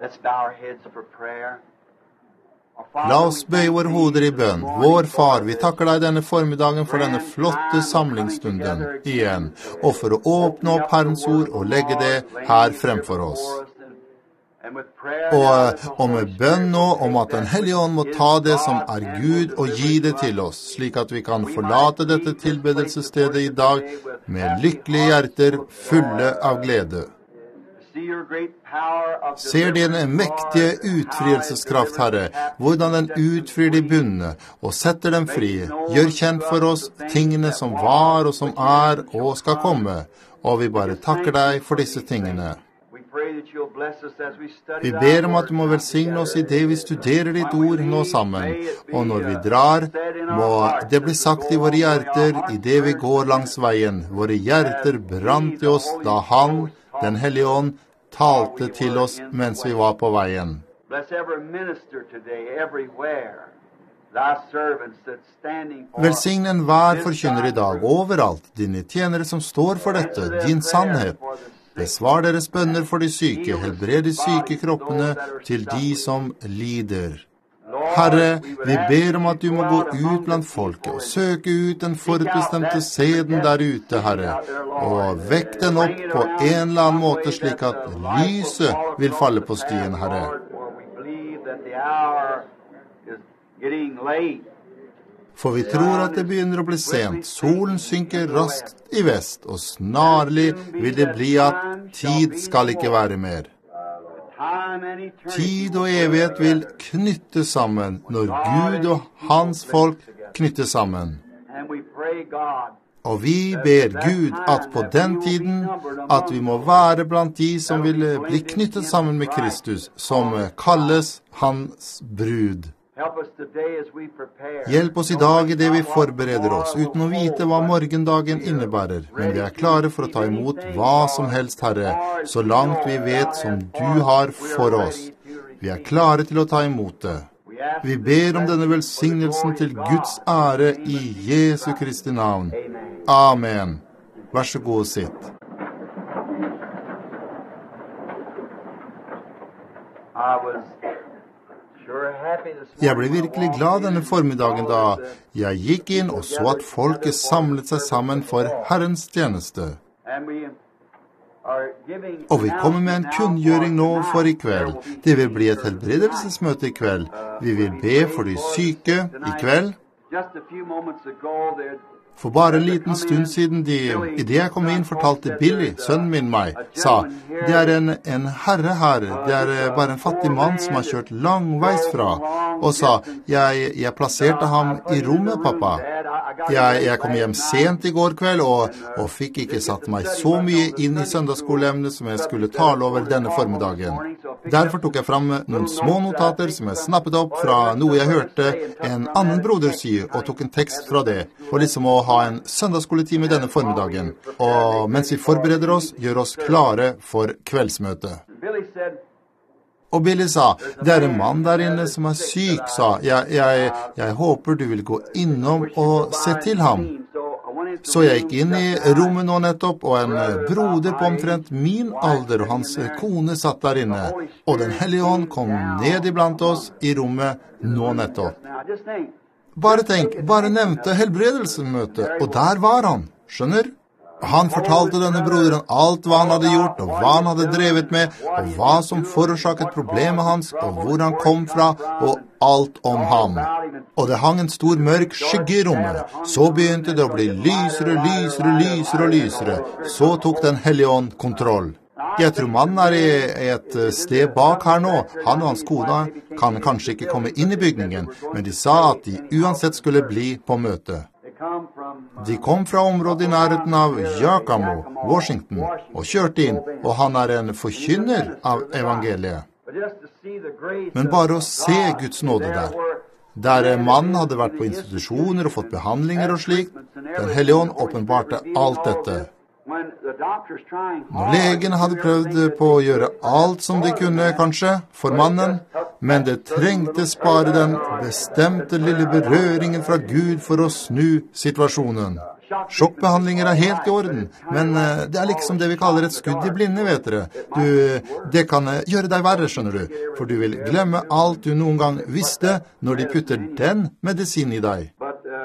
Let's bow our heads for prayer. La oss bøye våre hoder i bønn. Vår Far, vi takker deg denne formiddagen for denne flotte samlingsstunden igjen, og for å åpne opp Herrens ord og legge det her fremfor oss. Og med bønn nå om at Den Hellige Ånd må ta det som er Gud og gi det til oss, slik at vi kan forlate dette tilbedelsesstedet i dag med lykkelige hjerter fulle av glede. Ser din mektige utfrielseskraft, Herre, hvordan den utfrir de bundne og setter dem fri. Gjør kjent for oss tingene som var og som er og skal komme, og vi bare takker deg for disse tingene. Vi ber om at du må velsigne oss i det vi studerer ditt ord nå sammen, og når vi drar, må det bli sagt i våre hjerter i det vi går langs veien. Våre hjerter brant i oss da Han, Den Hellige Ånd, talte til oss mens vi var på veien. Velsign enhver forkynner i dag, overalt, dine tjenere som står for dette, din sannhet. Besvar deres bønner for de syke, helbred de syke kroppene til de som lider. Herre, vi ber om at du må gå ut blant folket og søke ut den forutbestemte seden der ute, Herre, og vekk den opp på en eller annen måte slik at lyset vil falle på stien, Herre. For vi tror at det begynner å bli sent. Solen synker raskt i vest, og snarlig vil det bli at tid skal ikke være mer. Tid og evighet vil knytte sammen når Gud og Hans folk knytter sammen. Og vi ber Gud at på den tiden at vi må være blant de som vil bli knyttet sammen med Kristus, som kalles Hans brud. Hjelp oss i dag i det vi forbereder oss, uten å vite hva morgendagen innebærer, men vi er klare for å ta imot hva som helst, Herre, så langt vi vet som du har for oss. Vi er klare til å ta imot det. Vi ber om denne velsignelsen til Guds ære i Jesu Kristi navn. Amen. Vær så god og sitt. Jeg ble virkelig glad denne formiddagen da jeg gikk inn og så at folket samlet seg sammen for Herrens tjeneste. Og vi kommer med en kunngjøring nå for i kveld. Det vil bli et helbredelsesmøte i kveld. Vi vil be for de syke i kveld. For bare en liten stund siden i det jeg kom inn, fortalte Billy, sønnen min meg, sa, det er en herre her, det er bare en fattig mann som har kjørt langveis fra, og sa, jeg plasserte ham i rommet, pappa. Jeg kom hjem sent i går kveld, og fikk ikke satt meg så mye inn i søndagsskoleemnet som jeg skulle tale over denne formiddagen. Derfor tok jeg fram noen små notater som jeg snappet opp fra noe jeg hørte en annen broder si, og tok en tekst fra det, og liksom å ha en søndagsskoletime denne formiddagen. Og mens vi forbereder oss, gjør oss klare for kveldsmøtet. Og Billy sa, det er en mann der inne som er syk, sa. Jeg håper du vil gå innom og se til ham. Så jeg gikk inn i rommet nå nettopp, og en broder på omtrent min alder, og hans kone satt der inne. Og Den Hellige Ånd kom ned iblant oss i rommet nå nettopp. Bare tenk, bare nevnte helbredelsesmøte, og der var han, skjønner? Han fortalte denne broderen alt hva han hadde gjort, og hva han hadde drevet med, og hva som forårsaket problemet hans, og hvor han kom fra, og alt om ham. Og det hang en stor mørk skygge i rommet. Så begynte det å bli lysere, lysere, lysere og lysere. Så tok Den Hellige Ånd kontroll. Jeg tror mannen er i et sted bak her nå. Han og hans kone kan kanskje ikke komme inn i bygningen, men de sa at de uansett skulle bli på møte. De kom fra området i nærheten av Yakimo, Washington, og kjørte inn, og han er en forkynner av evangeliet. Men bare å se Guds nåde der mannen hadde vært på institusjoner og fått behandlinger og slikt, Den Hellige Ånd åpenbarte alt dette. Når legene hadde prøvd på å gjøre alt som de kunne, kanskje, for mannen, men det trengtes bare den bestemte lille berøringen fra Gud for å snu situasjonen. Sjokkbehandlinger helt I orden, men det liksom det vi kaller et skudd I blinde, vet dere. Det kan gjøre deg verre, skjønner du, for du vil glemme alt du noen gang visste når de putter den medisinen I deg.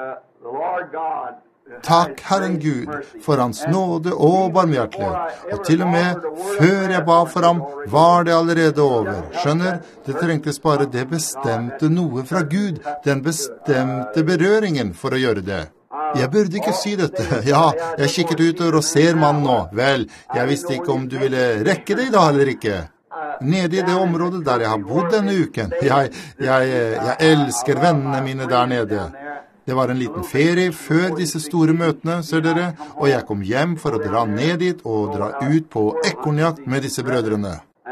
Takk, Herren Gud, for hans nåde og barmhjertighet. Og til og med før jeg ba for ham, var det allerede over. Skjønner, det trengtes bare det bestemte noe fra Gud, den bestemte berøringen for å gjøre det. Jeg burde ikke si dette. Ja, jeg kikket utover og ser mannen nå. Vel, jeg visste ikke om du ville rekke det I dag eller ikke. Nede I det området der jeg har bodd denne uken. Jeg elsker vennene mine der nede. Det var en liten ferie før disse store møtene, ser dere, og jeg kom hjem for å dra ned dit og dra ut på ekornjakt med disse brødrene.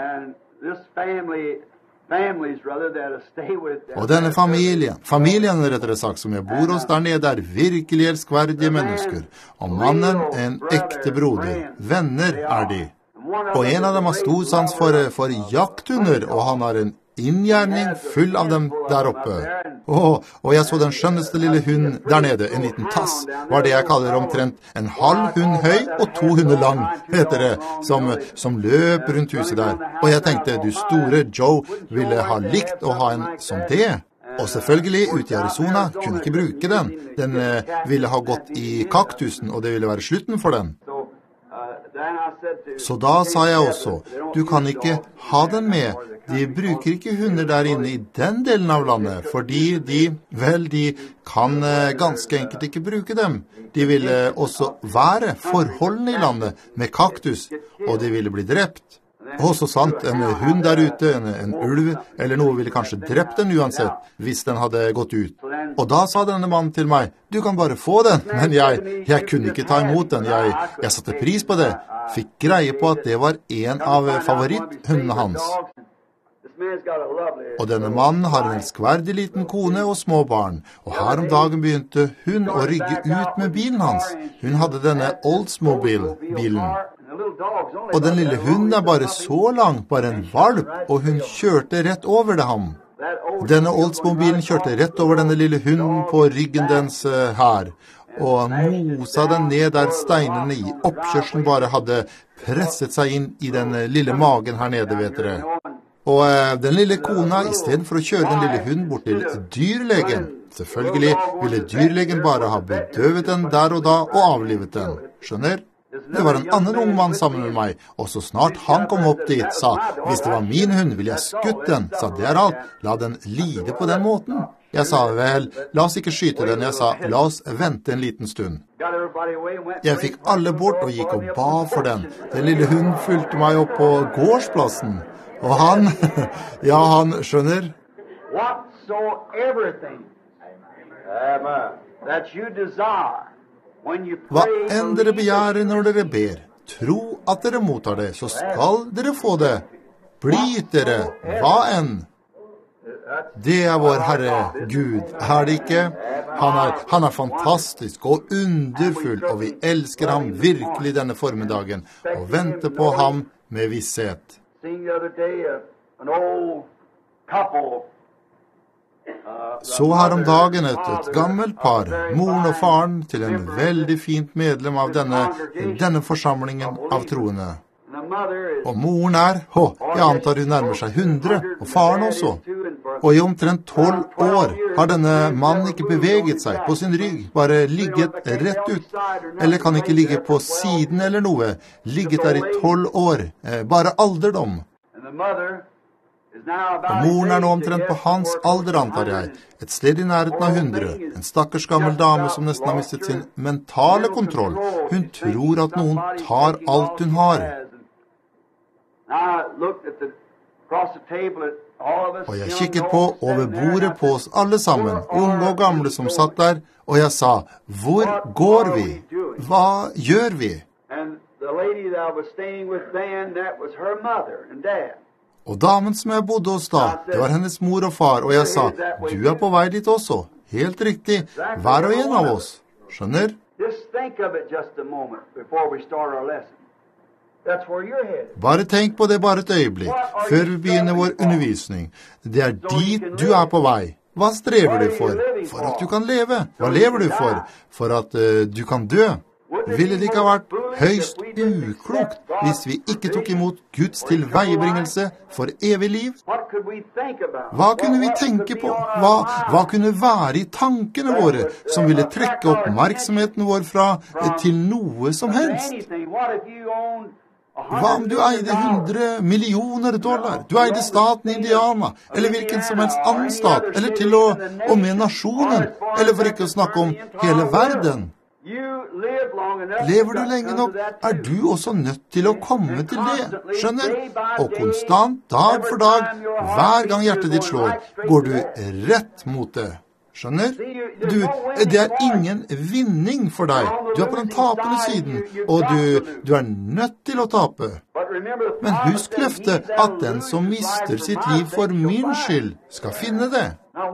Og denne familien rettere sagt, som jeg bor hos der nede, virkelig elskverdige mennesker, og mannen en ekte broder. Venner de. Og en av dem har stor sans for jakthunder, og han har en inngjerdning full av dem der oppe. Og jeg så den skjønneste lille hund der nede, en liten tass, var det jeg kaller omtrent en halv hund høy og 2 hunder lang, heter det, som løp rundt huset der. Og jeg tenkte, du store Joe ville ha likt å ha en som det. Og selvfølgelig, ute I Arizona, kunne ikke bruke den. Den ville ha gått I kaktusen, og det ville være slutten for den. Så da sa jeg også, du kan ikke ha den med. De bruker ikke hunder der inne I den delen av landet, fordi de kan ganske enkelt ikke bruke dem. De ville også være forholdene I landet med kaktus, og de ville bli drept. Og så sant, en hund der ute, en ulv, eller noe ville kanskje drept den uansett, hvis den hadde gått ut. Og da sa denne mannen til meg, du kan bare få den, men jeg kunne ikke ta imot den. Jeg satte pris på det, fikk greie på at det var en av favoritthundene hans. Og denne mannen har en elskverdig liten kone og små barn, og her om dagen begynte hun å rygge ut med bilen hans. Hun hadde denne Oldsmobile-bilen. Og den lille hunden bare så lang, bare en valp, og hun kjørte rett over det ham. Denne Oldsmobilen kjørte rett over denne lille hunden på ryggen dens her, og mosa den ned der steinene I oppkjørselen bare hadde presset seg inn I den lille magen her nede, vet dere. Og den lille kona, I stedet for å kjøre den lille hunden bort til dyrlegen, selvfølgelig ville dyrlegen bare ha bedøvet den der og da og avlivet den, skjønner? Det var en annen ung mann sammen med meg, og så snart han kom opp dit, sa, hvis det var min hund, ville jeg skutt den, sa det alt, la den lide på den måten. Jeg sa, vel, la oss ikke skyte den, jeg sa, la oss vente en liten stund. Jeg fikk alle bort og gikk og ba for den. Den lille hunden fulgte meg opp på gårdsplassen, og han, ja, han skjønner. Hva enn dere begjærer når dere ber, tro at dere mottar det, så skal dere få det. Bli gitt dere, hva enn. Det vår Herre Gud, det ikke? Han fantastisk og underfull, og vi elsker ham virkelig denne formiddagen, og venter på ham med visshet. Så her om dagen et gammelt par, moren og faren til en veldig fint medlem av denne forsamlingen av troende. Og moren jeg antar hun nærmer seg 100, og faren også. Og I omtrent 12 år har denne mannen ikke beveget seg på sin rygg, bare ligget rett ut, eller kan ikke ligge på siden eller noe, ligget der I 12 år, bare alderdom. Og moren nå omtrent på hans alder, antar jeg, et sted I nærheten av 100, en stakkars gammel dame som nesten har mistet sin mentale kontroll. Hun tror at noen tar alt hun har. Og jeg kikket på over bordet på oss alle sammen, unge og gamle som satt der, og jeg sa, hvor går vi? Hva gjør vi? Og damen som jeg bodde hos da, det var hennes mor og far, og jeg sa, du på vei dit også. Helt riktig, hver og en av oss. Skjønner? Bare tenk på det bare et øyeblikk, før vi begynner vår undervisning. Det dit du på vei. Hva strever du for? For at du kan leve. Hva lever du for? For at du kan dø. Ville det ikke ha vært høyst uklokt hvis vi ikke tok imot Guds tilveiebringelse for evig liv? Hva kunne vi tenke på? Hva kunne være i tankene våre som ville trekke oppmerksomheten vår fra til noe som helst? Hva om du eide 100 millioner dollar? Du eide staten Indiana, eller hvilken som helst annen stat, eller til og med nasjonen, eller for ikke å snakke om hele verden. Lever du lenge nok, du også nødt til å komme til det, skjønner? Og konstant, dag for dag, hver gang hjertet ditt slår, går du rett mot det, skjønner? Det ingen vinning for deg. Du på den tapende siden, og du nødt til å tape. Men husk løftet at den som mister sitt liv for min skyld, skal finne det.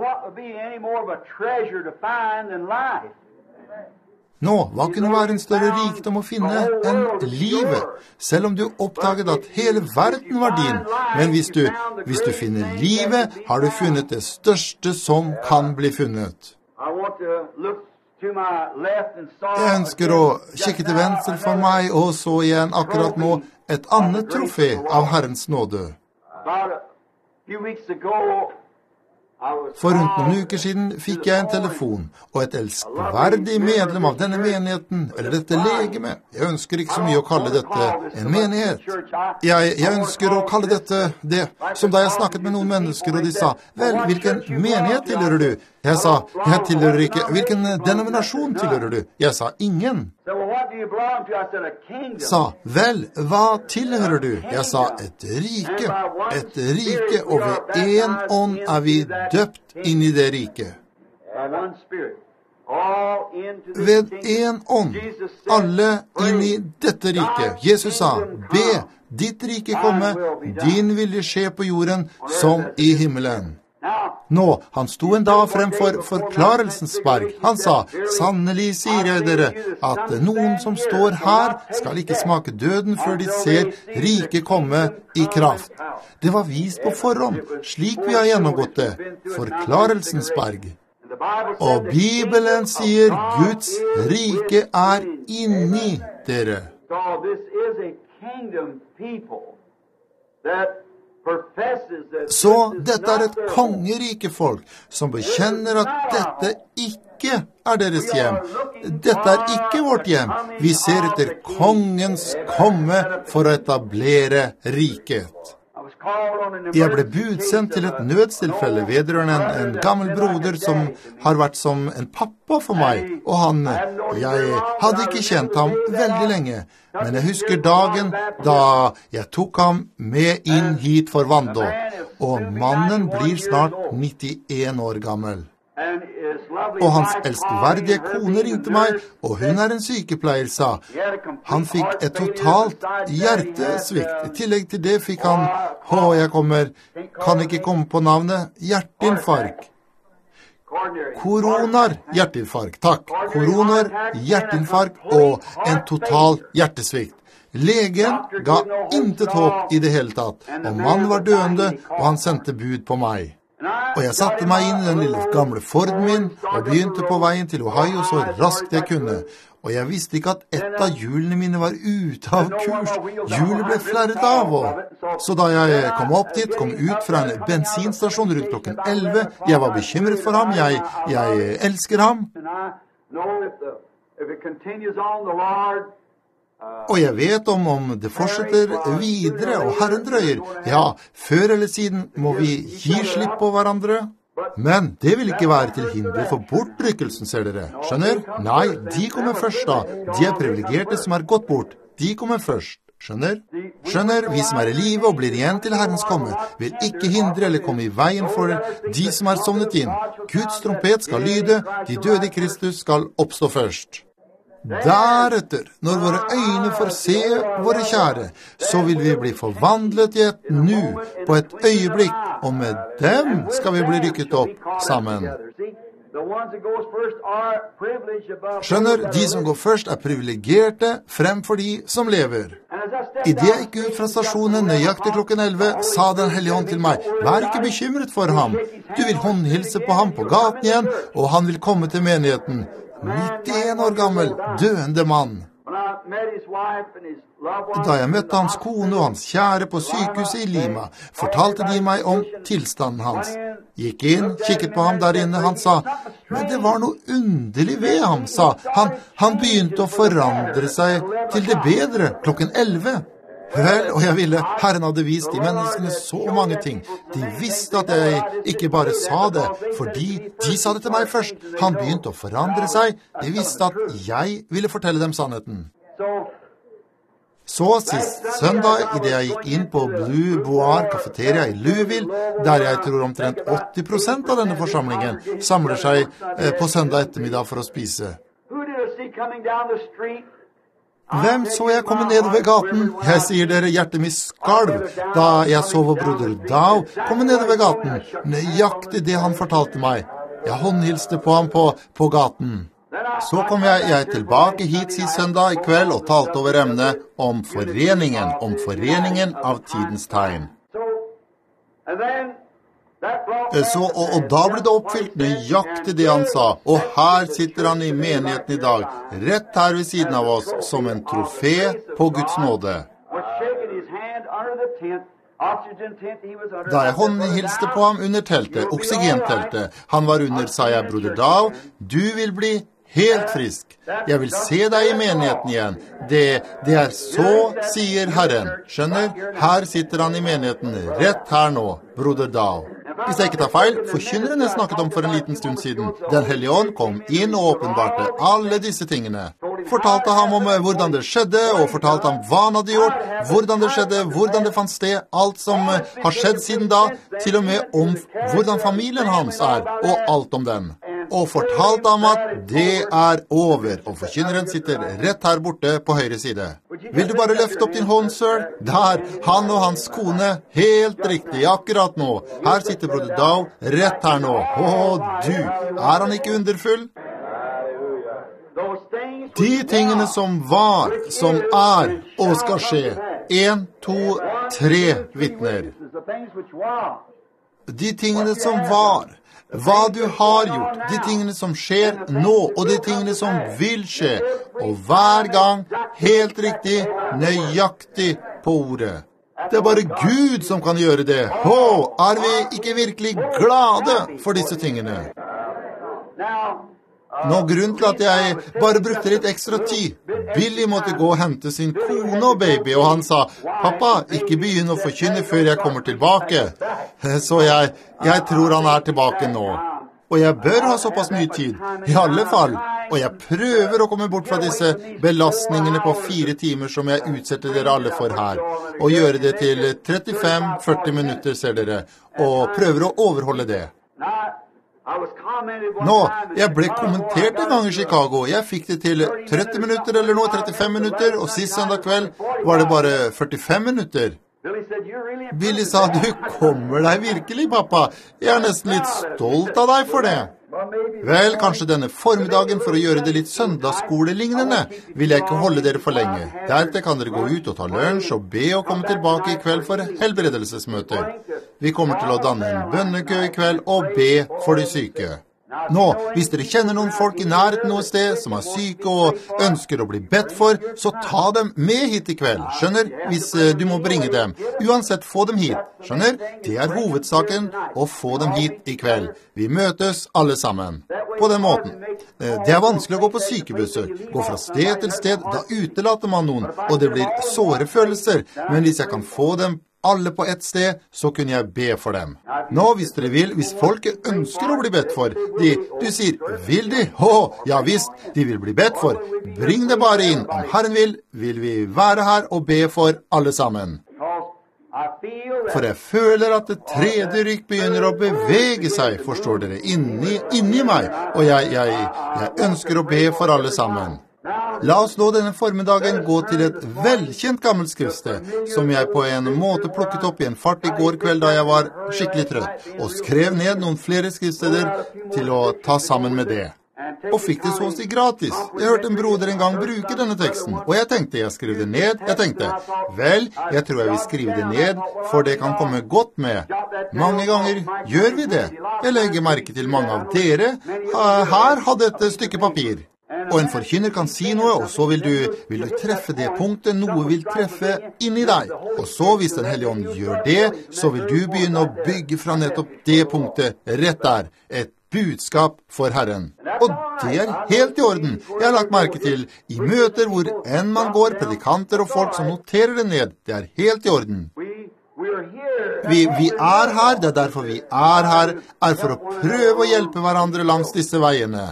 Nå, hva kunne være en større rikdom å finne enn livet, selv om du oppdaget at hele verden var din. Men hvis du finner livet, har du funnet det største som kan bli funnet. Jeg ønsker å kikke til venstre for meg, og så igjen akkurat nå et annet trofé av Herrens nåde. For rundt noen uker siden fikk jeg en telefon, og et elskverdig medlem av denne menigheten, eller dette legeme. Jeg ønsker ikke så mye å kalle dette en menighet. Jeg ønsker å kalle dette det, som da jeg snakket med noen mennesker, og de sa, vel, hvilken menighet tilhører du? Jeg sa, jeg tilhører ikke. Hvilken denominasjon tilhører du? Jeg sa, ingen. Sa, vel, hva tilhører du? Jeg sa, et rike, og ved en ånd vi døpt inn i det riket. Ved en ånd, alle inn i dette riket. Jesus sa, be, ditt rike komme, din vilje skje på jorden som i himmelen. Nå, han sto en dag fremfor forklarelsens berg. Han sa, sannelig sier jeg dere, at noen som står her skal ikke smake døden før de ser riket komme i kraft. Det var vist på forhånd, slik vi har gjennomgått det. Forklarelsens berg. Og Bibelen sier, Guds rike inni dere. Så dette et kongerike folk som bekjenner at dette ikke deres hjem. Dette ikke vårt hjem. Vi ser etter kongens komme for å etablere riket. Jeg ble budsendt til et nødstilfelle vedrørende en gammel broder som har vært som en pappa for meg, og jeg hadde ikke kjent ham veldig lenge, men jeg husker dagen da jeg tok ham med inn hit for vanndåp, og mannen blir snart 91 år gammel. Og hans elskverdige kone ringte meg, og hun en sykepleier, sa. Han fikk et totalt hjertesvikt. I tillegg til det fikk han, kan ikke komme på navnet, hjerteinfarkt. Koronar hjerteinfarkt, takk. Koronar hjerteinfarkt og en total hjertesvikt. Legen ga intet håp i det hele tatt, og mannen var døende, og han sendte bud på meg. Og jeg satte meg inn i den lille gamle Forden min, og begynte på veien til Ohio så raskt jeg kunne. Og jeg visste ikke at ett av hjulene mine var ute av kurs. Hjulet ble flerret av, så da jeg kom opp dit, kom ut fra en bensinstasjon rundt klokken 11, jeg var bekymret for ham, jeg elsker ham. Og jeg vet om det fortsetter videre, og Herren drøyer. Ja, før eller siden må vi gi slipp på hverandre. Men det vil ikke være til hinder for bortrykkelsen, ser dere. Skjønner? Nei, de kommer først da. De privilegerte som gått bort. De kommer først. Skjønner? Vi som i live og blir igjen til Herrens komme, vil ikke hindre eller komme i veien for de som sovnet inn. Guds trompet skal lyde, de døde i Kristus skal oppstå først. Deretter, når våre øyne får se våre kjære, så vil vi bli forvandlet i et nu, på et øyeblikk, og med dem skal vi bli rykket opp sammen. Skjønner, de som går først privilegerte fremfor de som lever. I det jeg gikk ut fra stasjonen nøyaktig klokken 11, sa den hellige ånd til meg, vær ikke bekymret for ham. Du vil håndhilse på ham på gaten igjen, og han vil komme til menigheten. 91 år gammel, døende mann. Da jeg møtte hans kone og hans kjære på sykehuset i Lima, fortalte de meg om tilstanden hans. Gikk inn, kikket på ham der inne, han sa, men det var noe underlig ved ham, sa han begynte å forandre seg til det bedre klokken 11. Vel, og jeg ville, Herren hadde vist de menneskene så mange ting. De visste at jeg ikke bare sa det, fordi de sa det til meg først. Han begynte å forandre seg. De visste at jeg ville fortelle dem sannheten. Så sist søndag, i det jeg gikk inn på Blue Boar Cafeteria i Louisville, der jeg tror omtrent 80% av denne forsamlingen samler seg på søndag ettermiddag for å spise. Hvem så jeg komme nedover gaten? Jeg sier dere, hjertet mitt skalv, da jeg så vår broder Dow komme nedover gaten. Nøyaktig det han fortalte meg. Jeg håndhilste på ham på gaten. Så kom jeg tilbake hit sist søndag i kveld og talte over emnet om foreningen av tidens tegn. Og da ble det oppfylt nøyaktig det han sa, og her sitter han i menigheten i dag, rett her ved siden av oss, som en trofé på Guds nåde. Da jeg håndhilste på ham under teltet, oksygenteltet, han var under, sa jeg, broder Dow, du vil bli helt frisk. Jeg vil se deg i menigheten igjen. Det er så, sier Herren. Skjønner? Her sitter han i menigheten, rett her nå, broder Dow. Hvis jeg ikke tar feil, forkynneren jeg snakket om for en liten stund siden. Den hellige ånd kom inn og åpenbarte alle disse tingene. Fortalte ham om hvordan det skjedde, og fortalte ham hva han hadde gjort, hvordan det skjedde, hvordan det fant sted, alt som har skjedd siden da, til og med om hvordan familien hans er, og alt om den. Og fortalte ham at det er over, og forkynneren sitter rett her borte på høyre side. Vil du bare løfte opp din hånd, sir? Der, han og hans kone, helt riktig, akkurat nå. Her sitter broder Dow, rett her nå. Du, er han ikke underfull? De tingene som var, som er, og skal skje. 1, 2, 3 vitner. De tingene som var, hva du har gjort, de tingene som skjer nå, og de tingene som vil skje, og hver gang, helt riktig, nøyaktig på ordet. Det er bare Gud som kan gjøre det. Er vi ikke virkelig glade for disse tingene? Nå, grunnen til at jeg bare brukte litt ekstra tid. Billy måtte gå og hente sin kone og baby, og han sa, pappa, ikke begynn å forkynne før jeg kommer tilbake. Så jeg tror han er tilbake nå. Og jeg bør ha såpass mye tid, i alle fall. Og jeg prøver å komme bort fra disse belastningene på 4 timer som jeg utsetter dere alle for her. Og gjøre det til 35-40 minutter, ser dere. Og prøver å overholde det. Nå, jeg ble kommentert en gang i Chicago. Jeg fikk det til 30 minutter eller noe, 35 minutter, og sist søndag kveld var det bare 45 minutter. Billy sa, du kommer deg virkelig, pappa. Jeg er nesten litt stolt av deg for det. Vel, kanskje denne formiddagen for å gjøre det litt søndagsskolelignende vil jeg ikke holde dere for lenge. Deretter kan dere gå ut og ta lunsj og be og komme tilbake i kveld for helbredelsesmøter. Vi kommer til å danne en bønnekø i kveld og be for de syke. Nå, hvis dere kjenner noen folk i nærheten noe sted som er syke og ønsker å bli bedt for, så ta dem med hit i kveld, skjønner? Hvis du må bringe dem. Uansett, få dem hit, skjønner? Det er hovedsaken, å få dem hit i kveld. Vi møtes alle sammen. På den måten. Det er vanskelig å gå på sykebesøk. Gå fra sted til sted, da utelater man noen, og det blir såre følelser. Men hvis jeg kan få dem alle på ett sted, så kunne jeg be for dem. Nå, hvis dere vil, hvis folket ønsker å bli bedt for, du sier, vil de? Ja visst, de vil bli bedt for. Bring det bare inn. Om Herren vil vi være her og be for alle sammen. For jeg føler at det tredje rykk begynner å bevege seg, forstår dere, inni meg, og jeg ønsker å be for alle sammen. La oss nå denne formiddagen gå til et velkjent gammelt skriftsted, som jeg på en måte plukket opp i en fart i går kveld da jeg var skikkelig trøtt, og skrev ned noen flere skriftsteder til å ta sammen med det. og fikk det så å si gratis. Jeg hørte en broder en gang bruke denne teksten, og jeg tenkte jeg skrev det ned. Jeg tenkte, vel, jeg tror jeg vil skrive det ned, for det kan komme godt med. Mange ganger gjør vi det. Jeg legger merke til mange av dere her hadde et stykke papir. Og en forkynner kan si noe, og så vil du treffe det punktet noe vil treffe inni deg. Og så hvis Den Hellige Ånd gjør det, så vil du begynne å bygge fra nettopp det punktet rett der. Et budskap for Herren. Og det er helt i orden. Jeg har lagt merke til i møter hvor enn man går, predikanter og folk som noterer det ned. Det er helt i orden. Vi er her, det er derfor vi er her, er for å prøve å hjelpe hverandre langs disse veiene.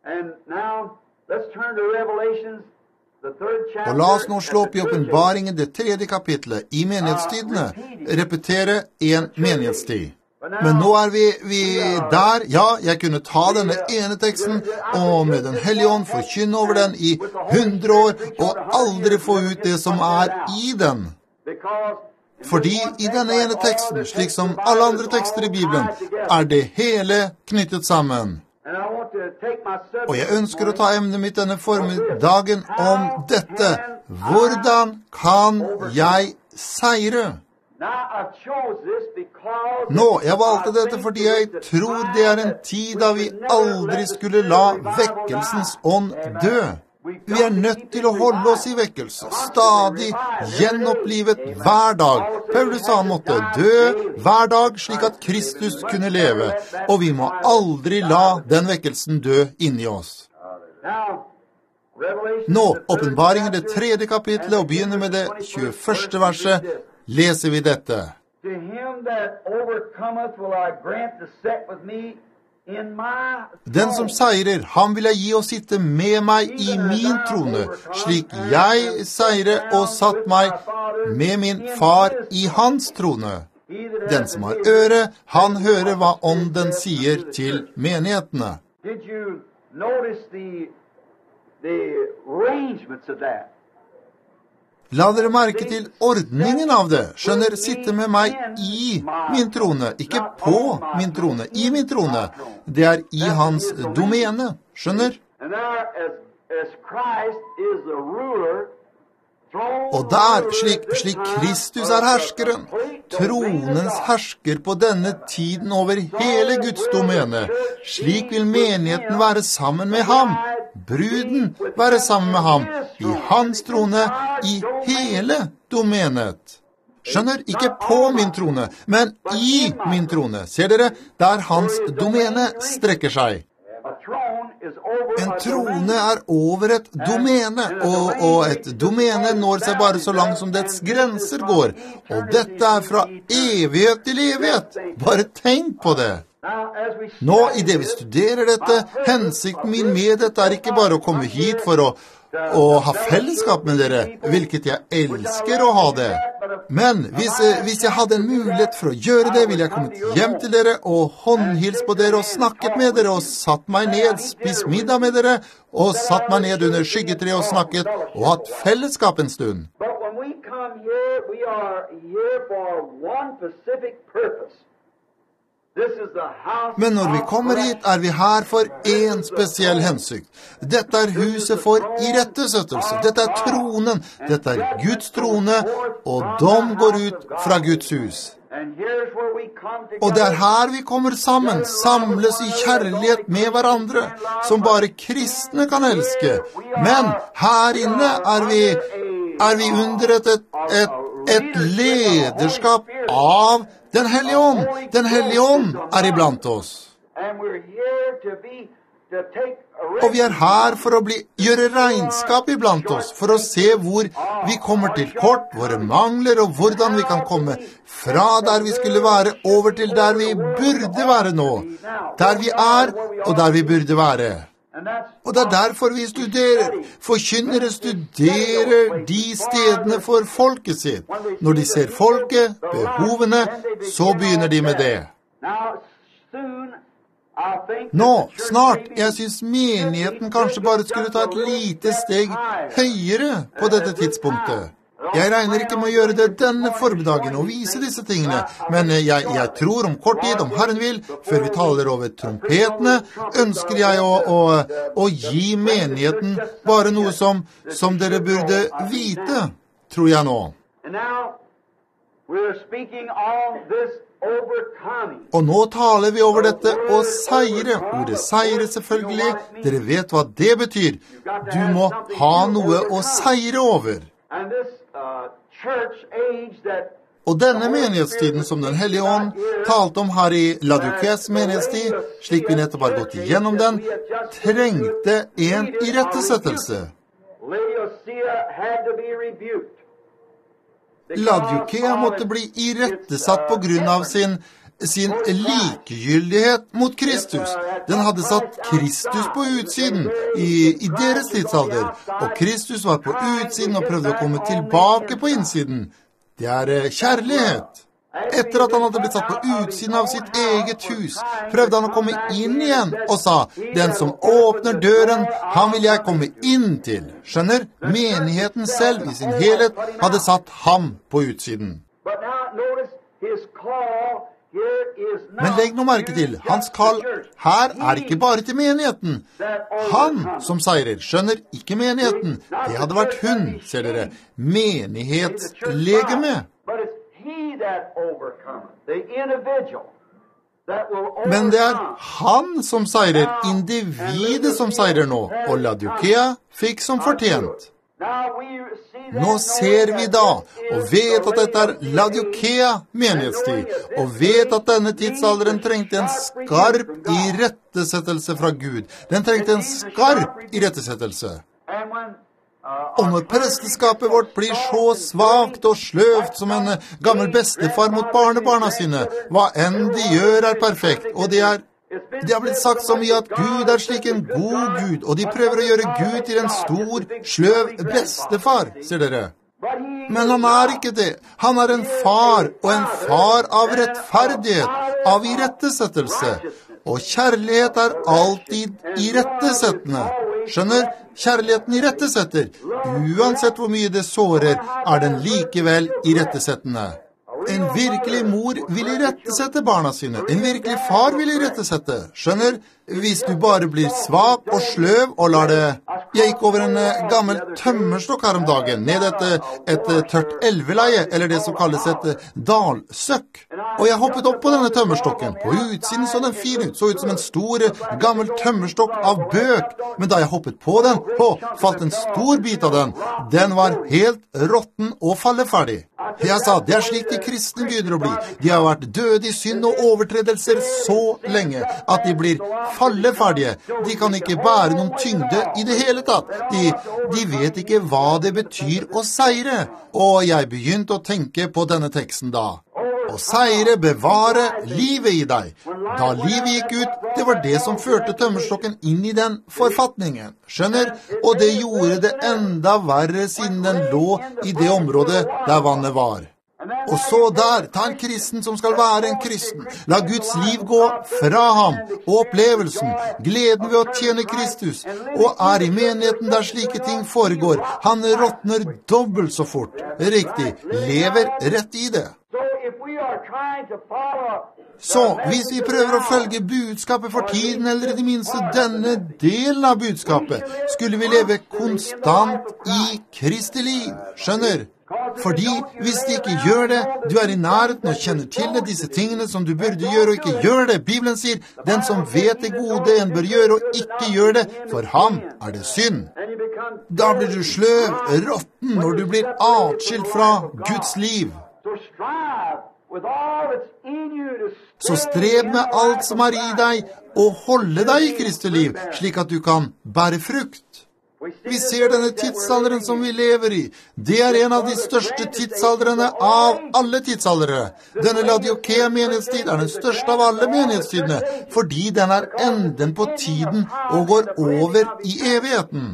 Og la oss nå slå opp i åpenbaringen det 3. kapitlet i menighetstidene. Repetere en menighetstid. Men nå er vi der. Ja, jeg kunne ta denne ene teksten og med Den Hellige Ånd forkynne over den i 100 år og aldri få ut det som er i den. Fordi i denne ene teksten, slik som alle andre tekster i Bibelen, er det hele knyttet sammen. Og jeg ønsker å ta emnet mitt denne formiddagen om dette. Hvordan kan jeg seire? Nå, jeg valgte dette fordi jeg tror det er en tid da vi aldri skulle la vekkelsens ånd dø. Vi er nødt til å holde oss i vekkelse, stadig gjenopplivet hver dag. Paulus sa han måtte dø hver dag slik at Kristus kunne leve, og vi må aldri la den vekkelsen dø inni oss. Nå, åpenbaringen det 3. kapitlet, og begynner med det 21. verset, leser vi dette. Den som seirer, han vil jeg gi å sitte med meg i min trone, slik jeg seirer og satt meg med min far i hans trone. Den som har øre, han hører hva ånden sier til menighetene. Did you notice the arrangements of that? La dere merke til ordningen av det. Skjønner, sitte med meg i min trone, ikke på min trone, i min trone. Det er i hans domene. Skjønner? Og der, slik Kristus er herskeren, tronens hersker på denne tiden over hele Guds domene, slik vil menigheten være sammen med ham. Bruden være sammen med ham, i hans trone, i hele domenet. Skjønner, ikke på min trone, men i min trone. Ser dere, der hans domene strekker seg. En trone er over et domene, og et domene når seg bare så langt som dets grenser går. Og dette er fra evighet til evighet. Bare tenk på det. Nå, i det vi studerer dette, hensikten min med dette er ikke bare å komme hit for å ha fellesskap med dere, hvilket jeg elsker å ha det. Men hvis jeg hadde en mulighet for å gjøre det, ville jeg kommet hjem til dere og håndhilst på dere og snakket med dere og satt meg ned, spist middag med dere og satt meg ned under skyggetreet og snakket og hatt fellesskap en stund. But when we come here, we are here for one specific purpose. Men når vi kommer hit, er vi her for en spesiell hensikt. Dette er huset for irettesettelse. Dette er tronen. Dette er Guds trone, og dom går ut fra Guds hus. Og det er her vi kommer sammen, samles i kjærlighet med hverandre, som bare kristne kan elske. Men her inne er vi under et lederskap av Den Hellige Ånd. Den Hellige Ånd er iblant oss. Og vi er her for å gjøre regnskap iblant oss, for å se hvor vi kommer til kort, våre mangler, og hvordan vi kan komme fra der vi skulle være, over til der vi burde være nå. Der vi er, og der vi burde være. Og det er derfor vi studerer. Forkynnere studerer de stedene for folket sitt. Når de ser folket, behovene, så begynner de med det. Nå, snart, jeg synes menigheten kanskje bare skulle ta et lite steg høyere på dette tidspunktet. Jeg regner ikke med å gjøre det denne formiddagen og vise disse tingene, men jeg tror om kort tid, om Herren vil, før vi taler over trompetene, ønsker jeg å gi menigheten bare noe som dere burde vite, tror jeg nå. Og nå taler vi over dette å seire. Ordet seire selvfølgelig, dere vet hva det betyr. Du må ha noe å seire over. Og denne menighetstiden som den Hellige Ånd talte om her i Laodikeas menighetstid, slik vi nettopp har gått igjennom den, trengte en irettesettelse. Laodikea måtte bli irettesatt på grunn av sin likegyldighet mot Kristus. Den hadde satt Kristus på utsiden i deres tidsalder, og Kristus var på utsiden og prøvde å komme tilbake på innsiden. Det er kjærlighet. Etter at han hadde blitt satt på utsiden av sitt eget hus, prøvde han å komme inn igjen og sa, den som åpner døren, han vil jeg komme inn til. Skjønner, menigheten selv i sin helhet hadde satt ham på utsiden. Men legg nå merke til, hans kall her er ikke bare til menigheten. Han som seirer, skjønner ikke menigheten. Det hadde vært hun, ser dere, menighetslegeme. Men det er han som seirer, individet som seirer nå, og Laodikea fikk som fortjent. Nå ser vi da, og vet at dette er Laodikea menighetstid, og vet at denne tidsalderen trengte en skarp irettesettelse fra Gud. Den trengte en skarp irettesettelse. Og når presteskapet vårt blir så svagt og sløvt som en gammel bestefar mot barnebarna sine, hva enn de gjør er perfekt, og det har blitt sagt så mye at Gud er slik en god Gud, og de prøver å gjøre Gud til en stor, sløv bestefar, ser dere. Men han er ikke det. Han er en far, og en far av rettferdighet, av irettesettelse. Og kjærlighet er alltid irettesettende. Skjønner, kjærligheten irettesetter. Uansett hvor mye det sårer, er den likevel irettesettende. En virkelig mor vil irettesette barna sine. En virkelig far vil irettesette. Skjønner, hvis du bare blir svak og sløv og lar det... Jeg gikk over en gammel tømmerstokk her om dagen, ned et tørt elveleie, eller det som kalles et dalsøkk. Og jeg hoppet opp på denne tømmerstokken. På utsiden så den fin ut, så ut som en stor, gammel tømmerstokk av bøk. Men da jeg hoppet på den, falt en stor bit av den. Den var helt råtten og falleferdig. Jeg sa, det er slik de kristne begynner å bli. De har vært døde i synd og overtredelser så lenge at de blir falleferdige. De kan ikke bære noen tyngde i det hele tatt. De vet ikke hva det betyr å seire. Og jeg begynte å tenke på denne teksten da. Å seire, bevare livet i deg. Da livet gikk ut, det var det som førte tømmerstokken inn i den forfatningen. Skjønner? Og det gjorde det enda verre siden den lå i det området der vannet var. Og så der, ta en kristen som skal være en kristen. La Guds liv gå fra ham, og opplevelsen, gleden ved å tjene Kristus, og er i menigheten der slike ting foregår. Han råtner dobbelt så fort. Riktig, lever rett i det. Så hvis vi prøver å følge budskapet for tiden, eller i det minste denne delen av budskapet, skulle vi leve konstant i Kristi liv. Skjønner? Fordi hvis de ikke gjør det, du er i nærheten og kjenner til det, disse tingene som du burde gjøre og ikke gjør det. Bibelen sier, den som vet det gode en bør gjøre og ikke gjør det, for ham er det synd. Da blir du sløv, råtten, når du blir atskilt fra Guds liv. Så strev med alt som er i deg, og holde deg i Kristi liv, slik at du kan bære frukt. Vi ser denne tidsalderen som vi lever i. Det er en av de største tidsaldrene av alle tidsaldere. Denne Laodikea menighetstid er den største av alle menighetstidene, fordi den er enden på tiden og går over i evigheten.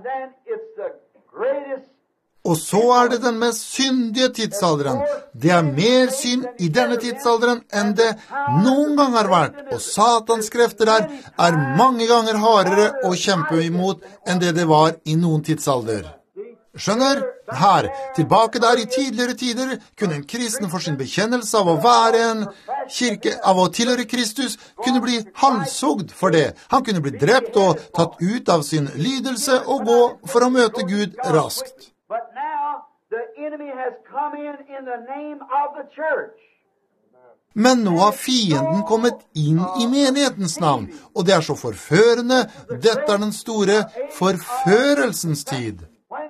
Og så er det den mest syndige tidsalderen. Det er mer synd i denne tidsalderen enn det noen gang har vært. Og Satans krefter der er mange ganger hardere å kjempe imot enn det var i noen tidsalder. Skjønner? Her, tilbake der i tidligere tider, kunne en kristen for sin bekjennelse av å være en kirke, av å tilhøre Kristus, kunne bli halshugd for det. Han kunne bli drept og tatt ut av sin lydelse og gå for å møte Gud raskt. But now the enemy has come in the name of the church. Men nå har fienden kommet inn i menighetens navn, og det er så forførende. Dette er den store forførelsens tid.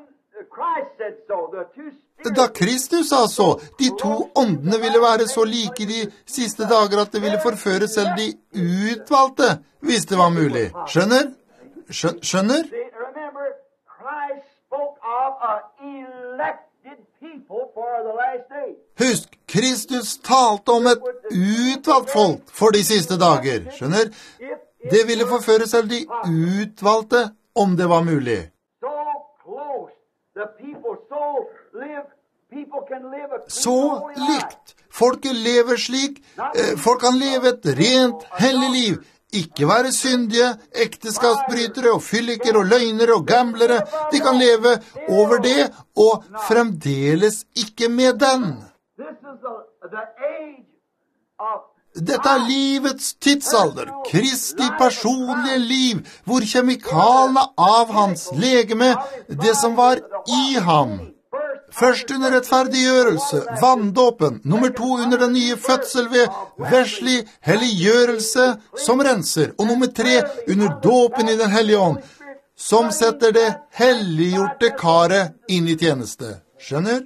Da Kristus sa så, de to åndene ville være så like i de siste dager at det ville forføre selv de utvalgte, hvis det var mulig. Skjønner? Skjønner? Husk, Kristus talte om et utvalgt folk for de siste dager. Skjønner? Det ville forføre selv de utvalgte, om det var mulig. Så likt. Folket lever slik. Folk kan leve et rent, hellig liv. Ikke være syndige, ekteskapsbrytere og fylliker og løgnere og gamblere. De kan leve over det og fremdeles ikke med den. Dette er livets tidsalder, Kristi personlige liv, hvor kjemikalene av hans legeme, det som var i ham. Først under rettferdiggjørelse, vanndåpen, nummer 2 under den nye fødsel ved verslig helliggjørelse som renser, og nummer 3 under dåpen i den hellige ånd, som setter det helliggjorte karet inn i tjeneste. Skjønner?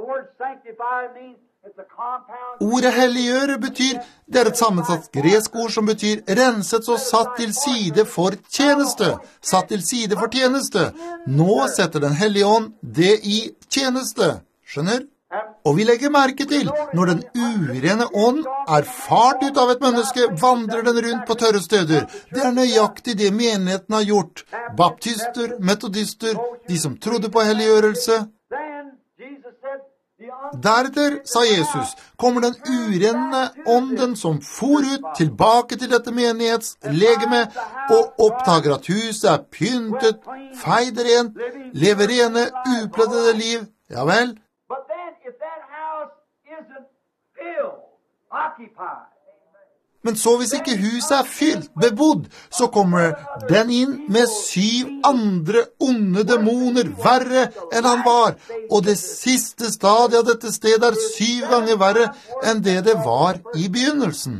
Ordet helliggjøre betyr, det er et sammensatt gresk ord som betyr renset og satt til side for tjeneste. Satt til side for tjeneste. Nå setter den hellige ånd det i tjeneste. Skjønner? Og vi legger merke til, når den urene ånd er fart ut av et menneske, vandrer den rundt på tørre steder. Det er nøyaktig det menigheten har gjort. Baptister, metodister, de som trodde på helliggjørelse. Deretter, sa Jesus, kommer den urene ånden som for ut tilbake til dette menighetslegeme og oppdager at huset er pyntet, feid rent, lever rene, uplettede liv. Ja vel? Men så hvis ikke huset er fylt, bebodd, så kommer den inn med 7 andre onde demoner, verre enn han var. Og det siste stadiet av dette stedet er 7 ganger verre enn det var i begynnelsen.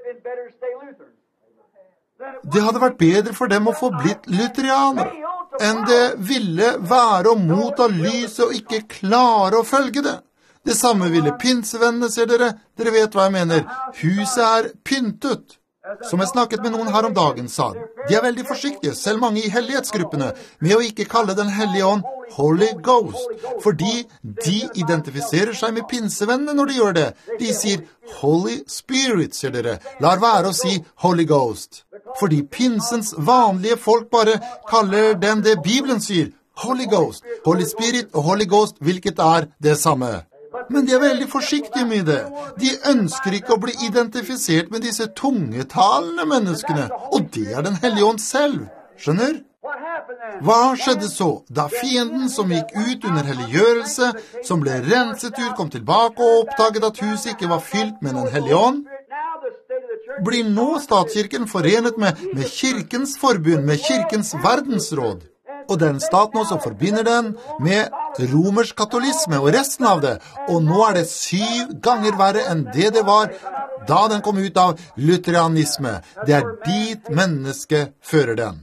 Det hadde vært bedre for dem å få blitt lutherianere, enn det ville være å motta lyset og ikke klare å følge det. Det samme ville pinsevennene, ser dere. Dere vet hva jeg mener. Huset er pyntet. Som jeg snakket med noen her om dagen, sa han. De er veldig forsiktige, selv mange i hellighetsgruppene, med å ikke kalle den hellige ånd Holy Ghost, fordi de identifiserer seg med pinsevennene når de gjør det. De sier Holy Spirit, ser dere. Lar være å si Holy Ghost. Fordi pinsens vanlige folk bare kaller den det Bibelen sier. Holy Ghost, Holy Spirit og Holy Ghost, hvilket er det samme. Men de er veldig forsiktige med det. De ønsker ikke å bli identifisert med disse tungetalende menneskene, og det er den hellige ånd selv. Skjønner? Hva skjedde så? Da fienden som gikk ut under helliggjørelse, som ble renset ut, kom tilbake og oppdaget at huset ikke var fylt med den hellige ånd, blir nå statskirken forenet med kirkens forbund, med kirkens verdensråd. Og den staten også forbinder den med romersk katolisme og resten av det. Og nå er det 7 ganger verre enn det var da den kom ut av lutheranisme. Det er dit mennesket fører den.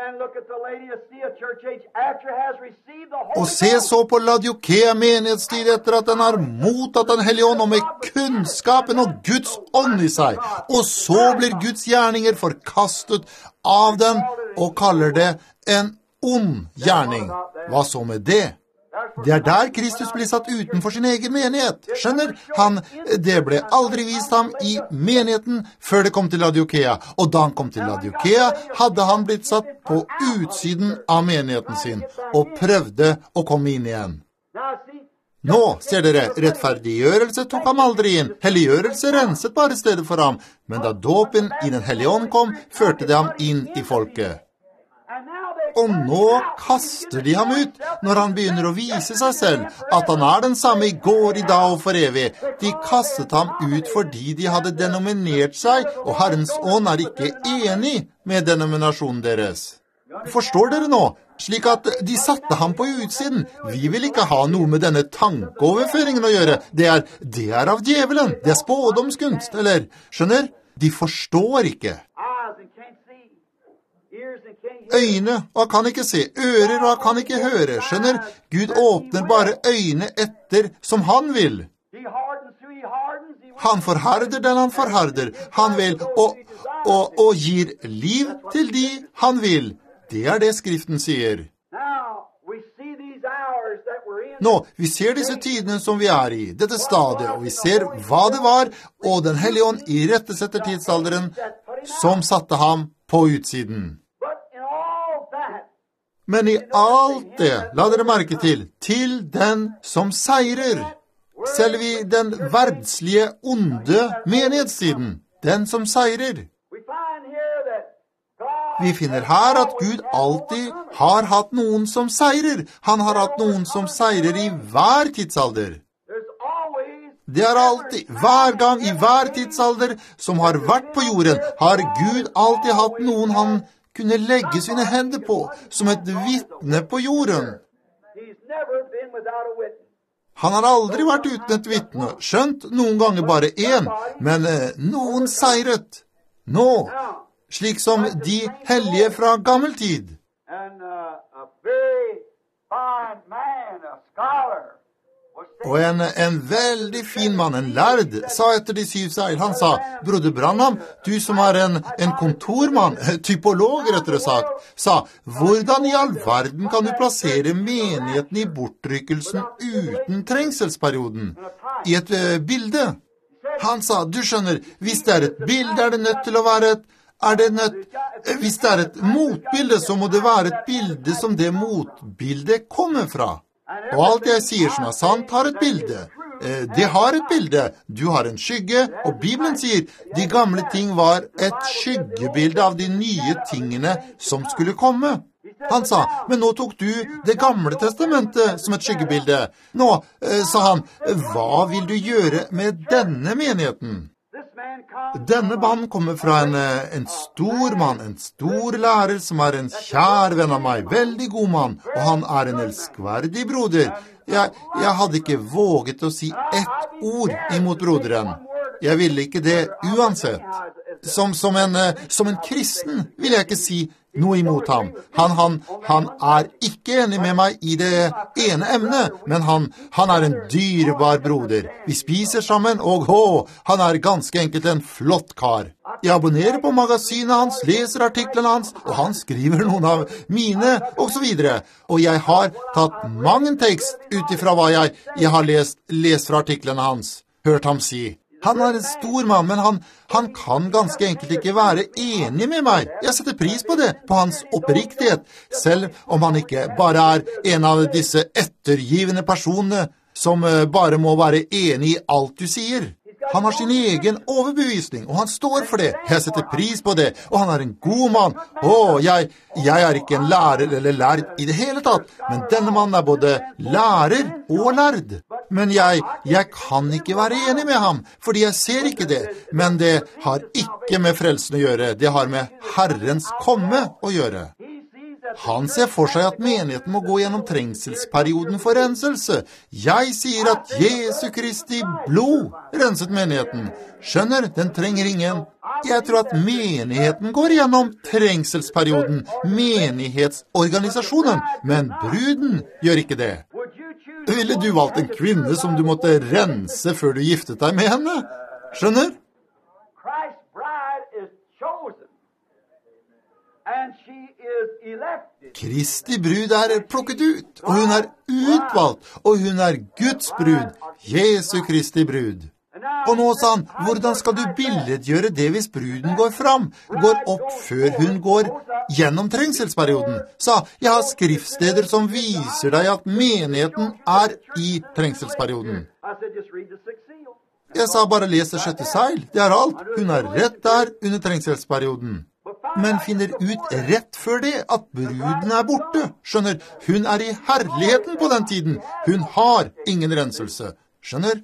Og se så på Laodikea menighetstid etter at den har mottatt den hellige ånd og med kunnskapen og Guds ånd i seg. Og så blir Guds gjerninger forkastet av den og kaller det en ond gjerning. Hva så med det? Det er der Kristus blir satt utenfor sin egen menighet. Skjønner? Det ble aldri vist ham i menigheten før det kom til Laodikea. Og da han kom til Laodikea, hadde han blitt satt på utsiden av menigheten sin og prøvde å komme inn igjen. Nå, ser dere, rettferdiggjørelse tok ham aldri inn. Helliggjørelse renset bare stedet for ham. Men da dåpen i den hellige ånd kom, førte det ham inn i folket. Og nå kaster de ham ut når han begynner å vise seg selv, at han er den samme i går, i dag og for evig. De kastet ham ut fordi de hadde denominert seg, og Herrens ånd er ikke enig med denominasjonen deres. Forstår dere nå? Slik at de satte ham på utsiden. Vi vil ikke ha noe med denne tankeoverføringen å gjøre. Det er av djevelen. Det er spådomskunst, eller? Skjønner? De forstår ikke. Øyne, og han kan ikke se. Ører, og han kan ikke høre. Skjønner? Gud åpner bare øyne etter som han vil. Han forherder den han forherder. Han vil, og gir liv til de han vil. Det er det Skriften sier. Nå, vi ser disse tidene som vi er i, dette stadiet, og vi ser hva det var, og Den hellige ånd irettesetter tidsalderen som satte ham på utsiden. Men i alt det, la dere merke til den som seirer, selv i den verdslige onde menighetstiden, den som seirer. Vi finner her at Gud alltid har hatt noen som seirer. Han har hatt noen som seirer i hver tidsalder. Det er alltid, hver gang i hver tidsalder som har vært på jorden, har Gud alltid hatt noen han kunne legge sine hender på, som et vitne på jorden. Han har aldri vært uten et vitne, skjønt noen ganger bare én, men noen seiret. Nå, slik som de hellige fra gammel tid. Og en veldig fin mann, en lærd, sa etter de 7 seil, han sa, Broder Branham, du som er en kontormann, typolog rettere sagt, sa, hvordan i all verden kan du plassere menigheten i bortrykkelsen uten trengselsperioden? I et bilde? Han sa, du skjønner, hvis det er et bilde, er det nødt til å være hvis det er et motbilde, så må det være et bilde som det motbildet kommer fra. Og alt jeg sier som er sant, har et bilde. Det har et bilde. Du har en skygge, og Bibelen sier, de gamle ting var et skyggebilde av de nye tingene som skulle komme. Han sa, men nå tok du det gamle testamentet som et skyggebilde. Nå, sa han, hva vil du gjøre med denne menigheten? Denne mannen kommer fra en stor mann, en stor lærer som er en kjær venn av meg, veldig god mann, og han er en elskverdig broder. Jeg hadde ikke våget å si ett ord imot broderen. Jeg ville ikke det uansett. Som en kristen vil jeg ikke si noe imot ham. Han er ikke enig med meg i det ene emnet, men han er en dyrebar broder. Vi spiser sammen, og han er ganske enkelt en flott kar. Jeg abonnerer på magasinet hans, leser artiklene hans, og han skriver noen av mine, og så videre. Og jeg har tatt mange tekst utifra hva jeg har lest fra artiklene hans, hørt ham si. Han er en stor mann, men han kan ganske enkelt ikke være enig med meg. Jeg setter pris på det, på hans oppriktighet, selv om han ikke bare er en av disse ettergivende personene som bare må være enig i alt du sier. Han har sin egen overbevisning, og han står for det. Jeg setter pris på det, og han er en god mann. Jeg er ikke en lærer eller lærd i det hele tatt, men denne mannen er både lærer og lærd. Men jeg kan ikke være enig med ham, fordi jeg ser ikke det. Men det har ikke med frelsen å gjøre, det har med Herrens komme å gjøre. Han ser for seg at menigheten må gå gjennom trengselsperioden for renselse. Jeg sier at Jesu Kristi blod renset menigheten. Skjønner, den trenger ingen. Jeg tror at menigheten går gjennom trengselsperioden, menighetsorganisasjonen, men bruden gjør ikke det. Ville du valgt en kvinne som du måtte rense før du giftet deg med henne? Skjønner? Kristi brud er plukket ut, og hun er utvalgt, og hun er Guds brud, Jesu Kristi brud. Og nå sa han, hvordan skal du billedgjøre det hvis bruden går fram, går opp før hun går gjennom trengselsperioden? Sa, jeg har skriftsteder som viser deg at menigheten er i trengselsperioden. Jeg sa, bare les det 6. seil, det er alt. Hun er rett der under trengselsperioden. men finner ut rett før det at bruden borte. Skjønner, hun I herligheten på den tiden. Hun har ingen renselse. Skjønner?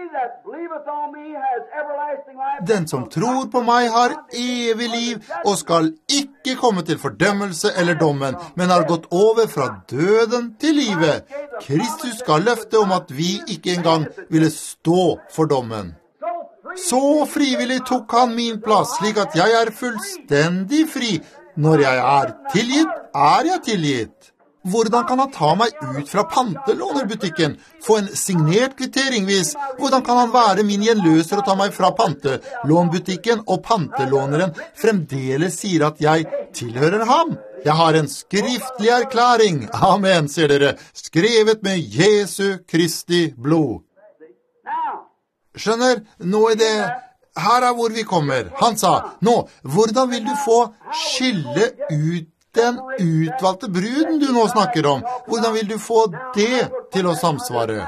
Den som tror på meg har evig liv og skal ikke komme til fordømmelse eller dommen, men har gått over fra døden til livet. Kristus skal løfte om at vi ikke engang ville stå for dommen. Så frivillig tok han min plass, slik at jeg fullstendig fri. Når jeg tilgitt, jeg tilgitt. Hvordan kan han ta meg ut fra pantelånerbutikken? Få en signert kvitteringvis? Hvordan kan han være min gjenløser og ta meg fra pantelånbutikken, og pantelåneren fremdeles sier at jeg tilhører ham? Jeg har en skriftlig erklæring, amen, sier dere, skrevet med Jesu Kristi blod. Skjønner, nå det, her hvor vi kommer. Han sa, nå, hvordan vil du få skille ut den utvalgte bruden du nå snakker om? Hvordan vil du få det til å samsvare?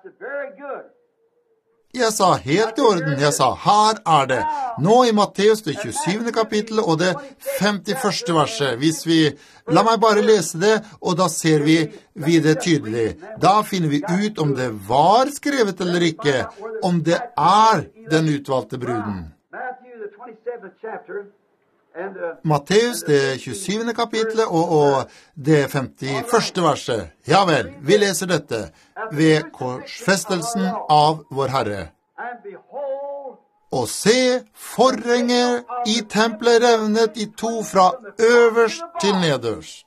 Jeg sa, helt I orden. Jeg sa, her det. Nå I Matteus det 27. kapittel og det 51. verset. La meg bare lese det, og da ser vi det tydelig. Da finner vi ut om det var skrevet eller ikke, om det den utvalgte bruden. Matteus det 27. kapitlet og det 51. verset. Ja vel, vi leser dette ved korsfestelsen av vår Herre. Og se, forhenget I tempelet revnet I to fra øverst til nederst.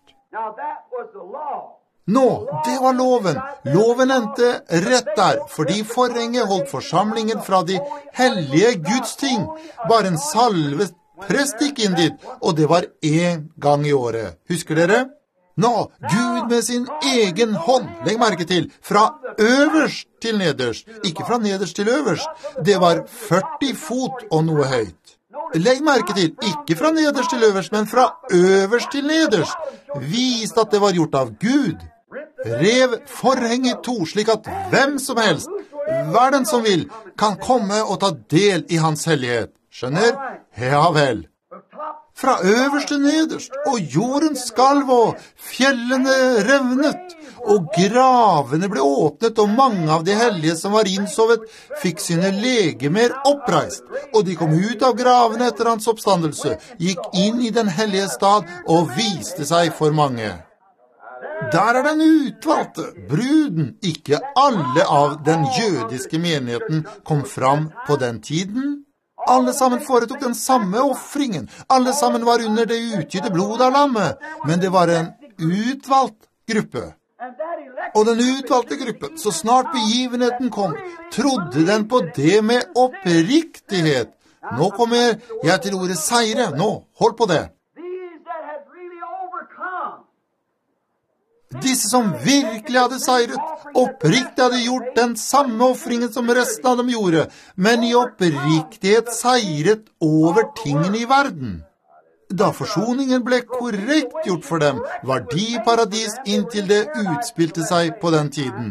Nå, det var loven. Loven endte rett der, fordi forhenget holdt forsamlingen fra de hellige Guds ting. Bare en salvet prest gikk inn dit, og det var en gang I året. Husker dere? Nå, Gud med sin egen hånd, legg merke til, fra øverst til nederst, ikke fra nederst til øverst. Det var 40 fot og noe høyt. Legg merke til, ikke fra nederst til øverst, men fra øverst til nederst. Viste at det var gjort av Gud. Rev forhenget to, slik at hvem som helst, hver den som vil, kan komme og ta del I hans hellighet. Skjønner? Ja vel. Fra øverst til nederst, og jorden skalv og fjellene revnet, og gravene ble åpnet, og mange av de hellige som var innsovet fikk sine legemer oppreist, og de kom ut av gravene etter hans oppstandelse, gikk inn I den hellige stad og viste seg for mange. Der den utvalgte, bruden, ikke alle av den jødiske menigheten kom fram på den tiden. Alle sammen foretok den samme offringen. Alle sammen var under det utgytte blodet av lammet. Men det var en utvalgt gruppe. Og den utvalgte gruppen, så snart begivenheten kom, trodde den på det med oppriktighet. Nå kommer jeg til ordet seire. Nå, hold på det. Disse som virkelig hadde seiret, oppriktig hadde gjort den samme offringen som resten av dem gjorde, men I oppriktighet seiret over tingene I verden. Da forsoningen ble korrekt gjort for dem, var de I paradis inntil det utspilte seg på den tiden.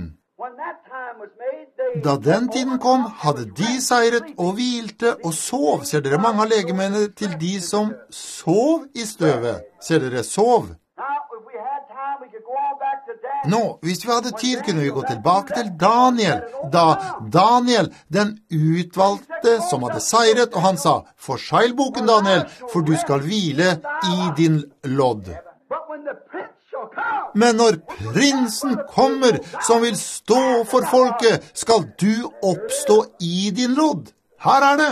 Da den tiden kom, hadde de seiret og hvilte og sov. Ser dere mange av legemene til de som sov I støvet? Ser dere sov? Nå, hvis vi hadde tid, kunne vi gå tilbake til Daniel. Da Daniel, den utvalgte som hadde seiret, og han sa, «Forsegl boken, Daniel, for du skal hvile I din lodd.» Men når prinsen kommer, som vil stå for folket, skal du oppstå I din lodd. Her det.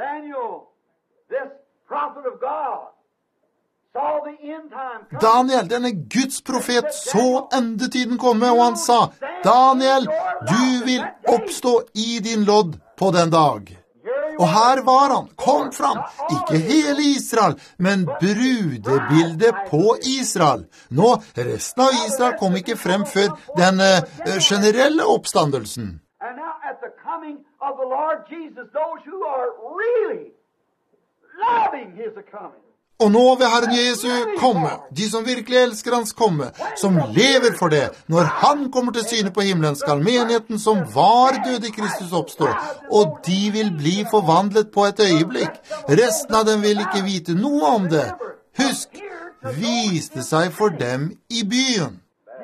Daniel, denne Guds profet, så endetiden komme, og han sa, Daniel, du vil oppstå I din lodd på den dag. Og her var han, kom fram, ikke hele Israel, men brudebildet på Israel. Nå, resten av Israel kom ikke frem før den generelle oppstandelsen. And now at the coming of the Lord Jesus, those who are really loving his coming. Og nå vil Herren Jesu komme, de som virkelig elsker hans komme, som lever for det. Når han kommer til syne på himmelen, skal menigheten som var død I Kristus oppstå, og de vil bli forvandlet på et øyeblikk. Resten av dem vil ikke vite noe om det. husk, viste seg for dem i byen.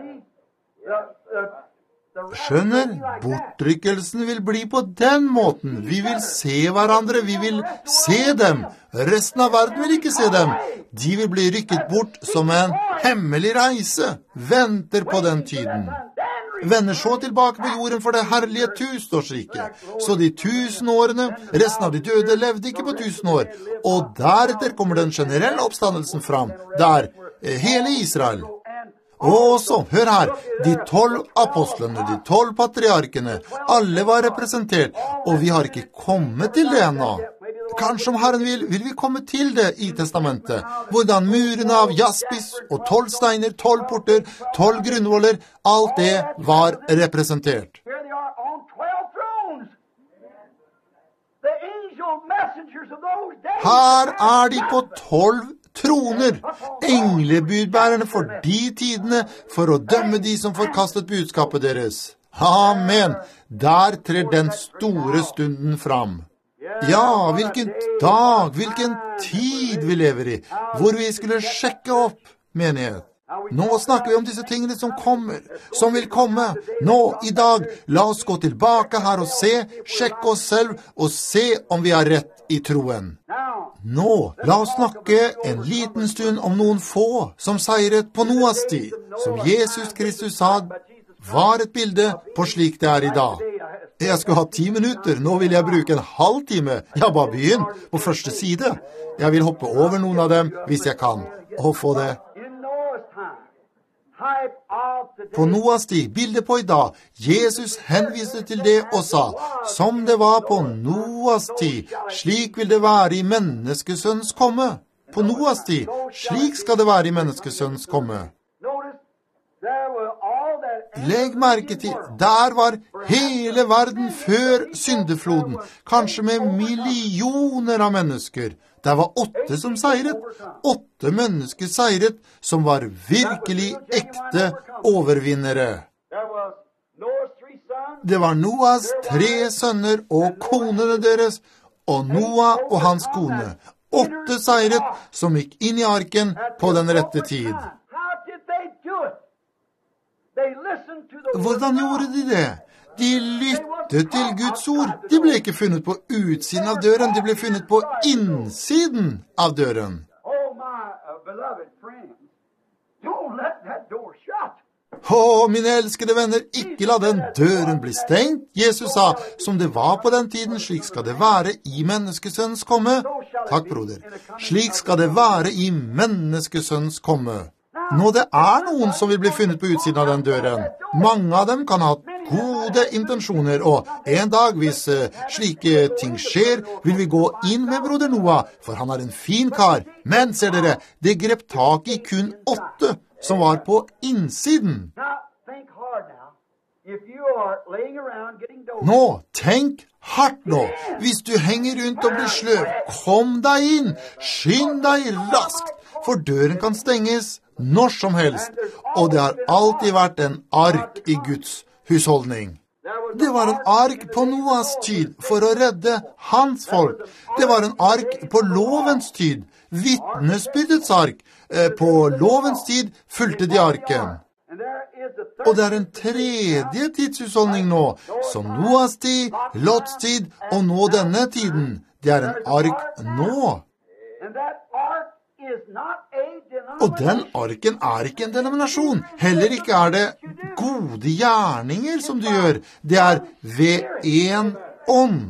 Skjønner, bortrykkelsen vil bli på den måten. Vi vil se hverandre, vi vil se dem. Resten av verden vil ikke se dem. De vil bli rykket bort som en hemmelig reise. Venter på den tiden. Vender så tilbake på jorden for det herlige tusenårsriket. Så de 1000 årene, resten av de døde levde ikke på 1000 år. Og deretter kommer den generelle oppstandelsen fram. Der hele Israel. Og så, hør her, de 12 apostlene, de 12 patriarkene, alle var representert, og vi har ikke kommet til det ennå. Kanskje om Herren vil vi komme til det i testamentet, hvordan murene av jaspis og 12 steiner, 12 porter, 12 grunnvoller, alt det var representert. Her de på 12 troner, englebudbærerne for de tidene, for å dømme de som forkastet budskapet deres. Amen! Der trer den store stunden fram. Ja, hvilken dag, hvilken tid vi lever i, hvor vi skulle sjekke opp menighet. Nå snakker vi om disse tingene som kommer, som vil komme. Nå, i dag, la oss gå tilbake her og se, sjekke oss selv og se om vi har rett i troen. Nå, la oss snakke en liten stund om noen få som seiret på Noas tid, som Jesus Kristus sa var et bilde på slik det i dag. Jeg skulle ha 10 minutter, nå vil jeg bruke en halv time. Ja, bare begynn på første side. Jeg vil hoppe over noen av dem hvis jeg kan, og få det. På Noas tid, bildet på i dag, Jesus henviste til det og sa, som det var på Noas tid, slik vil det være i menneskesønns komme. På Noas tid, slik skal det være i menneskesønns komme. Legg merke til, der var hele verden før syndefloden, kanskje med millioner av mennesker. Det var 8 som seiret. 8 mennesker seiret, som var virkelig ekte overvinnere. Det var Noas 3 sønner og konene deres, og Noah og hans kone. 8 seiret, som gikk inn i arken på den rette tid. Hvordan gjorde de det? De lyttet til Guds ord. De ble ikke funnet på utsiden av døren, de ble funnet på innsiden av døren. Mine elskede venner, ikke la den døren bli stengt. Jesus sa, som det var på den tiden, slik skal det være i menneskesønns komme. Takk, broder. Slik skal det være i menneskesønns komme. Nå det noen som vil bli funnet på utsiden av den døren. Mange av dem kan ha gode intensjoner, og en dag hvis slike ting skjer, vil vi gå inn med broder Noah, for han en fin kar. Men, ser dere, det grep tak i kun 8 som var på innsiden. Nå, tenk hardt nå. Hvis du henger rundt og blir sløv, kom deg inn, skynd deg raskt, for døren kan stenges når som helst, og det har alltid vært en ark i Guds husholdning. Det var en ark på Noas tid for å redde hans folk. Det var en ark på lovens tid, vitnesbyrdets ark. På lovens tid fulgte de arken. Og det en tredje tidshusholdning nå, som Noas tid, Lots tid, og nå denne tiden. Det en ark nå. Og den arken ikke en denominasjon. Heller ikke det gode gjerninger som du gjør. Det ved en ånd.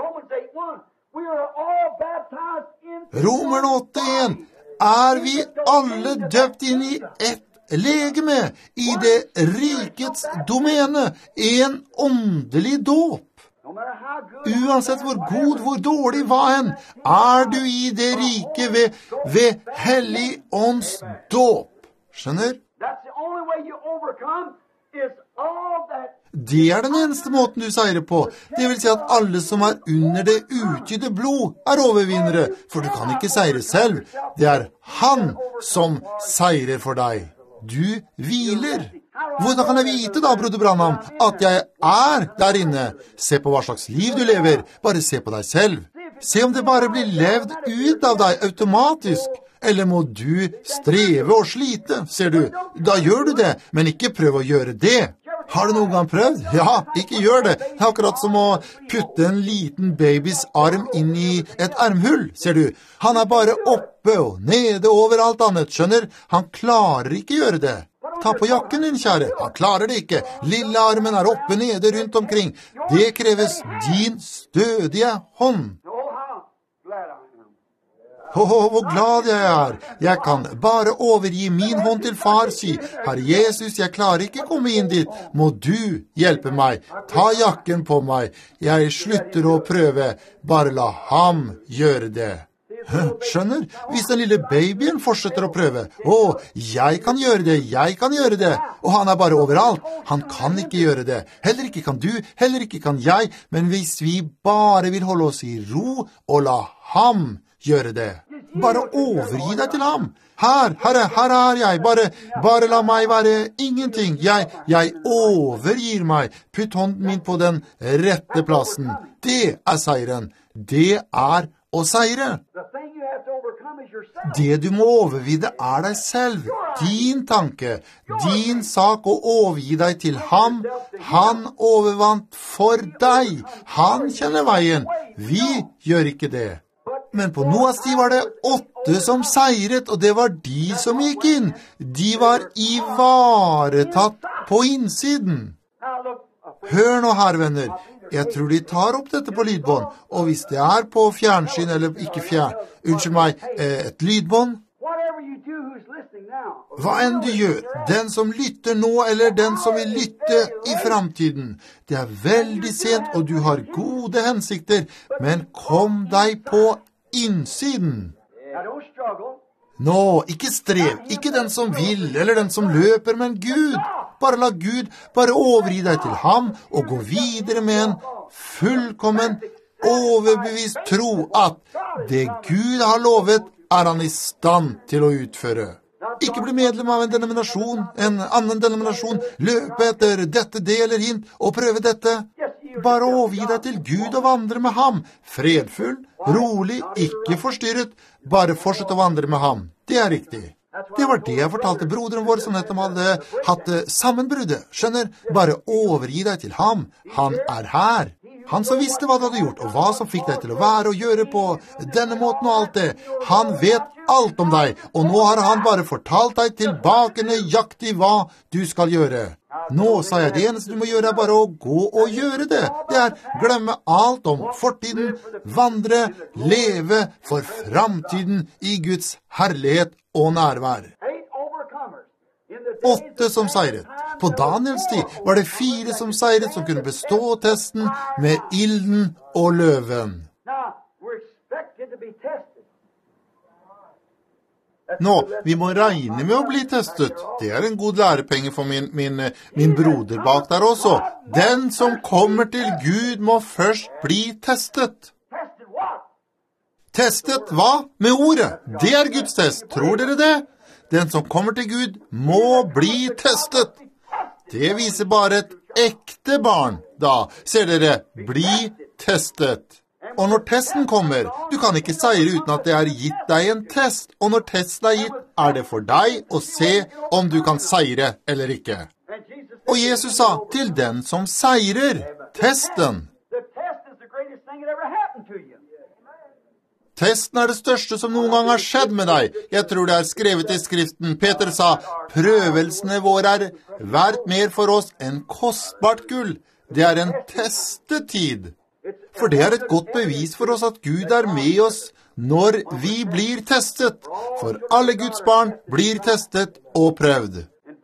Romerne 8:1. Vi alle døpt inn i ett legeme, i det rikets domene, en åndelig dåp. Uansett hvor god, hvor dårlig var hen, du i det rike ved hellig ånds dåp. Skjønner? Det den eneste måten du seirer på. Det vil si at alle som under det utgytte blod overvinnere, for du kan ikke seire selv. Det han som seirer for deg. Du hviler. Hvordan kan jeg vite da, broder Branham, at jeg der inne? Se på hva slags liv du lever. Bare se på deg selv. Se om det bare blir levd ut av deg automatisk. eller må du streve og slite, ser du? Da gjør du det, men ikke prøv å gjøre det. Har du noen gang prøvd? Ja, ikke gjør det. Det er akkurat som å putte en liten babys arm inn i et armhull, ser du. Han er bare oppe og nede over alt annet, skjønner? Han klarer ikke gjøre det. Ta på jakken din, kjære. Han klarer det ikke. Lille armen er oppe, nede, rundt omkring. Det kreves din stødige hånd. Hvor glad jeg er. Jeg kan bare overgi min hånd til far, si, Herre Jesus, jeg klarer ikke komme inn dit. Må du hjelpe meg? Ta jakken på meg. Jeg slutter å prøve. Bare la ham gjøre det. Skjønner? Hvis den lille babyen fortsetter å prøve. Jeg kan gjøre det, jeg kan gjøre det. Og han er bare overalt. Han kan ikke gjøre det. Heller ikke kan du, heller ikke kan jeg. Men hvis vi bare vil holde oss i ro og la ham gjøre det. Bare overgi deg til ham. Her er jeg. Bare la meg være ingenting. Jeg overgir meg. Putt hånden min på den rette plassen. Det er seieren. Det er å seire. Det du må overvide er deg selv. Din tanke, din sak å overgi deg til ham. Han overvant for deg. Han kjenner veien. Vi gjør ikke det. Men på Noas tid var det 8 som seiret, og det var de som gikk inn. De var ivaretatt på innsiden. Hør nå her, venner. Jeg tror de tar opp dette på lydbånd, og hvis det er på fjernsyn, eller ikke unnskyld meg, et lydbånd, hva enn du gjør, den som lytter nå, eller den som vil lytte i fremtiden, det er veldig sent, og du har gode hensikter, men kom deg på innsiden. Nå, ikke strev, ikke den som vil, eller den som løper, men Gud. Bare la Gud, bare overgi deg til ham, og gå videre med en fullkommen, overbevist tro at det Gud har lovet, er han i stand til å utføre. Ikke bli medlem av en denominasjon, en annen denominasjon, løpe etter dette, det eller hint, og prøve dette. Bare overgi deg til Gud og vandre med ham. Fredfull, rolig, ikke forstyrret. Bare fortsett å vandre med ham. Det er riktig. Det var det jeg fortalte broderen vår som nettopp hadde hatt sammenbruddet. Skjønner? Bare overgi deg til ham. Han er her. Han som visste hva du hadde gjort, og hva som fikk deg til å være og gjøre på denne måten og alt det. Han vet alt om deg, og nå har han bare fortalt deg tilbake nøyaktig hva du skal gjøre. Nå sa jeg det eneste du må gjøre er bare å gå og gjøre det. Det er glemme alt om fortiden, vandre, leve for framtiden i Guds herlighet og nærvær. 8 som seiret. På Daniels tid var det 4 som seiret som kunne bestå testen med ilden og løven. Nå, vi må regne med å bli testet. Det er en god lærepenge for min broder bak der også. Den som kommer til Gud må først bli testet. Testet hva? Med ordet. Det er Guds test. Tror dere det? Den som kommer til Gud må bli testet. Det viser bare et ekte barn. Da, ser dere, bli testet. Og når testen kommer, du kan ikke seire uten at det er gitt deg en test. Og når testen er gitt, er det for deg å se om du kan seire eller ikke. Og Jesus sa, til den som seirer, testen. Testen er det største som noen gang har skjedd med deg. Jeg tror det er skrevet i skriften. Peter sa, prøvelsene våre er vært mer for oss enn kostbart gull. Det er en testetid. For det er et godt bevis for oss at Gud er med oss når vi blir testet. For alle Guds barn blir testet og prøvd.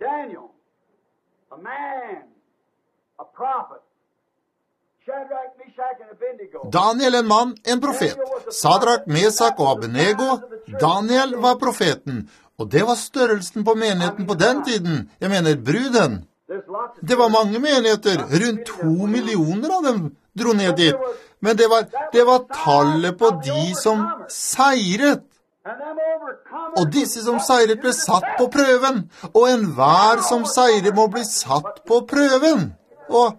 Daniel, en mann, en profet. Sadrak, Mesak og Abednego. Daniel var profeten. Og det var størrelsen på menigheten på den tiden. Jeg mener bruden. Det var mange menigheter. Rundt 2 millioner av dem dro ned dit. Men det var tallet på de som seiret. Og disse som seiret ble satt på prøven. Og enhver som seirer må bli satt på prøven. Og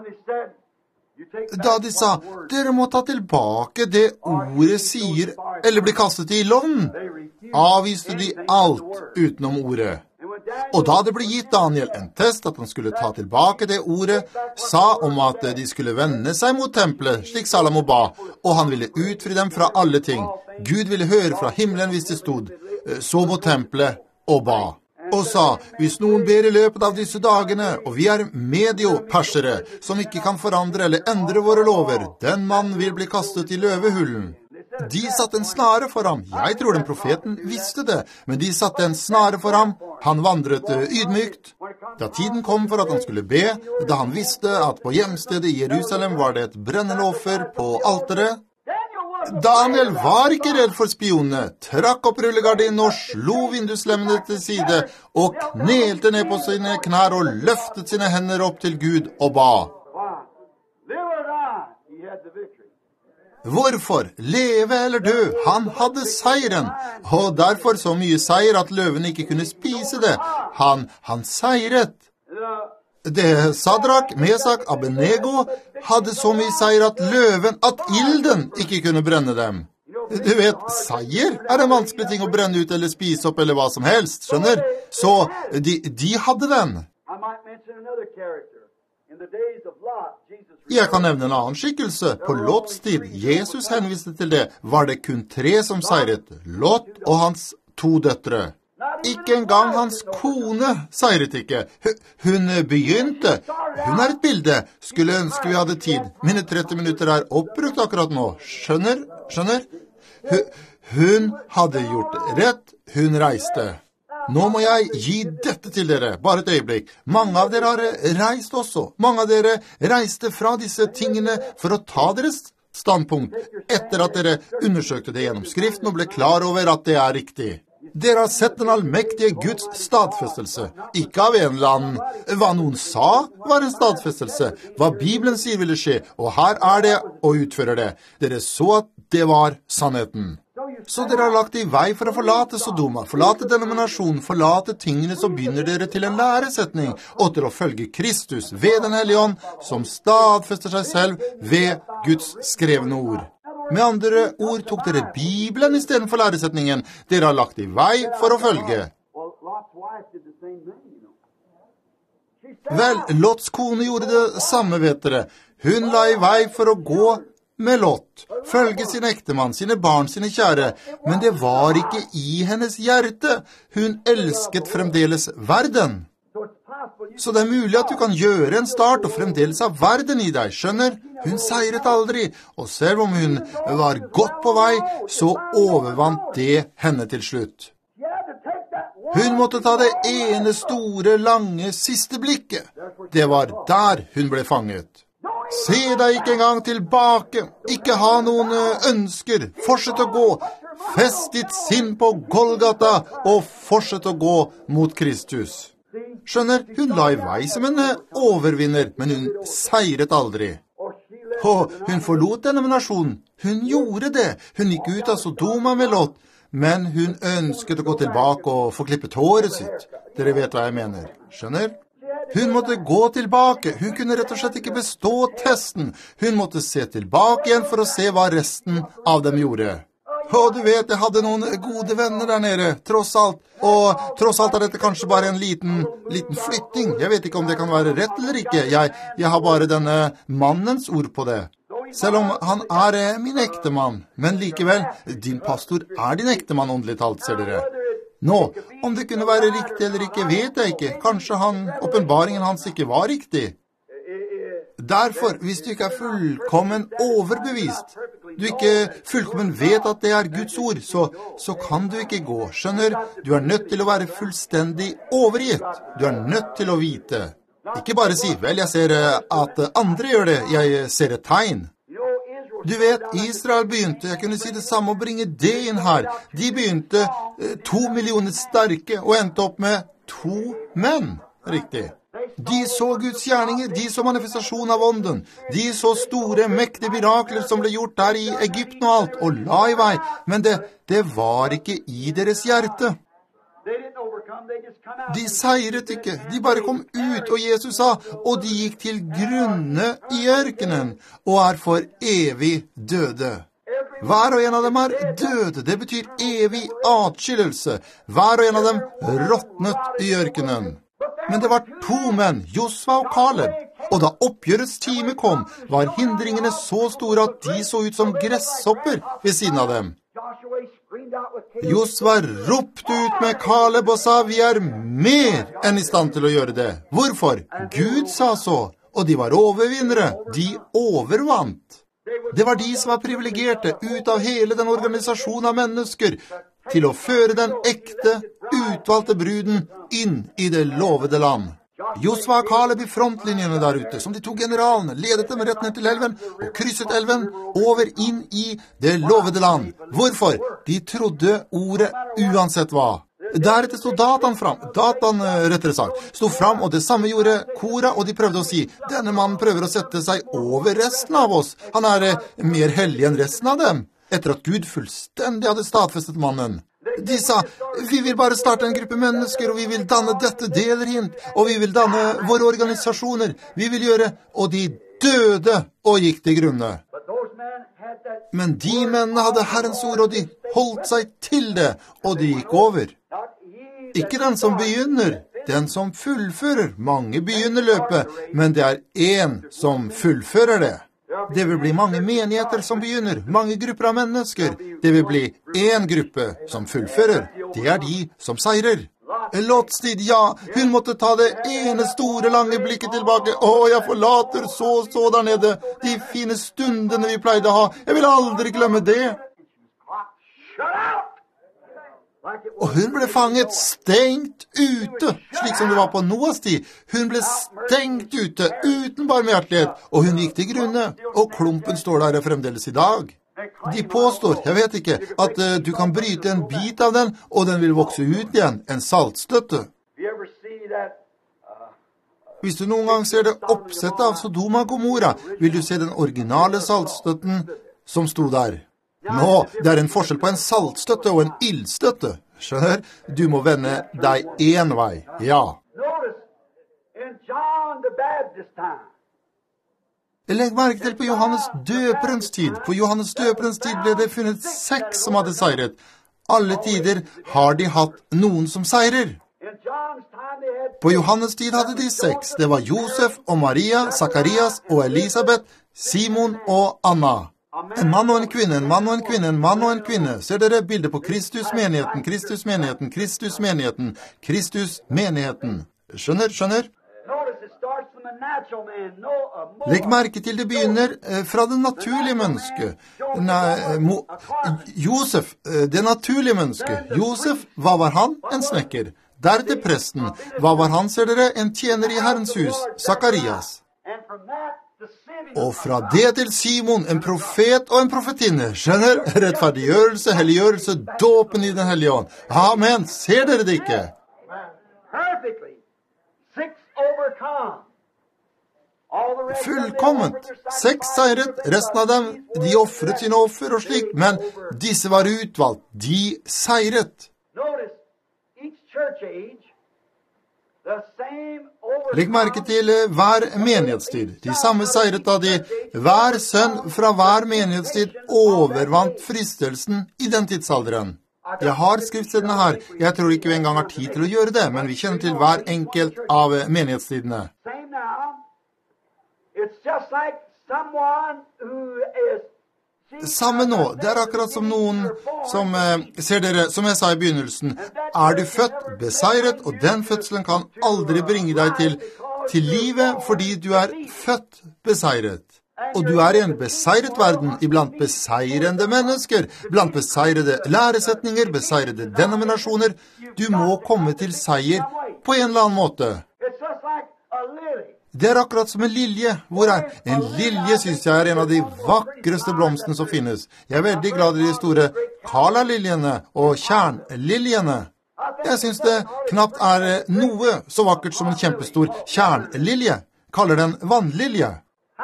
da de sa, dere må ta tilbake det ordet sier, eller bli kastet i ilden. avviste de alt utenom ordet. Og da det ble gitt Daniel en test at han skulle ta tilbake det ordet, sa om at de skulle vende seg mot tempelet, slik Salomo ba, og han ville utfri dem fra alle ting. Gud ville høre fra himmelen hvis det stod, så mot tempelet og ba. Og sa, hvis noen ber i løpet av disse dagene, og vi er medio-persere, som ikke kan forandre eller endre våre lover, den mann vil bli kastet i løvehullen. De satte en snare for ham. Jeg tror den profeten visste det, men de satte en snare for ham. Han vandret ydmykt. Da tiden kom for at han skulle be, da han visste at på hjemstedet i Jerusalem var det et brennende offer på alteret, Daniel var ikke redd for spionene, trakk opp rullegardinen og slo vinduslemmene til side, og knelte ned på sine knær og løftet sine hender opp til Gud og ba. Hvorfor? Leve eller dø? Han hadde seieren, og derfor så mye seier at løvene ikke kunne spise det. Han seiret. Det Sadrak, Mesak, Abednego hadde så mye seier at ilden ikke kunne brenne dem. Du vet, seier er en vanskelig ting å brenne ut eller spise opp eller hva som helst, skjønner? Så de hadde den. Jeg kan nevne en annen skikkelse. På Lots tid, Jesus henviste til det, var det kun 3 som seiret. Lot og hans 2 døtre. Ikke engang hans kone seiret ikke. Hun begynte. Hun er et bilde. Skulle ønske vi hadde tid. Mine 30 minutter er oppbrukt akkurat nå. Skjønner? Hun hadde gjort rett. Hun reiste. Nå må jeg gi dette til dere, bare et øyeblikk. Mange av dere har reist også. Mange av dere reiste fra disse tingene for å ta deres standpunkt, etter at dere undersøkte det gjennom skriften og ble klar over at det er riktig. Dere har sett den allmektige Guds stadfestelse, ikke av en eller annen. Hva noen sa var en stadfestelse, hva Bibelen sier ville skje, og her er det og utfører det. Dere så at det var sannheten. Så dere har lagt i vei for å forlate Sodoma, forlate denominasjonen, forlate tingene, så begynner dere til en læresetning, og til å følge Kristus ved den hellige ånd, som stadfester seg selv ved Guds skrevne ord. Med andre ord tok dere Bibelen i stedet for læresetningen. Dere har lagt i vei for å følge. Vel, Lots kone gjorde det samme, vet dere. Hun la i vei for å gå med Lot, følge sin ektemann, sine barn, sine kjære, men det var ikke i hennes hjerte. Hun elsket fremdeles verden. Så det er mulig at du kan gjøre en start og fremdeles ha verden i deg, skjønner? Hun seiret aldri, og selv om hun var godt på vei, så overvant det henne til slutt. Hun måtte ta det ene store, lange, siste blikket. Det var der hun ble fanget. Se deg ikke engang tilbake, ikke ha noen ønsker, fortsett å gå, fest ditt sinn på Golgata og fortsett å gå mot Kristus. Skjønner, hun la i vei som en overvinner, men hun seiret aldri. Og hun forlot denne nasjonen. Hun gjorde det. Hun gikk ut av Sodoma med Lot, men hun ønsket å gå tilbake og få klippet håret sitt. Dere vet hva jeg mener, skjønner? Hun måtte gå tilbake. Hun kunne rett og slett ikke bestå testen. Hun måtte se tilbake igjen for å se hva resten av dem gjorde. Og du vet, jeg hadde noen gode venner der nede, tross alt. Og tross alt er dette kanskje bare en liten flytting. Jeg vet ikke om det kan være rett eller ikke. Jeg har bare denne mannens ord på det. Selv om han er min ektemann. Men likevel, din pastor er din ektemann åndelig talt, ser dere. Nå, om det kunne være riktig eller ikke, vet jeg ikke. Kanskje åpenbaringen hans ikke var riktig. Derfor, hvis du ikke er fullkommen overbevist, du ikke fullkommen vet at det er Guds ord, så kan du ikke gå, skjønner? Du er nødt til å være fullstendig overgitt. Du er nødt til å vite. Ikke bare si, vel, jeg ser at andre gjør det, jeg ser et tegn. Du vet, Israel begynte, jeg kunne si det samme og bringe det inn her. De begynte 2 millioner sterke og endte opp med 2 menn, riktig. De så Guds gjerninger, de så manifestasjon av ånden. De så store, mektige mirakler som ble gjort der i Egypten og alt, og la i vei. Men det var ikke i deres hjerte. De seiret ikke, de bare kom ut, og Jesus sa, og de gikk til grunne i ørkenen, og er for evig døde. Hver og en av dem er døde. Det betyr evig atskillelse. Hver og en av dem råtnet i ørkenen. Men det var 2 menn, Josva og Kaleb. Og da oppgjørets time kom, var hindringene så store at de så ut som gresshopper ved siden av dem. Josva ropte ut med Kaleb og sa, vi er mer enn i stand til å gjøre det. Hvorfor? Gud sa så, og de var overvinnere. De overvant. Det var de som var privilegerte ut av hele den organisasjonen av mennesker til å føre den ekte, utvalgte bruden inn i det lovede land. Josva og Kaleb i frontlinjene der ute, som de 2 generalene, ledet dem rett ned til elven og krysset elven over inn i det lovede land. Hvorfor? De trodde ordet uansett hva. Deretter stod Datan stod fram, og det samme gjorde Kora, og de prøvde å si, denne mannen prøver å sette seg over resten av oss. Han er mer hellig enn resten av dem. Etter at Gud fullstendig hadde stadfestet mannen. De sa, vi vil bare starte en gruppe mennesker, og vi vil danne dette delrint, og vi vil danne våre organisasjoner. Vi vil gjøre, og de døde og gikk til grunne. Men de mennene hadde Herrens ord, og de holdt seg til det, og de gikk over. Ikke den som begynner, den som fullfører. Mange begynner løpet, men det er en som fullfører det. Det vil bli mange menigheter som begynner, mange grupper av mennesker. Det vil bli en gruppe som fullfører. Det er de som seirer. Lots tid, ja, hun måtte ta det ene store lange blikket tilbake. Jeg forlater så der nede. De fine stundene vi pleide å ha. Jeg vil aldri glemme det. Og hun ble fanget stengt ute, slik som det var på Noas tid. Hun ble stengt ute, uten barmhjertighet, og hun gikk til grunne, og klumpen står der fremdeles i dag. De påstår, jeg vet ikke, at du kan bryte en bit av den, og den vil vokse ut igjen, en saltstøtte. Hvis du noen gang ser det oppsettet av Sodoma og Gomorra, vil du se den originale saltstøtten som sto der. Nå, det er en forskjell på en saltstøtte og en ildstøtte. Skjønner? Du må vende deg en vei. Ja. Legg merke til på Johannes døperens tid. På Johannes døperens tid ble det funnet 6 som hadde seiret. Alle tider har de hatt noen som seirer. På Johannes tid hadde de 6. Det var Josef og Maria, Zakarias og Elisabeth, Simon og Anna. En mann og en kvinne, en mann og en kvinne, en mann og en kvinne. Ser dere bildet på Kristusmenigheten, Kristusmenigheten, Kristusmenigheten, Kristusmenigheten. Skjønner? Legg merke til det begynner fra det naturlige mennesket. Josef, det naturlige mennesket. Josef, hva var han? En snekker. Deretter presten. Hva var han, ser dere? En tjener i Herrens hus. Zakarias. Og fra det til Simon, en profet og en profetinne. Skjønner? Rettferdiggjørelse, helliggjørelse, dåpen i den hellige ånd. Amen, ser dere det ikke? Fullkomment. 6 seiret, resten av dem, de offret sine offer og slik, men disse var utvalgt. De seiret. Legg merke til hver menighetstid. De samme seiret da de, hver sønn fra hver menighetstid overvant fristelsen i den tidsalderen. Jeg har skriftstedene her. Jeg tror ikke vi engang har tid til å gjøre det, men vi kjenner til hver enkelt av menighetstidene. Samme nå, det er akkurat som noen som, ser dere, som jeg sa i begynnelsen, er du født, beseiret, og den fødselen kan aldri bringe deg til livet, fordi du er født beseiret. Og du er i en beseiret verden, iblant beseirende mennesker, blant beseirede læresetninger, beseirede denominasjoner. Du må komme til seier på en eller annen måte. Det er akkurat som en lilje. Hvor er? En lilje synes jeg er en av de vakreste blomstene som finnes. Jeg er veldig glad i de store kala-liljene og kjernliljene. Jeg synes det knapt er noe så vakkert som en kjempestor kjernlilje. Kaller den vannlilje.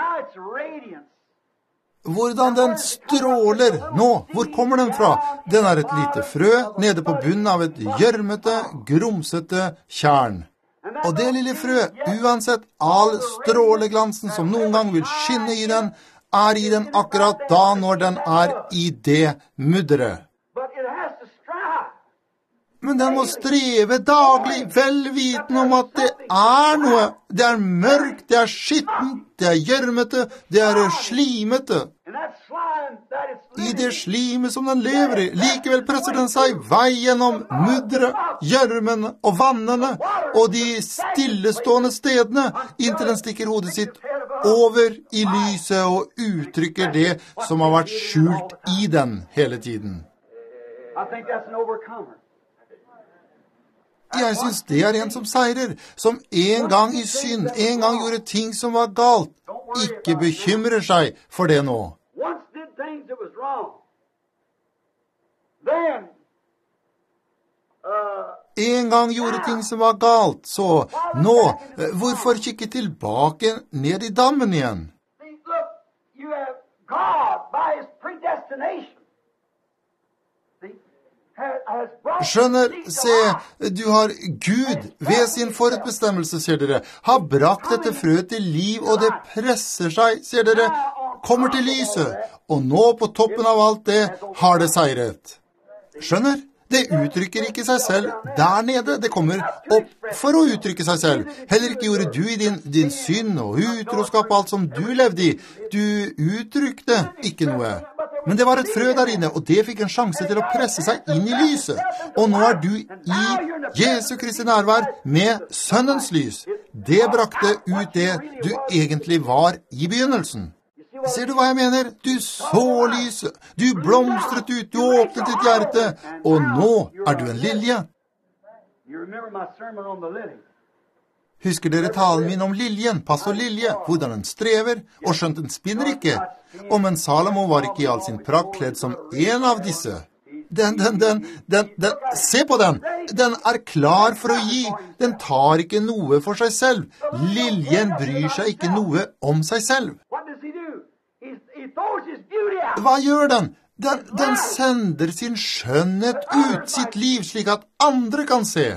Hvordan den stråler nå. Hvor kommer den fra? Den er et lite frø nede på bunnen av et gjørmete, grumsete kjern. Og det lille frø, uansett all stråleglansen som noen gang vil skinne i den, er i den akkurat da når den er i det mudderet. But it has to strive. Men den må streve daglig, velviten om at det er noe. Det er mørkt, det er skittent, det er gjørmete, det er slimete. And that slime that it's I det slimet som den lever i, likevel presser den seg vei gjennom mudderet, gjørmen og vannene og de stillestående stedene, inntil den stikker hodet sitt over i lyset og uttrykker det som har vært skjult i den hele tiden. I think that's an overcomer. Jeg synes det er en som seirer, som en gang i synd, en gang gjorde ting som var galt, ikke bekymrer seg for det nå. Once did things that was wrong. Then, En gang gjorde ting som var galt, så nå, hvorfor kikke tilbake ned i dammen igjen? see, look, you have God by His predestination. See, has brought Skjønner, seed to se, life. du har Gud ved sin forutbestemmelse, ser dere, har brakt dette frøet til liv, og det presser seg, ser dere, kommer til lyset, og nå på toppen av alt det har det seiret. Skjønner? Det uttrykker ikke seg selv der nede, det kommer opp for å uttrykke seg selv. Heller ikke gjorde du i din synd og utroskap alt som du levde i. Du uttrykte ikke noe. Men det var et frø der inne, og det fikk en sjanse til å presse seg inn i lyset. Og nå er du i Jesu Kristi nærvær med Sønnens lys. Det brakte ut det du egentlig var i begynnelsen. Ser du hva jeg mener? Du så lyset, du blomstret ut, du åpnet ditt hjerte, og nå er du en lilje. You remember my sermon on the lily. Husker dere talen min om liljen, pastor Lilje, hvordan den strever, og skjønt den spinner ikke? Og men Salomo var ikke i all sin prakt kledd som en av disse. Se på den! Den er klar for å gi. Den tar ikke noe for seg selv. Liljen bryr seg ikke noe om seg selv. What does he do? He throws his beauty out. Hva gjør den? Den sender sin skjønnhet ut, sitt liv, slik at andre kan se.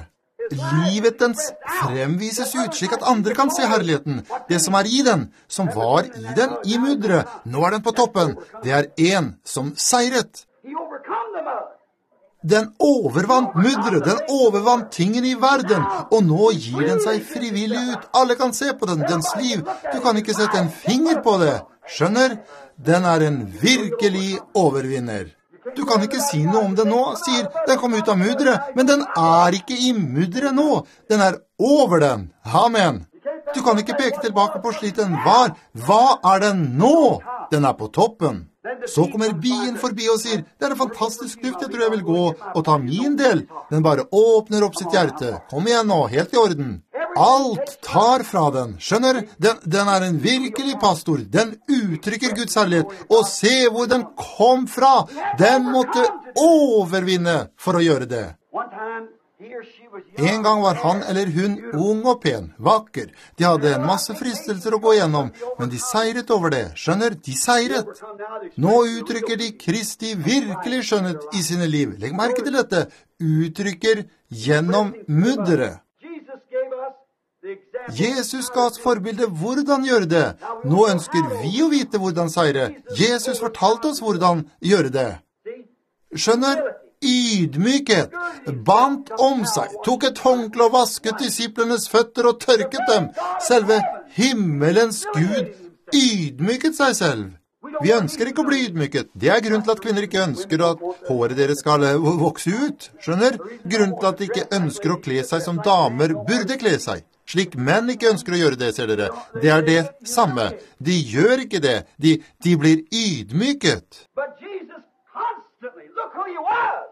Livet dens fremvises ut, slik at andre kan se herligheten. Det som er i den, som var i den i mudderet, nå er den på toppen. Det er en som seiret. He overcome the mud. Den overvant mudderet, den overvant tingene i verden, og nå gir den seg frivillig ut. Alle kan se på den, dens liv. Du kan ikke sette en finger på det. Skjønner? Den er en virkelig overvinner. Du kan ikke si noe om det nå, sier den kom ut av mudderet, men den er ikke i mudderet nå. Den er over den. Amen. Du kan ikke peke tilbake på slik den var. Hva er den nå? Den er på toppen. Så kommer bien forbi og sier, det er en fantastisk luft, jeg tror jeg vil gå og ta min del. Den bare åpner opp sitt hjerte. Kom igjen nå, helt i orden. Alt tar fra den. Skjønner? Den er en virkelig pastor. Den uttrykker Guds herlighet. Og se hvor den kom fra. Den måtte overvinne for å gjøre det. One time, he or she was young. En gang var han eller hun ung og pen, vakker. De hadde en masse fristelser å gå gjennom, men de seiret over det. Skjønner? De seiret. Nå uttrykker de Kristi virkelig skjønnhet i sine liv. Legg merke til dette. Uttrykker gjennom mudderet. Jesus gave us the example. Jesus ga oss forbilde hvordan gjøre det. Nå ønsker vi å vite hvordan seire. Jesus fortalte oss hvordan gjøre det. See? Skjønner? Ydmykhet. Bandt om seg, tok et håndkle og vasket disiplenes føtter og tørket dem. Selve himmelens Gud ydmyket seg selv. Vi ønsker ikke å bli ydmyket. Det er grunnen til at kvinner ikke ønsker at håret deres skal vokse ut. Skjønner? Grunnen til at de ikke ønsker å kle seg som damer burde kle seg. Slik menn ikke ønsker å gjøre det, ser dere. Det er det samme. De gjør ikke det. De blir ydmyket. But Jesus constantly, look who he was.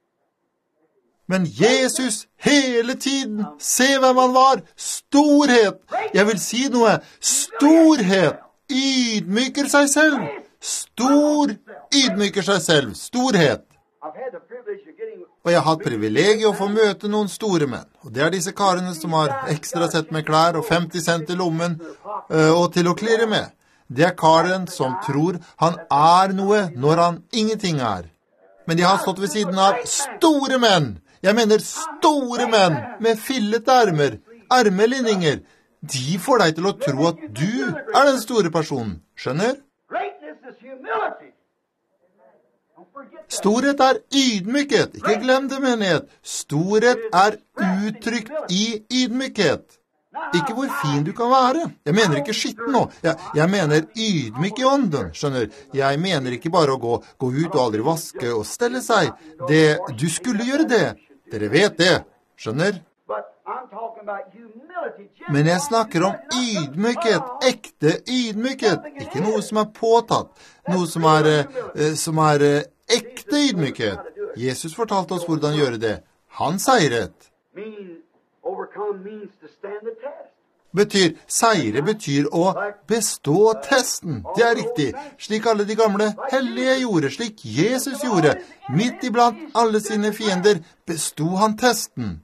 Men Jesus hele tiden, se hvem han var, storhet, jeg vil si noe, storhet, ydmyker seg selv, stor, ydmyker seg selv, storhet. I've had the privilege of getting Og jeg har hatt privilegiet å få møte noen store menn, og det er disse karene som har ekstra sett med klær og 50 cent i lommen og til å klirre med. Det er karen som tror han er noe når han ingenting er. Men de har stått ved siden av store menn. Jeg mener store menn med fillete ermer, ermelinninger. De får deg til å tro at du er den store personen. Skjønner? greatness humility. Don't forget that. Storhet er ydmykhet. Ikke glem det, menighet. Storhet er uttrykt i ydmykhet. Ikke hvor fin du kan være. Jeg mener ikke skitten nå. Jeg mener ydmyk i ånden, skjønner. Jeg mener ikke bare å gå ut og aldri vaske og stelle seg. Du skulle gjøre det. Dere vet det, skjønner. Men jeg snakker om ydmykhet, ekte ydmykhet. Ikke noe som er påtatt. Noe som er ekte ydmykhet. Jesus fortalte oss hvordan gjøre det. Han seiret. Seire betyr å bestå testen. Det er riktig. Slik alle de gamle hellige gjorde, slik Jesus gjorde. Midt iblant alle sine fiender besto han testen.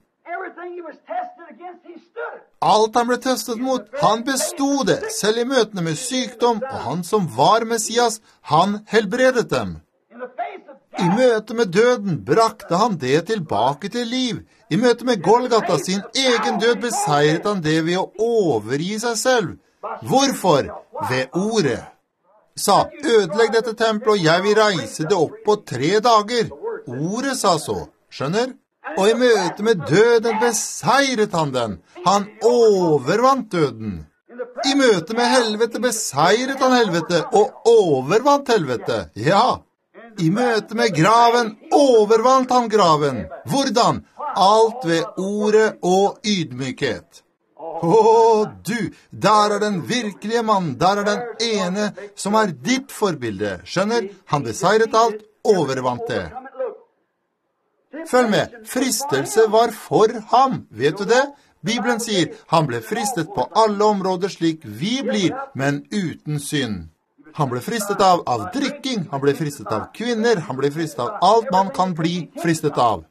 Alt han ble testet mot, han bestod det. Selv i møtene med sykdom, og han som var Messias, han helbredet dem. I møte med døden brakte han det tilbake til liv. I møte med Golgata, sin egen død, beseiret han det ved å overgi seg selv. Hvorfor? Ved ordet. Sa, ødelegg dette tempelet, og jeg vil reise det opp på 3 dager. Ordet sa så, skjønner? Og i møte med døden beseiret han den. Han overvant døden. I møte med helvete beseiret han helvete, og overvant helvete. Ja, i møte med graven overvant han graven. Hvordan? Alt ved ordet og ydmykhet. Der er den virkelige mann, der er den ene som er ditt forbilde. Skjønner? Han beseiret alt, overvant det. Følg med, fristelse var for ham, vet du det? Bibelen sier, han ble fristet på alle områder slik vi blir, men uten synd. Han ble fristet av drikking, han ble fristet av kvinner, han ble fristet av alt man kan bli fristet av.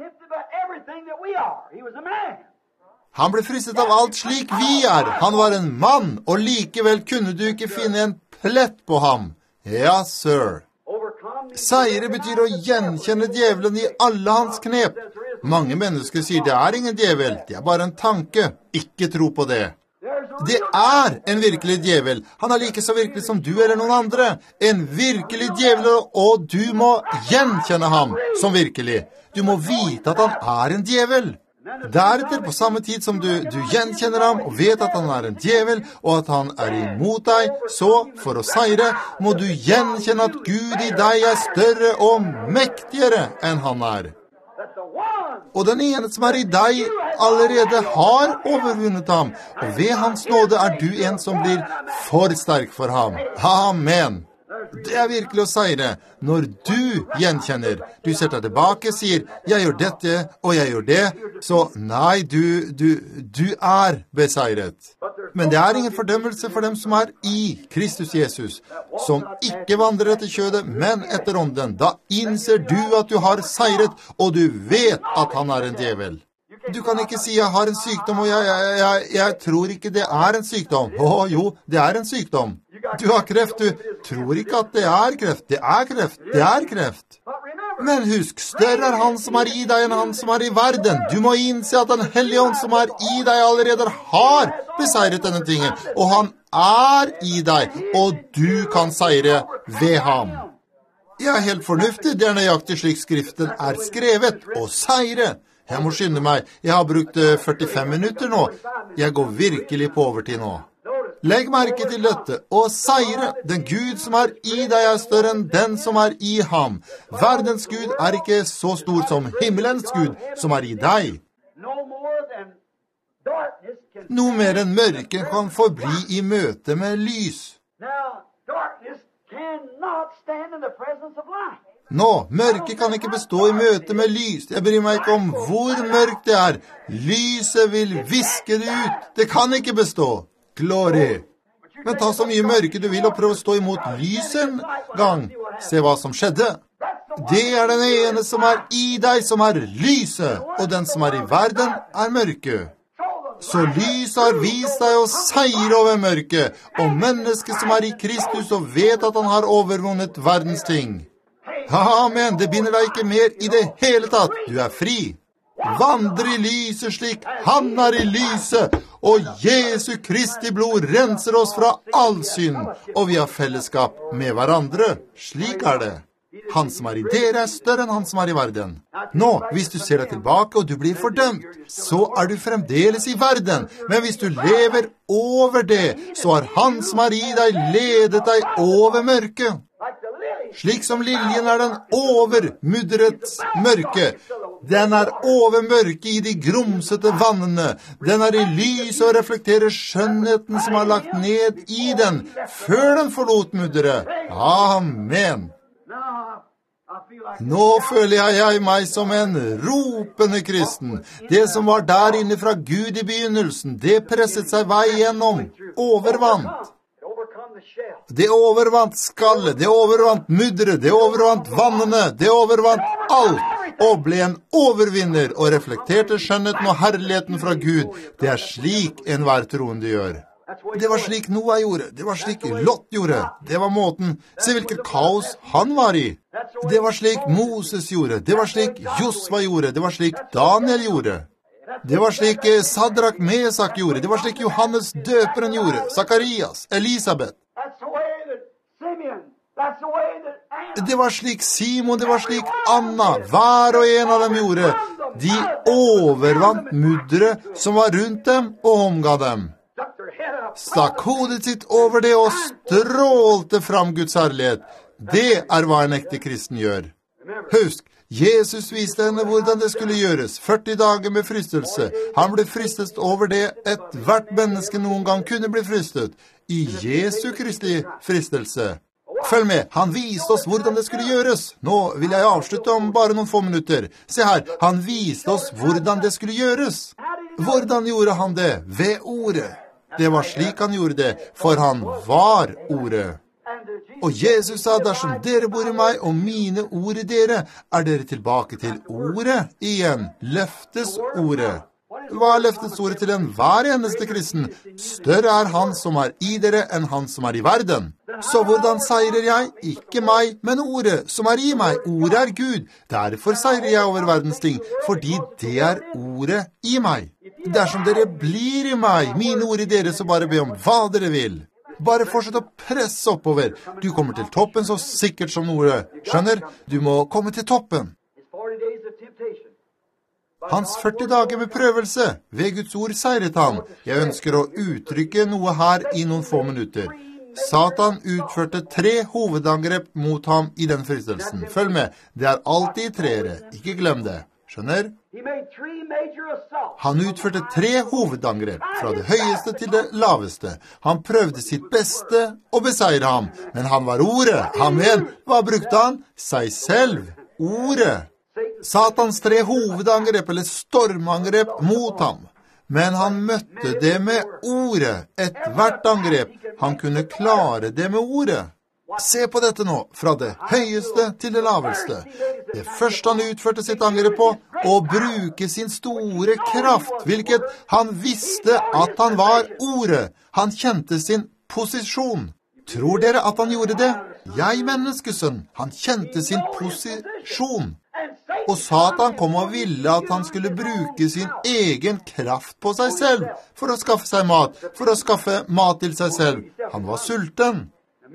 Han ble fristet av alt slik vi er. Han var en mann, og likevel kunne du ikke finne en plett på ham. Ja, sir. Seire betyr å gjenkjenne djevelen i alle hans knep. Mange mennesker sier det er ingen djevel, det er bare en tanke. Ikke tro på det. Det er en virkelig djevel. Han er like så virkelig som du eller noen andre. En virkelig djevel, og du må gjenkjenne ham som virkelig. Du må vite at han er en djevel. Deretter, på samme tid som du gjenkjenner ham og vet at han er en djevel, og at han er imot deg, så, for å seire, må du gjenkjenne at Gud i deg er større og mektigere enn han er. Og den ene som er i deg allerede har overvunnet ham, og ved hans nåde er du en som blir for sterk for ham. Amen. Det er virkelig å seire når du gjenkjenner. Du ser deg tilbake, sier, jeg gjør dette, og jeg gjør det. Så nei, du er beseiret. Men det er ingen fordømmelse for dem som er i Kristus Jesus, som ikke vandrer etter kjødet, men etter ånden. Da innser du at du har seiret, og du vet at han er en djevel. Du kan ikke si, jeg har en sykdom, og jeg tror ikke det er en sykdom. Jo, det er en sykdom. Du har kreft, du tror ikke at det er kreft. Det er kreft, det er kreft. Men husk, større er han som er i deg enn han som er i verden. Du må innse at den hellige ånd som er i deg allerede har beseiret denne tingen. Og han er i deg, og du kan seire ved ham. Jeg er helt fornuftig, det er nøyaktig slik skriften er skrevet, og seire. Jeg må skynde meg, jeg har brukt 45 minutter nå. Jeg går virkelig på overtid nå. Legg merke til dette, og seire, den Gud som er i deg er større enn den som er i ham. Verdens Gud er ikke så stor som himmelens Gud som er i deg. Noe mer enn mørke kan forbli i møte med lys. Nå, mørke kan ikke bestå i møte med lys. Jeg bryr meg ikke om hvor mørkt det er. Lyset vil viske det ut. Det kan ikke bestå. Glory! Men ta så mye mørke du vil og prøve å stå imot lyset en gang. Se hva som skjedde. Det er den ene som er i deg som er lyset, og den som er i verden er mørke. Så lyset har vist deg å seire over mørke, og mennesket som er i Kristus og vet at han har overvunnet verdens ting. Amen, det binder deg ikke mer i det hele tatt. Du er fri. Vandre i lyset slik han er i lyset, Og Jesu Kristi blod renser oss fra all synd, og vi har fellesskap med hverandre. Slik er det. Han som er i dere er større enn han som er i verden. Nå, hvis du ser deg tilbake og du blir fordømt, så er du fremdeles i verden. Men hvis du lever over det, så har han som er i deg ledet deg over mørket. Slik som liljen er den over mudderets mørke. Den er over mørket i de grumsete vannene. Den er i lys og reflekterer skjønnheten som er lagt ned i den, før den forlot mudderet. Amen. Nå føler jeg meg som en ropende kristen. Det som var der inne fra Gud i begynnelsen, det presset seg vei gjennom, overvant. Det overvant skallet, det overvant mudderet, det overvant vannene, det overvant alt, og ble en overvinner og reflekterte skjønnheten og herligheten fra Gud. Det er slik enhver troende gjør. Det var slik Noah gjorde, det var slik Lot gjorde, det var måten. Se hvilket kaos han var i. Det var slik Moses gjorde, det var slik Josva gjorde, det var slik Daniel gjorde. Det var slik Sadrak Mesak gjorde, det var slik Johannes døperen gjorde, Zakarias, Elisabeth. Det var slik Simon, det var slik Anna, hver og en av dem gjorde. De overvant mudderet som var rundt dem og omga dem. Stakk hodet sitt over det og strålte fram Guds herlighet. Det er hva en ekte kristen gjør. Husk, Jesus viste henne hvordan det skulle gjøres. 40 dager med fristelse. Han ble fristet over det hvert menneske noen gang kunne bli fristet. I Jesu Kristi fristelse. Følg med, han viste oss hvordan det skulle gjøres. Nå vil jeg avslutte om bare noen få minutter. Se her, han viste oss hvordan det skulle gjøres. Hvordan gjorde han det? Ved ordet. Det var slik han gjorde det, for han var ordet. Og Jesus sa, dersom dere bor i meg, og mine ord i dere, er dere tilbake til ordet igjen. Løftes ordet. Hva er løftes ordet til enhver eneste kristen? Større er han som er i dere enn han som er i verden. Så hvordan seirer jeg? Ikke meg, men ordet som er i meg. Ordet er Gud. Derfor seirer jeg over verdens ting, fordi det er ordet i meg. Dersom dere blir i meg, mine ord i dere, så bare be om hva dere vil. Bare fortsett å presse oppover. Du kommer til toppen så sikkert som noe. Skjønner? Du må komme til toppen. Hans 40 dager med prøvelse. Ved Guds ord seiret han. Jeg ønsker å uttrykke noe her i noen få minutter. Satan utførte 3 hovedangrep mot ham i den fristelsen. Følg med. Det er alltid 3. Ikke glem det. Skjønner? Han utførte 3 hovedangrep, fra det høyeste til det laveste. Han prøvde sitt beste å beseire ham, men han var ordet. Amen. Hva brukte han? Seg selv. Ordet. Satans 3 hovedangrep, eller stormangrep, mot ham. Men han møtte det med ordet. Hvert angrep. Han kunne klare det med ordet. Se på dette nå, fra det høyeste til det laveste. Det første han utførte sitt angrep på, å bruke sin store kraft, hvilket han visste at han var ordet. Han kjente sin posisjon. Tror dere at han gjorde det? Jeg, menneskesønn, han kjente sin posisjon. Og Satan kom og ville at han skulle bruke sin egen kraft på seg selv, for å skaffe seg mat, for å skaffe mat til seg selv. Han var sulten.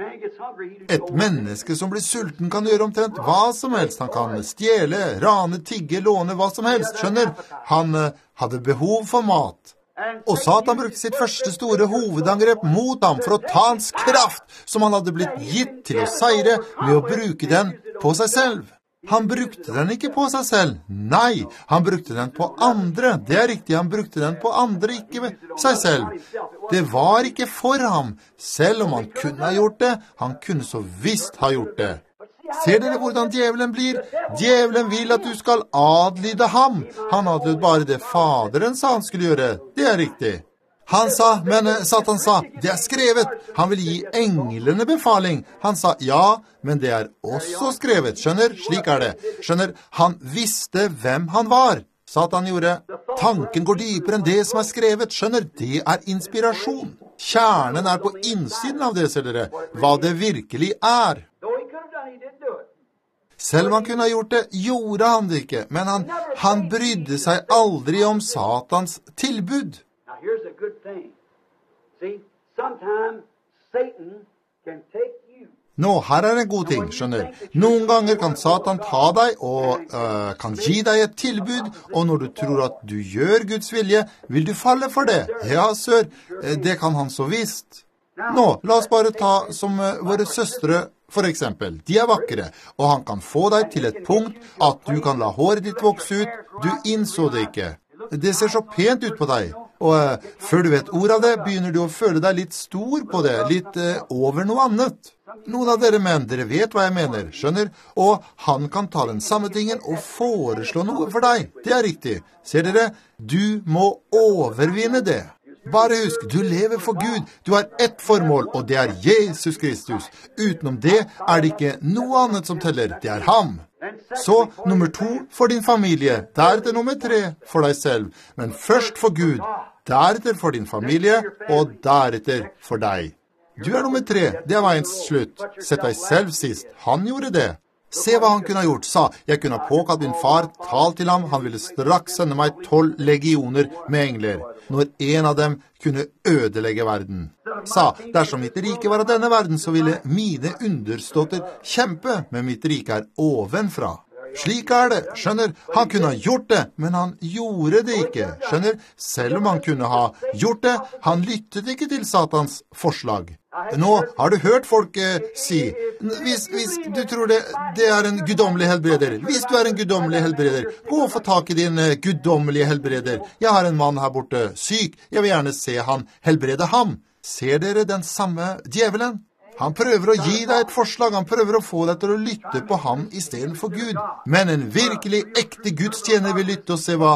Et menneske som blir sulten kan gjøre omtrent hva som helst. Han kan stjele, rane, tigge, låne, hva som helst, skjønner? Han hadde behov for mat. Og Satan brukte sitt første store hovedangrep mot ham for å ta hans kraft, som han hadde blitt gitt til å seire, med å bruke den på seg selv. Han brukte den ikke på seg selv. Nei, han brukte den på andre. Det er riktig, han brukte den på andre, ikke med seg selv. Det var ikke for ham, selv om han kunne ha gjort det. Han kunne så visst ha gjort det. Ser dere hvordan djevelen blir? Djevelen vil at du skal adlyde ham. Han adlød bare det Faderen sa han skulle gjøre. Det er riktig. Han sa, men Satan sa, det er skrevet. Han vil gi englene befaling. Han sa, ja, men det er også skrevet. Skjønner? Slik er det. Skjønner? Han visste hvem han var. Satan gjorde, tanken går dypere enn det som er skrevet. Skjønner? Det er inspirasjon. Kjernen er på innsiden av det, ser dere. Hva det virkelig er. Selv om han kunne ha gjort det, gjorde han det ikke. Men han brydde seg aldri om Satans tilbud. good thing. See, sometimes Satan can take you. Nå, her en god ting, skjønner. Noen ganger kan Satan ta deg og kan gi deg et tilbud, og når du tror at du gjør Guds vilje, vil du falle for det. Ja, sør, det kan han så visst. Nå, la oss bare ta som våre søstre, for eksempel. De vakre, og han kan få deg til et punkt at du kan la håret ditt vokse ut. Du innså det ikke. Det ser så pent ut på deg. Og før du vet ord av det, begynner du å føle deg litt stor på det, litt over noe annet. Noen av dere menn, dere vet hva jeg mener, skjønner? Og han kan ta den samme tingen og foreslå noe for deg. Det er riktig. Ser dere? Du må overvinne det. Bare husk, du lever for Gud. Du har ett formål, og det er Jesus Kristus. Utenom det er det ikke noe annet som teller. Det er ham. Så nummer 2 for din familie, deretter nummer 3 for deg selv. Men først for Gud, deretter for din familie, og deretter for deg. Du er nummer 3, det er veiens slutt. Sett deg selv sist. Han gjorde det. Se hva han kunne ha gjort, sa. Jeg kunne ha påkalt min far, talt til ham. Han ville straks sende meg 12 legioner med engler, når en av dem kunne ødelegge verden. Sa, dersom mitt rike var av denne verden, så ville mine underståtter kjempe, men mitt rike er ovenfra. Slik er det, skjønner. Han kunne ha gjort det, men han gjorde det ikke, skjønner. Selv om han kunne ha gjort det, han lyttet ikke til Satans forslag. Nå har du hørt folk si, hvis du tror det er en guddommelig helbreder, hvis du er en guddommelig helbreder, gå og få tak i din guddommelige helbreder. Jeg har en mann her borte, syk, jeg vil gjerne se han helbrede ham. Ser dere den samme djevelen? Han prøver å gi deg et forslag, han prøver å få deg til å lytte på ham i stedet for Gud. Men en virkelig ekte gudstjener vil lytte og se hva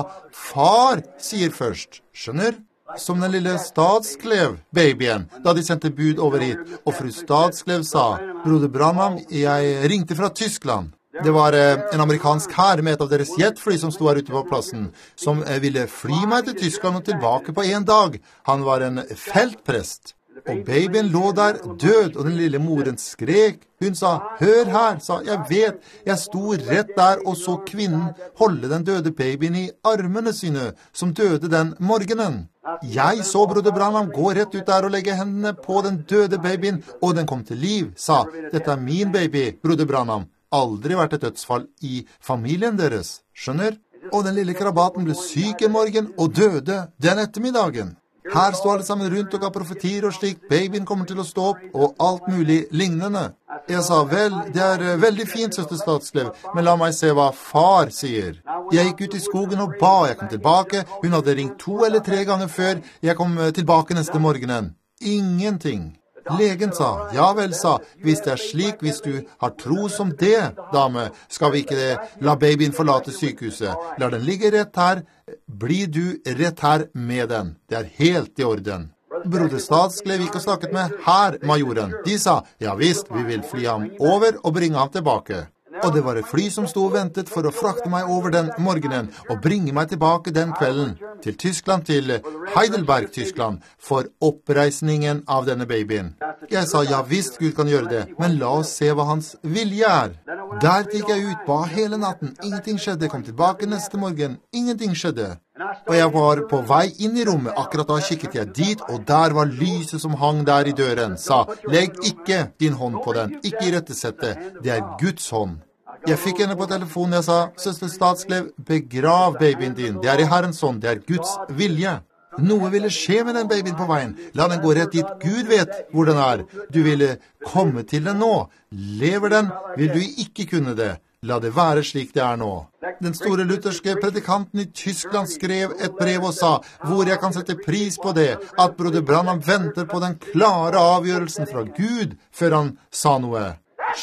far sier først. Skjønner? Som den lille Stadsklev, babyen, da de sendte bud over hit. Og fru Stadsklev sa, broder Branham, jeg ringte fra Tyskland. Det var en amerikansk hær med et av deres jetfly som stod her ute på plassen, som ville fly meg til Tyskland og tilbake på en dag. Han var en feltprest. Og babyen lå der død, og den lille moren skrek. Hun sa, hør her, sa, jeg vet, jeg sto rett der og så kvinnen holde den døde babyen i armene sine, som døde den morgenen. Jeg så broder Branham gå rett ut der og legge hendene på den døde babyen, og den kom til liv, sa, dette er min baby, broder Branham. Aldri vært et dødsfall i familien deres, skjønner? Og den lille krabaten ble syk en morgen og døde den ettermiddagen. Her står alle sammen rundt og ga profetier og slik, babyen kommer til å stå opp, og alt mulig lignende. Jeg sa, vel, det er veldig fint, søster Stadsklev, men la meg se hva far sier. Jeg gikk ut i skogen og ba, jeg kom tilbake, hun hadde ringt 2 eller 3 ganger før, jeg kom tilbake neste morgenen. Ingenting. Legen sa, ja vel, sa, hvis det er slik, hvis du har tro som det, dame, skal vi ikke la babyen forlate sykehuset. La den ligge rett her, blir du rett her med den. Det er helt i orden. Broder Stadsklev gikk og snakket med majoren. De sa, ja visst, vi vil fly ham over og bringe ham tilbake. Og det var et fly som stod og ventet for å frakte meg over den morgenen og bringe meg tilbake den kvelden til Tyskland, til Heidelberg, Tyskland, for oppreisningen av denne babyen. Jeg sa, ja visst, Gud kan gjøre det, men la oss se hva hans vilje er. Der gikk jeg ut, ba hele natten, ingenting skjedde, kom tilbake neste morgen, ingenting skjedde. Og jeg var på vei inn i rommet, akkurat da kikket jeg dit, og der var lyset som hang der i døren, sa, legg ikke din hånd på den, ikke i rettesettet, det er Guds hånd. Jeg fikk henne på telefonen, jeg sa, søster Stadsklev, begrav babyen din, det er i Herrens hånd, det er Guds vilje. Noe ville skje med den babyen på veien, la den gå rett dit, Gud vet hvor den er. Du ville komme til den nå, lever den, vil du ikke kunne det. La det være slik det er nå. Den store lutherske predikanten i Tyskland skrev et brev og sa, hvor jeg kan sette pris på det, at broder Branham venter på den klare avgjørelsen fra Gud, før han sa noe.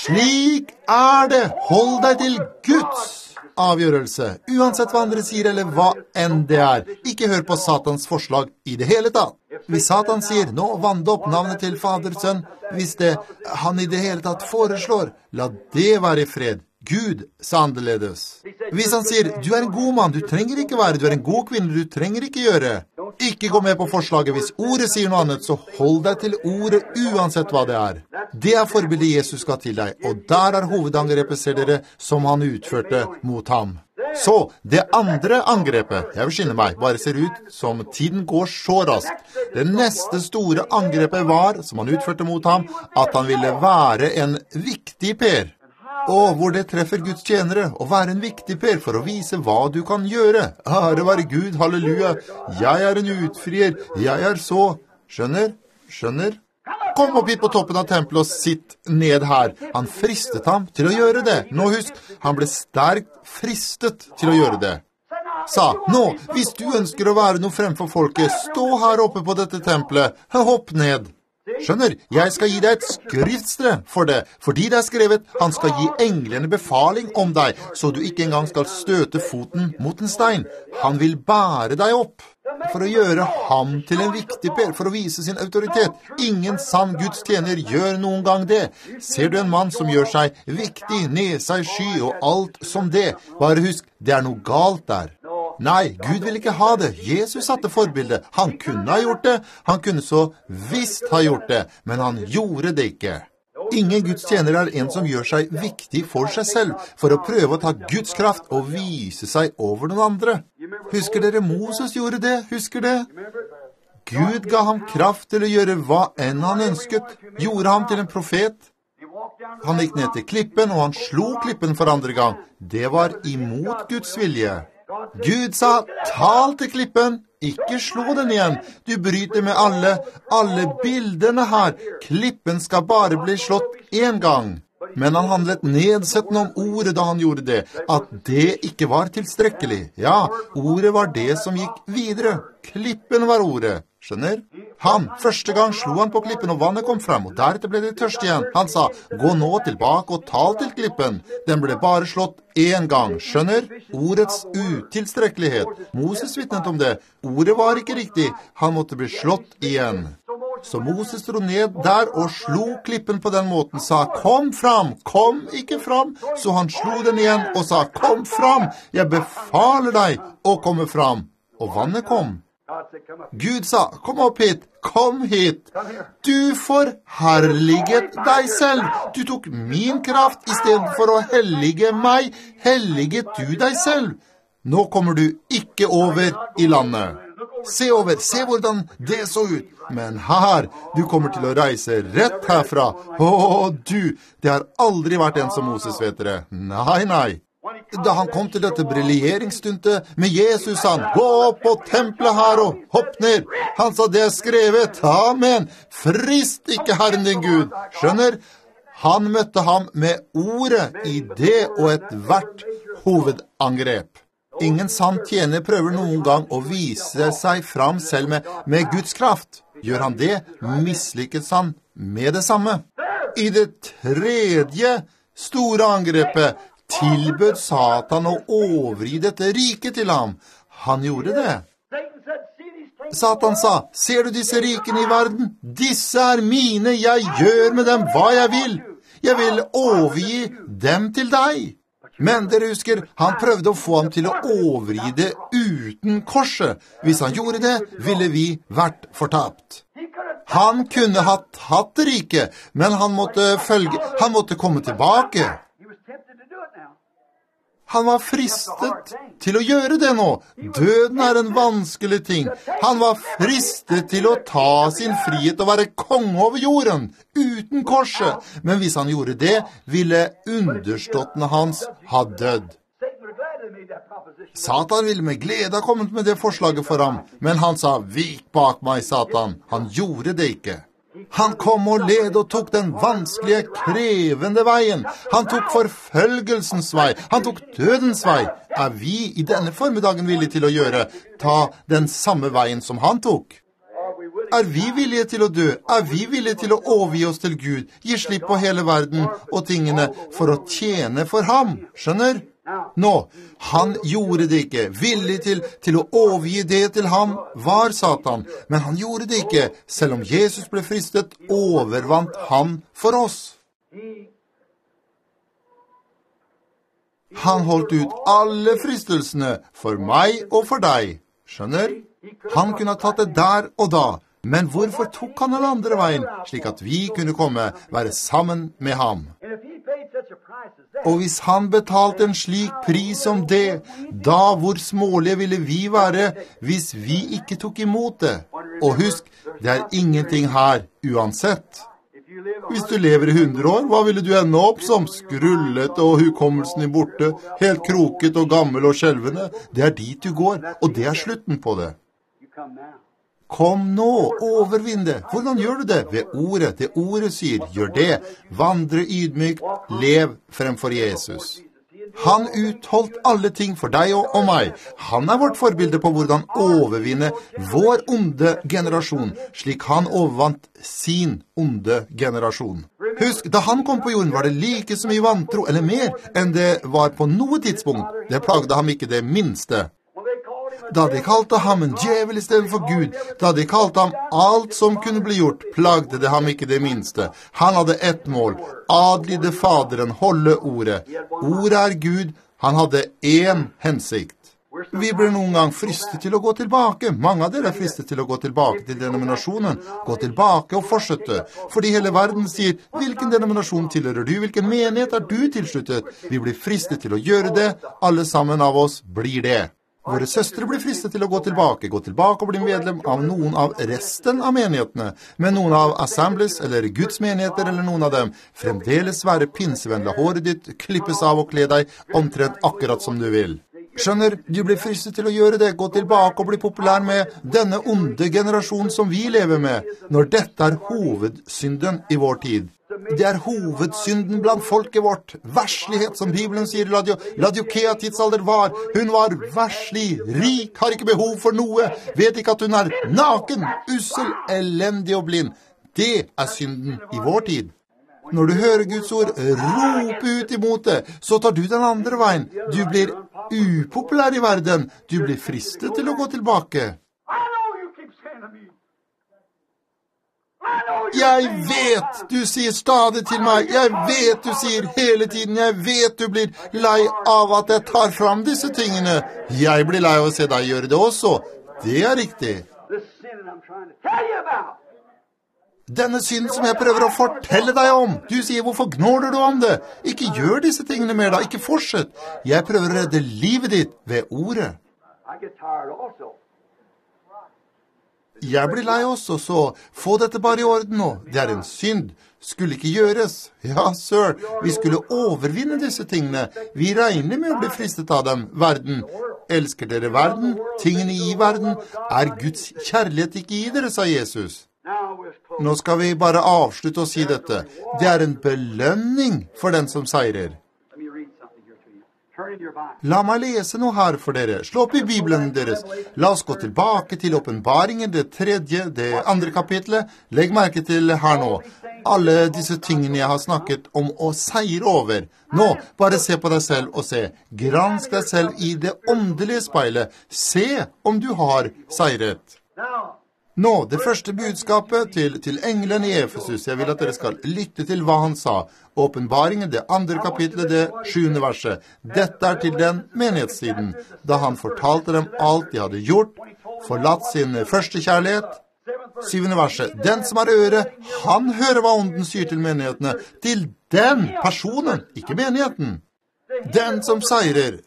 Slik er det! Hold deg til Guds avgjørelse, uansett hva andre sier eller hva enn det er. Ikke hør på Satans forslag i det hele tatt. Hvis Satan sier, nå vand opp navnet til Fader, Sønn, hvis det han i det hele tatt foreslår, la det være i fred. Gud sa annerledes. Hvis han sier, du er en god mann, du trenger ikke være, du er en god kvinne, du trenger ikke gjøre. Ikke gå med på forslaget. Hvis ordet sier noe annet, så hold deg til ordet uansett hva det er. Det er forbildet Jesus ga til deg, og der er hovedangrepet, ser dere, som han utførte mot ham. Så, det andre angrepet, jeg vil skynde meg, bare ser ut som tiden går så raskt. Det neste store angrepet var, som han utførte mot ham, at han ville være en viktig per. Og hvor det treffer Guds tjenere, å være en viktig per for å vise hva du kan gjøre. Ære være Gud, halleluja, jeg er en utfrier, jeg er så. Skjønner? Kom opp hit på toppen av tempelet og sitt ned her. Han fristet ham til å gjøre det. Nå husk, han ble sterkt fristet til å gjøre det. Sa, nå, hvis du ønsker å være noe fremfor folket, stå her oppe på dette tempelet. Hopp ned. Skjønner, jeg skal gi deg et skriftstre for det, fordi det er skrevet, han skal gi englene befaling om deg, så du ikke engang skal støte foten mot en stein. Han vil bære deg opp. For å gjøre ham til en viktig per, for å vise sin autoritet. Ingen sann Guds tjener gjør noen gang det. Ser du en mann som gjør seg viktig, ned seg sky og alt som det, bare husk, det er noe galt der. Nei, Gud vil ikke ha det. Jesus satte forbildet. Han kunne ha gjort det, han kunne så visst ha gjort det, men han gjorde det ikke. Ingen Guds tjener er en som gjør seg viktig for seg selv, for å prøve å ta Guds kraft og vise seg over noen andre. Husker dere Moses gjorde det? Husker det? Gud ga ham kraft til å gjøre hva enn han ønsket, gjorde ham til en profet. Han gikk ned til klippen, og han slo klippen for andre gang. Det var imot Guds vilje. Gud sa, tal til klippen, ikke slå den igjen. Du bryter med alle bildene her. Klippen skal bare bli slått en gang. Men han handlet nedsettende om ordet da han gjorde det, at det ikke var tilstrekkelig. Ja, ordet var det som gikk videre. Klippen var ordet. Skjønner? Første gang slo han på klippen, og vannet kom frem, og deretter ble det tørst igjen. Han sa, gå nå tilbake og tal til klippen. Den ble bare slått en gang. Skjønner? Ordets utilstrekkelighet. Moses vitnet om det. Ordet var ikke riktig. Han måtte bli slått igjen. Så Moses dro ned der og slo klippen på den måten, sa, kom fram, kom ikke fram. Så han slo den igjen og sa, kom fram, jeg befaler deg å komme fram. Og vannet kom. Gud sa, kom opp hit, kom hit. Du forherliget deg selv. Du tok min kraft i stedet for å hellige meg. Helliget du deg selv. Nå kommer du ikke over i landet. Se over, se hvordan det så ut. Men her, du kommer til å reise rett herfra. Det har aldri vært en som Moses, vet dere. Nei. Da han kom til dette briljeringsstuntet med Jesus, han, gå opp på tempelet her og hopp ned. Han sa, det er skrevet, amen, frist ikke Herren din Gud. Skjønner? Han møtte ham med ordet i det og et hvert hovedangrep. Ingen sann tjener prøver noen gang å vise seg fram selv med Guds kraft. Gjør han det, mislykkes han med det samme. I det tredje store angrepet tilbød Satan å overgi dette riket til ham. Han gjorde det. Satan sa, ser du disse rikene i verden? Disse er mine, jeg gjør med dem hva jeg vil. Jeg vil overgi dem til deg. Men dere husker, han prøvde å få ham til å overgi det uten korset. Hvis han gjorde det, ville vi vært fortapt. Han kunne ha tatt riket, men han måtte komme tilbake. Han var fristet til å gjøre det nå. Døden er en vanskelig ting. Han var fristet til å ta sin frihet og være konge over jorden, uten korset. Men hvis han gjorde det, ville underståttene hans ha dødd. Satan ville med glede ha kommet med det forslaget for ham, men han sa, vik bak meg, Satan. Han gjorde det ikke. Han kom og led og tok den vanskelige, krevende veien. Han tok forfølgelsens vei. Han tok dødens vei. Er vi i denne formiddagen villige til å ta den samme veien som han tok? Er vi villige til å dø? Er vi villige til å overgi oss til Gud? Gi slipp på hele verden og tingene for å tjene for ham. Skjønner? Nå, han gjorde det ikke. Villig til å overgi det til ham var Satan. Men han gjorde det ikke. Selv om Jesus ble fristet, overvant han for oss. Han holdt ut alle fristelsene for meg og for deg. Skjønner? Han kunne ha tatt det der og da. Men hvorfor tok han den andre veien, slik at vi kunne komme, være sammen med ham? such a price as that. Og hvis han betalte en slik pris som det, da hvor smålige ville vi være hvis vi ikke tok imot det. Og husk, det er ingenting her uansett. If you live Hvis du lever i 100 år, hva ville du ende opp som? Skrullet og hukommelsen i borte, helt kroket og gammel og skjelvende. Det er dit du går, og det er slutten på det. you come now. Kom nå, overvinn det. Hvordan gjør du det? Ved ordet. Det ordet sier, gjør det. Vandre ydmyk, lev fremfor Jesus. Han utholdt alle ting for deg og meg. Han er vårt forbilde på hvordan overvinne vår onde generasjon, slik han overvant sin onde generasjon. Husk, da han kom på jorden var det like så mye vantro, eller mer, enn det var på noe tidspunkt. Det plagde ham ikke det minste. Well, they called him a Da de kalte ham en djevel i stedet for Gud, da de kalte ham alt som kunne bli gjort, plagde det ham ikke det minste. Han hadde ett mål, adlyde Faderen, holde ordet. Ordet er Gud, han hadde én hensikt. Vi blir noen gang fristet til å gå tilbake. Mange av dere er fristet til å gå tilbake til denominasjonen. Gå tilbake og fortsette. Fordi hele verden sier, hvilken denominasjon tilhører du? Hvilken menighet er du tilsluttet? Vi blir fristet til å gjøre det. Alle sammen av oss blir det. Våre søstre blir fristet til å gå tilbake og bli medlem av noen av resten av menighetene, men noen av assemblies eller Guds menigheter eller noen av dem fremdeles være pinsevenn, la håret ditt klippes av og kle deg omtrent akkurat som du vil. Skjønner, du blir fristet til å gjøre det, gå tilbake og bli populær med denne onde generasjon som vi lever med, når dette er hovedsynden i vår tid. Det er hovedsynden blant folket vårt. Verslighet, som Bibelen sier i Laodikea tidsalder var. Hun var verslig, rik, har ikke behov for noe, vet ikke at hun er naken, ussel, elendig og blind. Det er synden i vår tid. Når du hører Guds ord rope ut imot det, så tar du den andre veien. Du blir upopulær i verden. Du blir fristet til å gå tilbake. I know you keep saying to me. I know you Jeg vet, du sier stadig til meg, jeg vet du sier hele tiden, jeg vet du blir lei av at jeg tar fram disse tingene. Jeg blir lei av å se deg gjøre det også. Det er riktig. the sin I'm trying to tell you about. Denne synden som jeg prøver å fortelle deg om. Du sier, hvorfor gnåler du om det? Ikke gjør disse tingene mer da, ikke fortsett. Jeg prøver å redde livet ditt ved ordet. I get tired also. Jeg blir lei også, så få dette bare i orden nå. Det er en synd. Skulle ikke gjøres. Ja, sir, vi skulle overvinne disse tingene. Vi regner med å bli fristet av dem. Verden. Elsker dere verden? Tingene i verden? Er Guds kjærlighet ikke i dere, sa Jesus. Now we're close. Nå skal vi bare avslutte å si dette. Det er en belønning for den som seirer. Let me read something here to you. Turn in your Bible. La meg lese noe her for dere. Slå opp i Bibelen deres. La oss gå tilbake til åpenbaringen, det 3., det 2. kapitlet. Legg merke til her nå. Alle disse tingene jeg har snakket om å seire over. Nå, bare se på deg selv og se. Gransk deg selv i det åndelige speilet. Se om du har seiret. Now, Nå, det første budskapet til engelen i Efesus. Jeg vil at dere skal lytte til hva han sa. Åpenbaringen, det 2. kapitlet, det 7. verset. Dette er til den menighetstiden, da han fortalte dem alt de hadde gjort, forlatt sin første kjærlighet. 7. verset. Den som har øre, han hører hva ånden sier til menighetene. Til den personen, ikke menigheten. Den som seirer,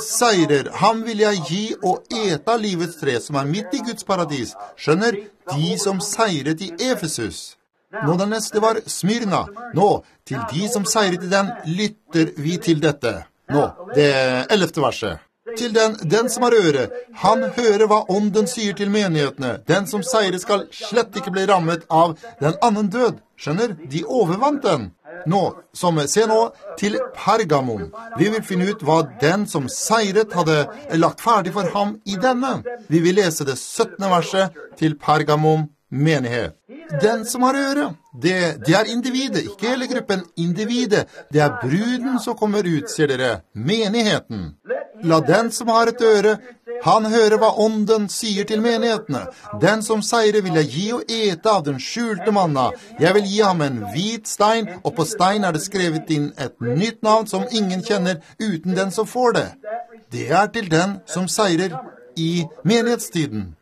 han vil jeg gi og ete av livets tre, som er midt i Guds paradis. Skjønner, de som seiret i Efesus. Nå, den neste var Smyrna. Nå, til de som seiret i den, lytter vi til dette. Nå, det 11. verset. Til den som har øre, han hører hva ånden sier til menighetene. Den som seirer skal slett ikke bli rammet av den annen død. Skjønner, de overvant den. Nå, se nå, til Pergamon. Vi vil finne ut hva den som seiret hadde lagt ferdig for ham i denne. Vi vil lese det 17. verset til Pergamon menighet. Den som har øre, det er individet, ikke hele gruppen, individet. Det er bruden som kommer ut, sier dere, menigheten. La den som har et øre, han hører hva ånden sier til menighetene. Den som seirer vil jeg gi og ete av den skjulte manna. Jeg vil gi ham en hvit stein, og på stein er det skrevet inn et nytt navn som ingen kjenner uten den som får det. Det er til den som seirer i menighetstiden.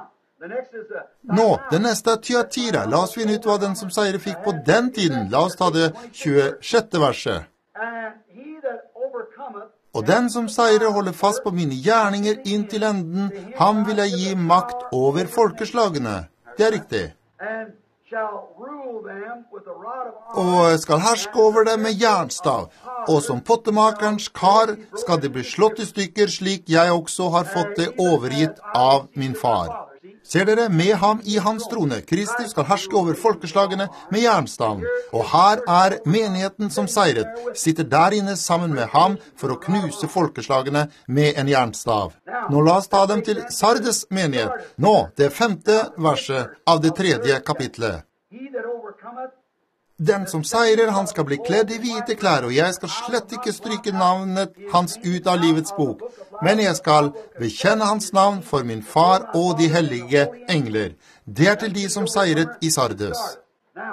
Nå, det neste er Thyatira. La oss finne ut hva den som seirer fikk på den tiden. La oss ta det 26. verset. And he that overcometh, Og den som seirer holder fast på mine gjerninger inn til enden, ham vil jeg gi makt over folkeslagene. Det er riktig. and shall rule them with a rod of iron. Og skal herske over dem med jernstav. Og som pottemakerens kar skal det bli slått i stykker, slik jeg også har fått det overgitt av min far. Ser dere, med ham i hans trone, Kristus skal herske over folkeslagene med jernstaven. Og her er menigheten som seiret, sitter der inne sammen med ham for å knuse folkeslagene med en jernstav. Nå la oss ta dem til Sardes menighet. Nå, det 5. verset av det 3. kapitlet. He that overcometh, Den som seirer, han skal bli kledd i hvite klær, og jeg skal slett ikke stryke navnet hans ut av livets bok. Men jeg skal bekjenne hans navn for min far og de hellige engler. Det er til de som seiret i Sardes. now,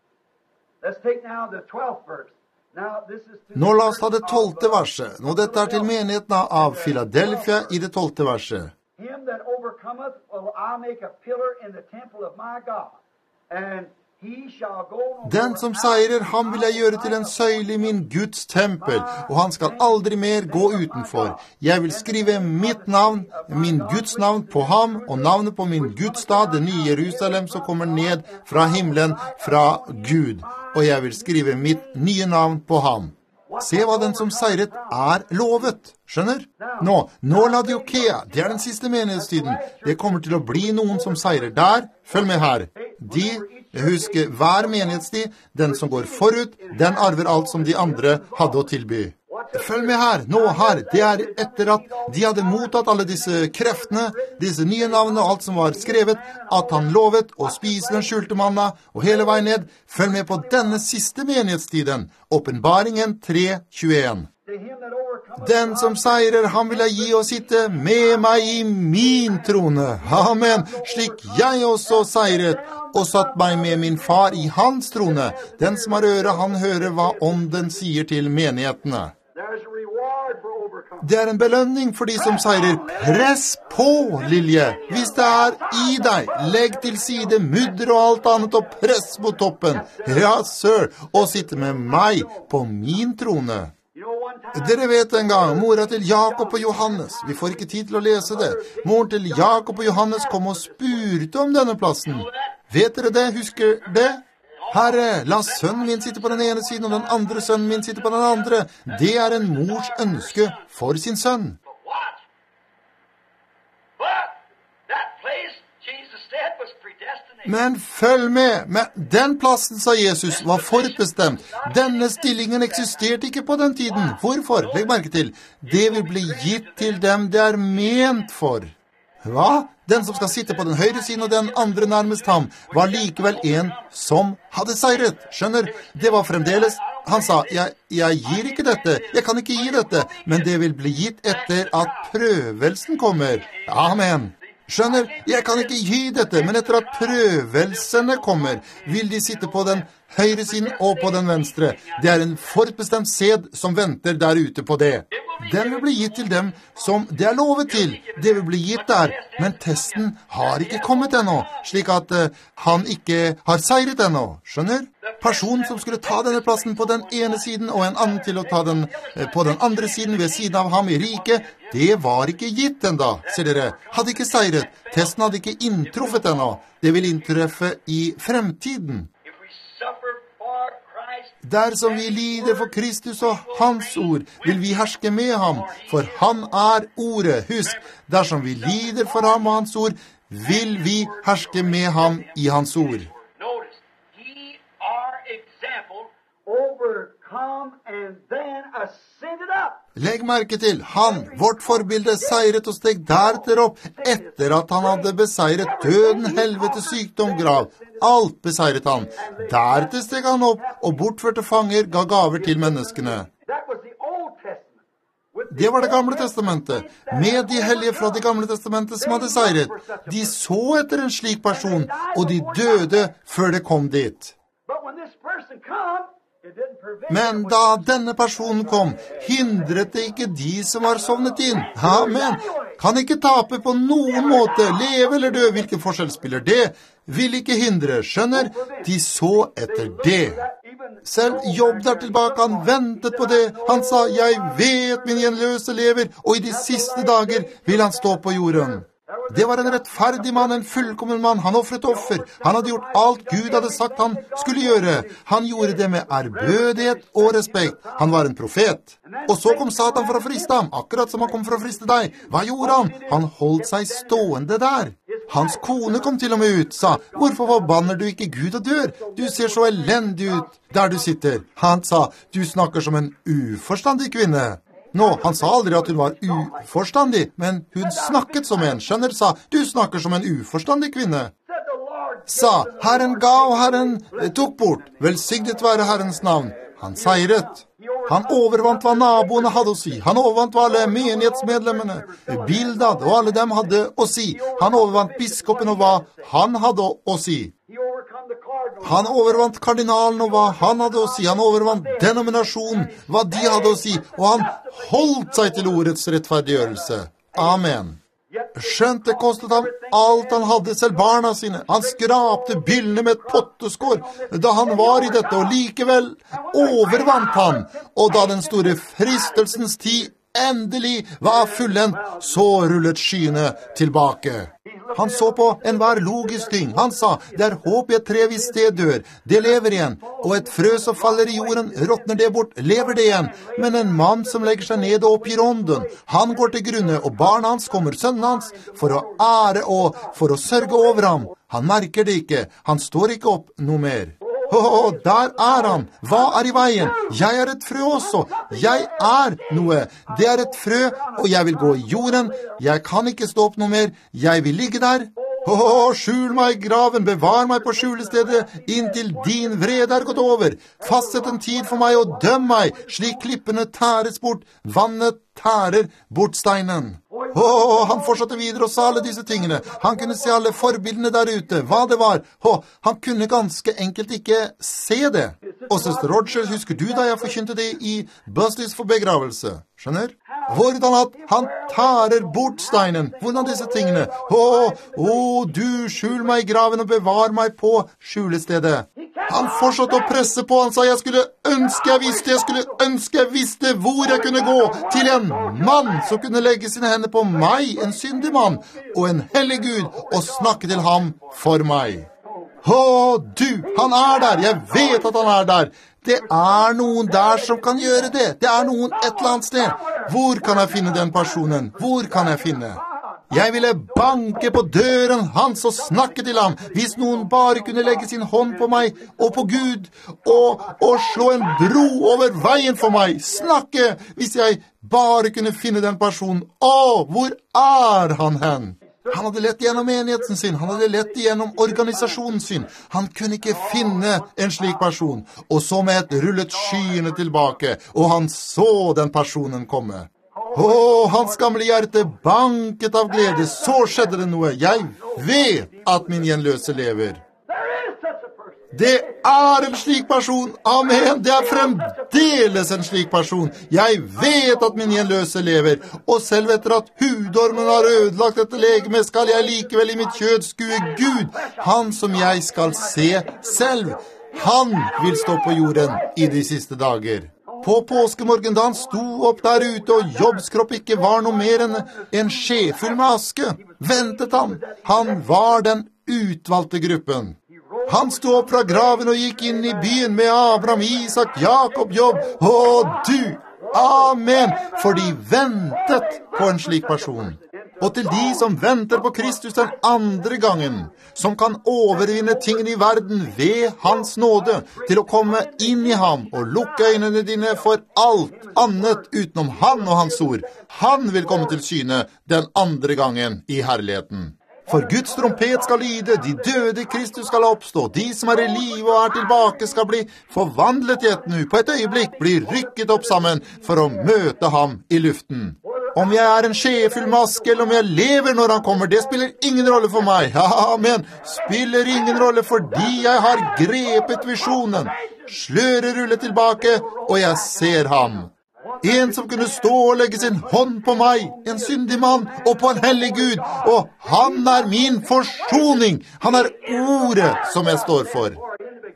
let's take now the 12th verse. Now, this is to Nå la oss ta det 12. verset. Nå dette er til menigheten av Philadelphia i det 12. verset. him that overcometh will I make a pillar in the temple of my God, and he shall go no Den more som out seirer, han vil jeg gjøre til en søyle i min Guds tempel, og han skal aldri mer gå utenfor. Jeg vil skrive mitt navn, min Guds navn på ham, og navnet på min Guds stad, det nye Jerusalem som kommer ned fra himmelen, fra Gud. Og jeg vil skrive mitt nye navn på ham. Se hva den som seiret er lovet. Skjønner? Nå Laodikea, det er den siste menighetstiden. Det kommer til å bli noen som seirer der. Følg med her. Husk hver menighetstid, den som går forut, den arver alt som de andre hadde å tilby. Følg med her, her, det er etter at de hadde mottatt alle disse kreftene, disse nye navnene og alt som var skrevet, at han lovet å spise den skjulte manna, og hele veien ned. Følg med på denne siste menighetstiden, Åpenbaringen 3:21. to him that overcometh. Den som seirer, han vil jeg gi å sitte med meg i min trone. Amen. Slik jeg også seiret, og satt meg med min far i hans trone. Den som har øre, han hører hva ånden sier til menighetene. There's a reward for overcoming. Det er en belønning for de som seirer. Press på, Lilje. Hvis det er i deg, legg til side mudder og alt annet og press på toppen. Ja, sir. Og sitte med meg på min trone. You know, one time, Dere vet en gang, mora til Jakob og Johannes, vi får ikke tid til å lese det, moren til Jakob og Johannes kom og spurte om denne plassen. Vet dere det? Husker det? Herre, la sønnen min sitte på den ene siden, og den andre sønnen min sitte på den andre. Det er en mors ønske for sin sønn. But what? But that place, Jesus said, was predestinated. Men følg med, den plassen, sa Jesus, var forutbestemt. Denne stillingen eksisterte ikke på den tiden. Hvorfor? Legg merke til. Det vil bli gitt til dem det er ment for. Hva? Den som skal sitte på den høyre siden og den andre nærmest ham, var likevel en som hadde seiret. Skjønner? Det var fremdeles. Han sa, jeg gir ikke dette, jeg kan ikke gi dette, men det vil bli gitt etter at prøvelsen kommer. Amen. Skjønner? Jeg kan ikke gi dette, men etter at prøvelsene kommer, vil de sitte på den høyre siden og på den venstre. Det er en forutbestemt sed som venter der ute på det. Den vil bli gitt til dem som det er lovet til. Det vil bli gitt der, men testen har ikke kommet ennå, slik at han ikke har seiret ennå. Skjønner? Personen som skulle ta denne plassen på den ene siden, og en annen til å ta den på den andre siden ved siden av ham i riket, det var ikke gitt enda, ser dere. Hadde ikke seiret. Testen hadde ikke inntruffet ennå. Det vil inntreffe i fremtiden. If we suffer for Christ, Dersom vi lider for Kristus og hans ord, vil vi herske med ham, for han er ordet. Husk, dersom vi lider for ham og hans ord, vil vi herske med ham i hans ord. notice, ye are example. overcome and then ascended up. Legg merke til, han, vårt forbilde, seiret og steg deretter opp, etter at han hadde beseiret døden, helvete, sykdom, grav. Alt beseiret han. Deretter steg han opp, og bortførte fanger ga gaver til menneskene. That was the Old Testament. With Det var det gamle testamentet, med de hellige fra det gamle testamentet som hadde seiret. De så etter en slik person, og de døde før det kom dit. But when this person come, it didn't prevent Men da denne personen kom, hindret det ikke de som var sovnet inn. Amen. Kan ikke tape på noen måte, leve eller dø, hvilken forskjell spiller det? Vil ikke hindre, skjønner? De så etter det. even Selv Jobb der tilbake, han ventet på det. Han sa, jeg vet min gjenløse lever, og i de siste dager vil han stå på jorden. Det var en rettferdig mann, en fullkommen mann. Han offret offer. Han hadde gjort alt Gud hadde sagt han skulle gjøre. Han gjorde det med ærbødighet og respekt. Han var en profet. Og så kom Satan for å friste ham, akkurat som han kom for å friste deg. Hva gjorde han? Han holdt seg stående der. Hans kone kom til og med ut, sa, hvorfor forbanner du ikke Gud og dør? Du ser så elendig ut der du sitter. Han sa, du snakker som en uforstandig kvinne. Nå, han sa aldri at hun var uforstandig, men hun snakket som en, skjønner, sa, du snakker som en uforstandig kvinne. Sa, Herren ga og Herren tok bort, velsignet være Herrens navn. Han seiret. Han overvant hva naboene hadde å si. Han overvant hva alle menighetsmedlemmene, Bildad og alle dem hadde å si. Han overvant biskopen og hva han hadde å si. Han overvant kardinalen og hva han hadde å si. Han overvant denominasjonen, hva de hadde å si. Og han holdt seg til ordets rettferdiggjørelse. Amen. Skjønt det kostet ham alt han hadde, selv barna sine. Han skrapte byllene med et potteskår da han var i dette, og likevel overvant han. Og da den store fristelsens tid endelig var fullendt, så rullet skyene tilbake. Han så på enhver logisk ting. Han sa, det er håp i et tre hvis det dør. Det lever igjen. Og et frø som faller i jorden, råtner det bort, lever det igjen. Men en mann som legger seg ned og oppgir ånden, han går til grunne, og barna hans kommer, sønnen hans, for å ære og for å sørge over ham. Han merker det ikke. Han står ikke opp noe mer. Der er han. Hva er i veien? Jeg er et frø også. Jeg er noe. Det er et frø, og jeg vil gå i jorden. Jeg kan ikke stå opp noe mer. Jeg vil ligge der. Skjul meg i graven, bevar meg på skjulestedet, inntil din vrede er gått over. Fastsett en tid for meg og døm meg, slik klippene tæres bort, vannet tærer bort steinen. Han fortsatte videre og sa alle disse tingene. Han kunne se alle forbildene der ute, hva det var. Han kunne ganske enkelt ikke se det. Og søster Rogers, husker du da jeg forkynte det i Busleys for begravelse? Skjønner? Hvordan at han tærer bort steinen. Hvordan disse tingene? Du skjul meg i graven og bevar meg på skjulestedet. Han fortsatte å presse på. Han sa, jeg skulle ønske jeg visste hvor jeg kunne gå til en mann som kunne legge sine hender på meg, en syndig mann, og en hellig Gud, og snakke til ham for meg. Han er der. Jeg vet at han er der. Det er noen der som kan gjøre det. Det er noen et eller annet sted. Hvor kan jeg finne den personen? Hvor kan jeg finne? Jeg ville banke på døren hans og snakke til ham, hvis noen bare kunne legge sin hånd på meg og på Gud, og slå en bro over veien for meg. Snakke, hvis jeg bare kunne finne den personen. Hvor er han hen? Han hadde lett gjennom menigheten sin, han hadde lett gjennom organisasjonen sin. Han kunne ikke finne en slik person. Og så med et rullet skyene tilbake, og han så den personen komme. Hans gamle hjerte banket av glede. Så skjedde det noe. Jeg vet at min gjenløse lever. Det er en slik person. Amen. Det er fremdeles en slik person. Jeg vet at min gjenløse lever. Og selv etter at hudormen har ødelagt dette legeme, skal jeg likevel i mitt kjød skue Gud, han som jeg skal se selv. Han vil stå på jorden i de siste dager. På påskemorgen da han sto opp der ute, og Jobbs kropp ikke var noe mer enn en skje full med aske, ventet han. Han var den utvalgte gruppen. Han sto opp fra graven og gikk inn i byen med Abraham, Isak, Jakob, Jobb. Amen, for de ventet på en slik person. Og til de som venter på Kristus den andre gangen, som kan overvinne tingene i verden ved hans nåde, til å komme inn i ham og lukke øynene dine for alt annet utenom han og hans ord. Han vil komme til syne den andre gangen i herligheten. For Guds trompet skal lyde, de døde i Kristus skal oppstå, de som er i liv og er tilbake skal bli forvandlet i et nu, på et øyeblikk blir rykket opp sammen for å møte ham i luften. Om jeg er en skjefull maske, eller om jeg lever når han kommer, det spiller ingen rolle for meg. Amen. Spiller ingen rolle fordi jeg har grepet visjonen. Sløret ruller tilbake, og jeg ser ham. En som kunne stå og legge sin hånd på meg, en syndig mann, og på en hellig Gud. Og han er min forsoning. Han er ordet som jeg står for.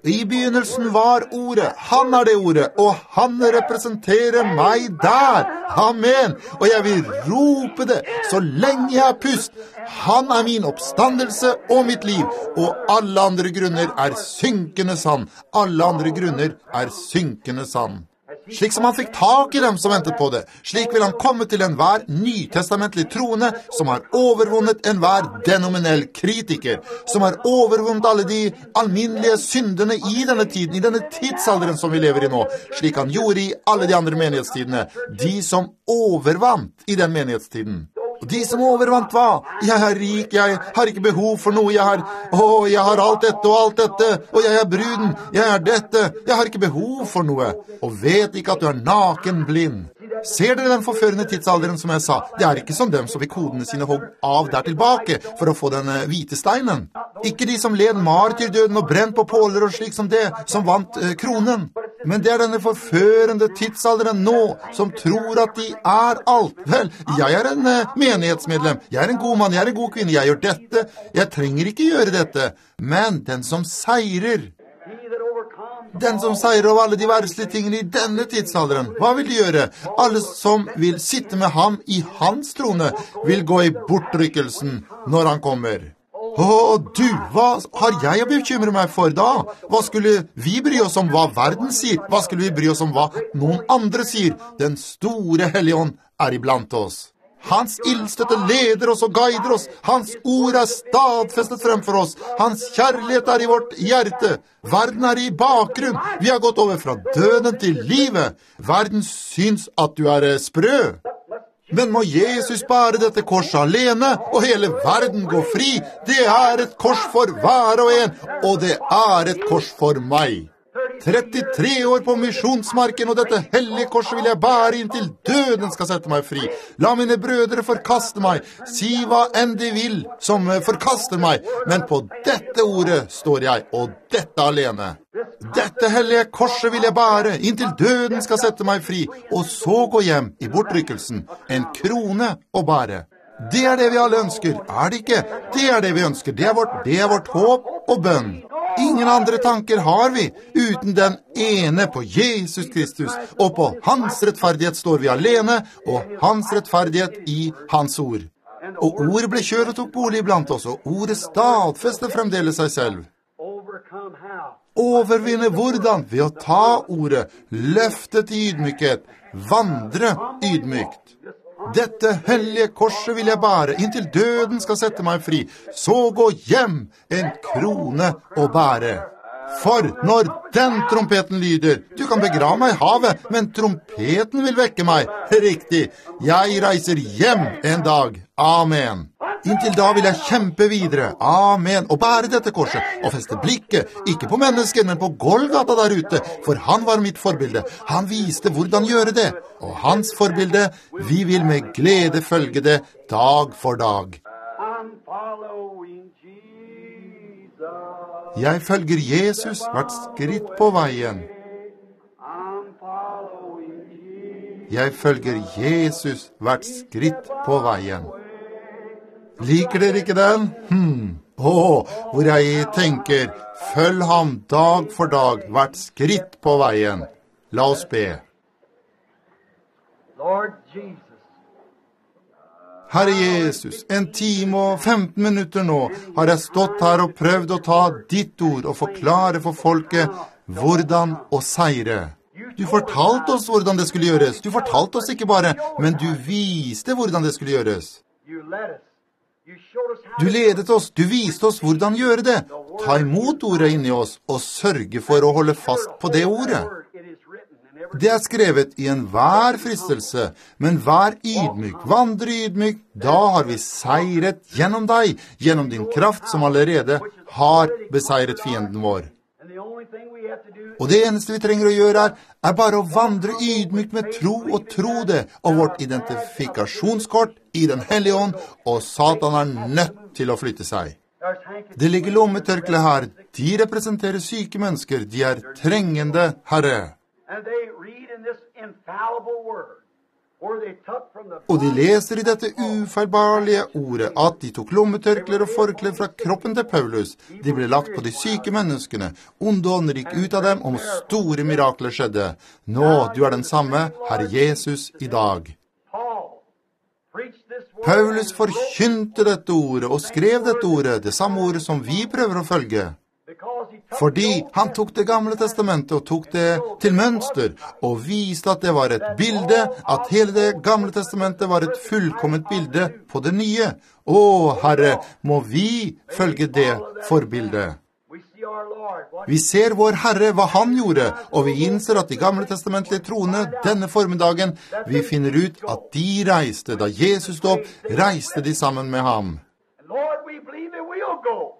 I begynnelsen var ordet, han det ordet, og han representerer meg der. Amen. Og jeg vil rope det så lenge jeg pust. Han min oppstandelse og mitt liv, og alle andre grunner synkende sann. Alle andre grunner synkende sann. Slik som han fikk tak I dem som ventet på det, slik vil han komme til enhver nytestamentlig troende som har overvunnet enhver denominell kritiker, som har overvunnet alle de alminnelige syndene I denne tiden, I denne tidsalderen som vi lever I nå, slik han gjorde I alle de andre menighetstidene, de som overvant I den menighetstiden. Og de som overvant hva? Jeg rik, jeg har ikke behov for noe, jeg har alt dette og alt dette, og jeg bruden, jeg dette, jeg har ikke behov for noe, og vet ikke at du naken blind. Ser dere den forførende tidsalderen som jeg sa? Det ikke som dem som vil kodene sine hogg av der tilbake for å få den hvite steinen. Ikke de som led martyrdøden og brent på påler og slik som det, som vant kronen. Men det denne forførende tidsalderen nå, som tror at de alt. Vel, jeg en menighetsmedlem, jeg en god mann, jeg en god kvinne, jeg gjør dette, jeg trenger ikke gjøre dette. Men den som seirer over alle de verdslige tingene I denne tidsalderen, hva vil de gjøre? Alle som vil sitte med ham I hans trone, vil gå I bortrykkelsen når han kommer. Du, hva har jeg å bekymre meg for da? Hva skulle vi bry oss om hva verden sier? Hva skulle vi bry oss om hva noen andre sier? Den store Helligånd iblant oss. Hans ildstøtte leder oss og guider oss. Hans ord stadfestet fremfor oss. Hans kjærlighet I vårt hjerte. Verden I bakgrunn. Vi har gått over fra døden til livet. Verden syns at du sprø. Men må Jesus bære dette korset alene, og hele verden gå fri. Det et kors for hver og en, og det et kors for meg. 33 år på misjonsmarken, og dette hellige korset vil jeg bære inntil døden skal sette meg fri. La mine brødre forkaste meg, si hva enn de vil som forkaster meg, men på dette ordet står jeg, og dette alene. Dette hellige korset vil jeg bære, inntil døden skal sette meg fri, og så gå hjem I bortrykkelsen, en krone å bære. Det det vi alle ønsker, det ikke? Det det vi ønsker, det vårt håp og bønn. Ingen andre tanker har vi, uten den ene på Jesus Kristus, og på hans rettferdighet står vi alene, og hans rettferdighet I hans ord. Og ordet ble kjørt og tok bolig blant oss, og ordet stadfester fremdeles seg selv. Overvinne hvordan? Ved å ta ordet, løfte til ydmykhet, vandre ydmykt. Dette hellige korset vil jeg bære, inntil døden skal sette meg fri. Så gå hjem, en krone å bære. For når den trompeten lyder, du kan begrave meg I havet, men trompeten vil vekke meg. Riktig, jeg reiser hjem en dag. Amen. Inntil da vil jeg kjempe videre. Amen. Og bære dette korset, og feste blikket, ikke på mennesken, men på Golgata der ute, for han var mitt forbilde. Han viste hvordan gjøre det, og hans forbilde, vi vil med glede følge det dag for dag. Jeg følger Jesus hvert skritt på veien. Jeg følger Jesus hvert skritt på veien. Liker dere ikke den? Hvor jeg tenker, følg ham dag for dag, hvert skritt på veien. La oss be. Herre Jesus, 1 time og 15 minutter nå har jeg stått her og prøvd å ta ditt ord og forklare for folket hvordan å seire. Du fortalte oss hvordan det skulle gjøres. Du fortalte oss ikke bare, men du viste hvordan det skulle gjøres. Du ledet oss, du viste oss hvordan gjøre det. Ta imot ordet inni oss, og sørge for å holde fast på det ordet. Det skrevet I enhver fristelse, men vær ydmyk, vandre ydmyk, da har vi seiret gjennom deg, gjennom din kraft som allerede har beseiret fienden vår. Og det eneste vi trenger å gjøre bare å vandre ydmykt med tro og tro det, og vårt identifikasjonskort I den hellige ånd, og Satan nødt til å flytte seg. Det ligger lommetørkle her, de representerer syke mennesker, de trengende Herre. where they took from the Og de leser i dette ufeilbarlige ordet at de tok lommetørkler og forklær fra kroppen til Paulus. De ble lagt på de syke menneskene. Onde ånder gikk ut av dem, og store mirakler skjedde. Nå, du er den samme, Herre Jesus, i dag. Paul preached this word. Paulus forkynte dette ordet og skrev dette ordet, det samme ordet som vi prøver å følge. Because he took Fordi han tok det gamle testamentet og tok det til mønster, og viste at det var et bilde, at hele det gamle testamentet var et fullkomment bilde på det nye. Å, Herre, må vi følge det forbildet. we see our Lord. What Vi ser vår Herre hva han gjorde, og vi innser at de gamle testamentlige troende denne formiddagen, vi finner ut at de reiste, da Jesus sto opp, reiste de sammen med ham. and Lord, we believe that we'll go.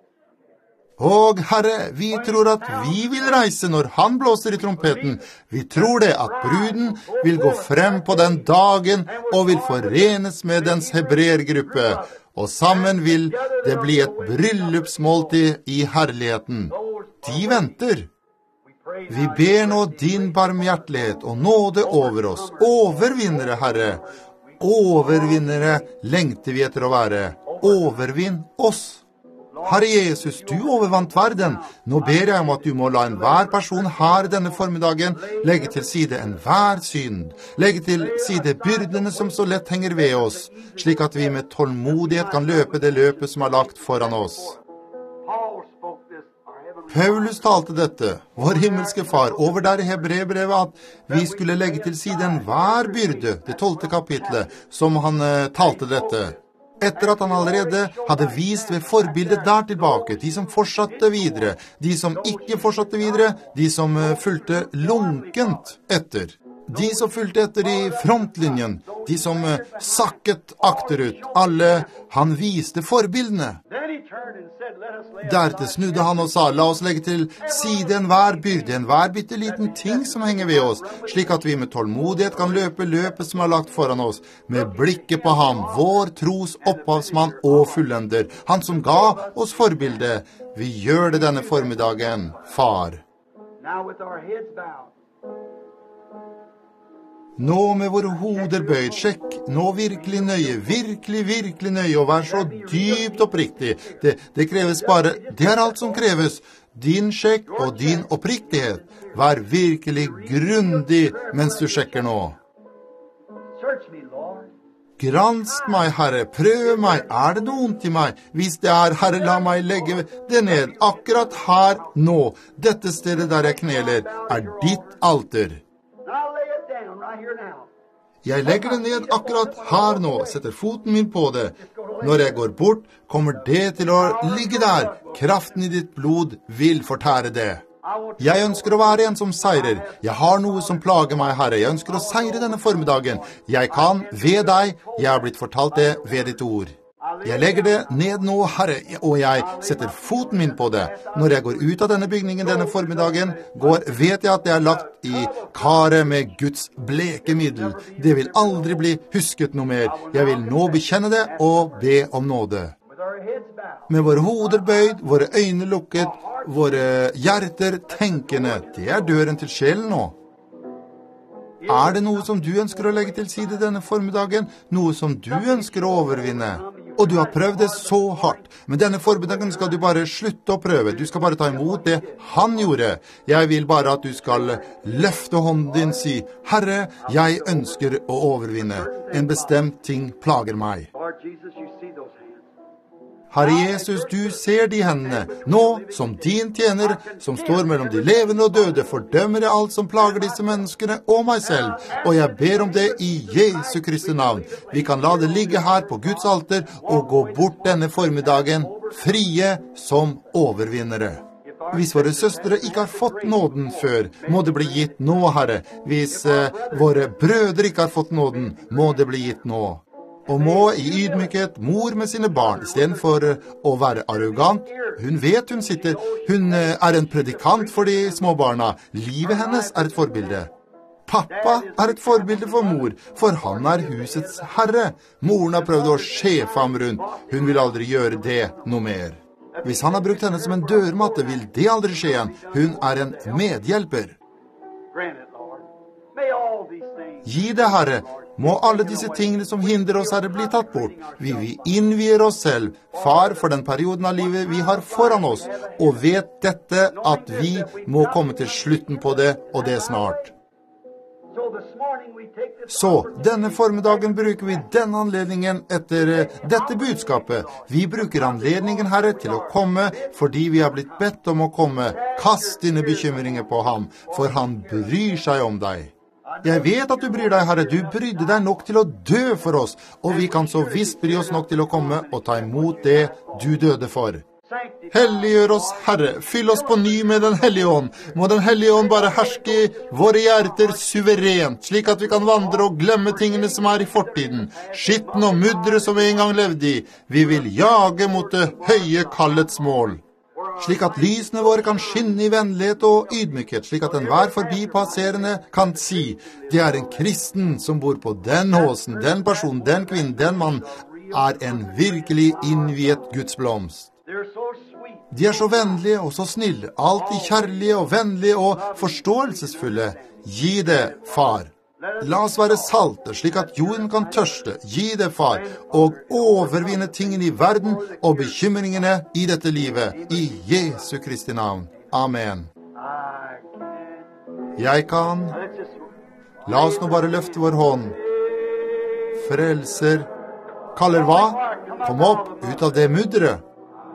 Og Herre, vi tror at vi vil reise når han blåser i trompeten. Vi tror det at bruden vil gå frem på den dagen og vil forenes med dens hebreergruppe. Og sammen vil det bli et bryllupsmåltid i herligheten. De venter. We pray Vi ber nå din barmhjertelighet og nåde over oss. Overvinnere, Herre. Overvinnere lengter vi etter å være. Overvinn oss. Herre Jesus, du overvant verden. Nå ber jeg om at du må la enhver person her denne formiddagen legge til side enhver synd. Legge til side byrdene som så lett henger ved oss, slik at vi med tålmodighet kan løpe det løpet som er lagt foran oss. Paul spoke this, our heavenly Paulus talte dette, vår himmelske far, over der i Hebreerbrevet at vi skulle legge til side enhver byrde, det 12. kapitlet, som han talte dette. Etter at han allerede hadde vist ved forbildet der tilbake, de som fortsatte videre, de som ikke fortsatte videre, de som fulgte lunkent etter. De som fulgte etter i frontlinjen, de som sakket akterut, alle han viste forbildene. Then he turned and said, let us lay Deretter snudde han og sa, la oss legge til side enhver byrde, enhver bitteliten ting som henger ved oss, slik at vi med tålmodighet kan løpe løpet som er lagt foran oss, med blikket på ham, vår tros opphavsmann og fullender, han som ga oss forbilde. Vi gjør det denne formiddagen, far. Now with our heads bowed, Nå med våre hoder bøyd, sjekk, nå virkelig nøye, og vær så dypt oppriktig. Det kreves bare, det er alt som kreves. Din sjekk og din oppriktighet. Vær virkelig grundig mens du sjekker nå. search me, Lord. Gransk meg, Herre, prøv meg, er det noe ondt i meg? Hvis det er, Herre, la meg legge det ned, akkurat her, nå. Dette stedet der jeg kneler, er ditt alter. Now lay it down right here now. Jeg legger det ned akkurat her nå, setter foten min på det. Når jeg går bort, kommer det til å ligge der. Kraften i ditt blod vil fortære det. Jeg ønsker å være en som seirer. Jeg har noe som plager meg, Herre. Jeg ønsker å seire denne formiddagen. Jeg kan ved deg. Jeg har blitt fortalt det ved ditt ord. Jeg legger det ned nå, Herre, og jeg setter foten min på det. Når jeg går ut av denne bygningen denne formiddagen, vet jeg at det er lagt i karet med Guds blekemiddel. Det vil aldri bli husket noe mer. Jeg vil nå bekjenne det og be om nåde. With our heads bowed, Med våre hoder bøyd, våre øyne lukket, våre hjerter tenkende. Det er døren til sjelen nå. Er det noe som du ønsker å legge til side denne formiddagen? Noe som du ønsker å overvinne? Og du har prøvd det så hardt. Men denne formiddagen skal du bare slutte å prøve. Du skal bare ta imot det han gjorde. Jeg vil bare at du skal løfte hånden din, si, Herre, jeg ønsker å overvinne. En bestemt ting plager meg. Lord Jesus, you see those hands. Herre Jesus, du ser de hendene. Nå, som din tjener, som står mellom de levende og døde, fordømmer jeg alt som plager disse menneskene og meg selv. Og jeg ber om det i Jesu Kristi navn. Vi kan la det ligge her på Guds alter og gå bort denne formiddagen, frie som overvinnere. Hvis våre søstre ikke har fått nåden før, må det bli gitt nå, Herre. Hvis våre brødre ikke har fått nåden, må det bli gitt nå. Og må i ydmykhet mor med sine barn, i stedet for å være arrogant. Hun vet hun sitter, hun er en predikant for de små barna. Livet hennes er et forbilde. Pappa er et forbilde for mor, for han er husets herre. Moren har prøvd å sjefe ham rundt. Hun vil aldri gjøre det noe mer. Hvis han har brukt henne som en dørmatte, vil det aldri skje igjen. Hun er en medhjelper. Grant it, Lord. May all these things Gi det, Herre. Må alle disse tingene som hindrer oss, Herre, bli tatt bort. Vi innvier oss selv, Far, for den perioden av livet vi har foran oss, og vet dette at vi må komme til slutten på det, og det snart. Så, denne formiddagen bruker vi denne anledningen etter dette budskapet. Vi bruker anledningen, Herre, til å komme, fordi vi har blitt bedt om å komme. Kast dine bekymringer på ham, for han bryr seg om deg. Jeg vet at du bryr deg, Herre. Du brydde deg nok til å dø for oss, og vi kan så visst bry oss nok til å komme og ta imot det du døde for. Helliggjør oss, Herre. Fyll oss på ny med den hellige ånd. Må den hellige ånd bare herske i våre hjerter suverent, slik at vi kan vandre og glemme tingene som er i fortiden, skitten og muddre som vi en gang levde i. Vi vil jage mot det høye kallets mål, slik at lysene våre kan skinne i vennlighet og ydmykhet, slik at enhver forbipasserende kan si, det er en kristen som bor på den åsen, den person, den kvinne, den mann, er en virkelig innviet Guds blomst. De er så vennlige og så snille, alltid kjærlige og vennlige og forståelsesfulle. Gi det, Far. La oss være salte, slik at jorden kan tørste. Gi det, Far, og overvinne tingene i verden og bekymringene i dette livet. I Jesu Kristi navn. Amen. Jeg kan. La oss nå bare løfte vår hånd. Frelser. Kaller hva? Kom opp ut av det mudderet.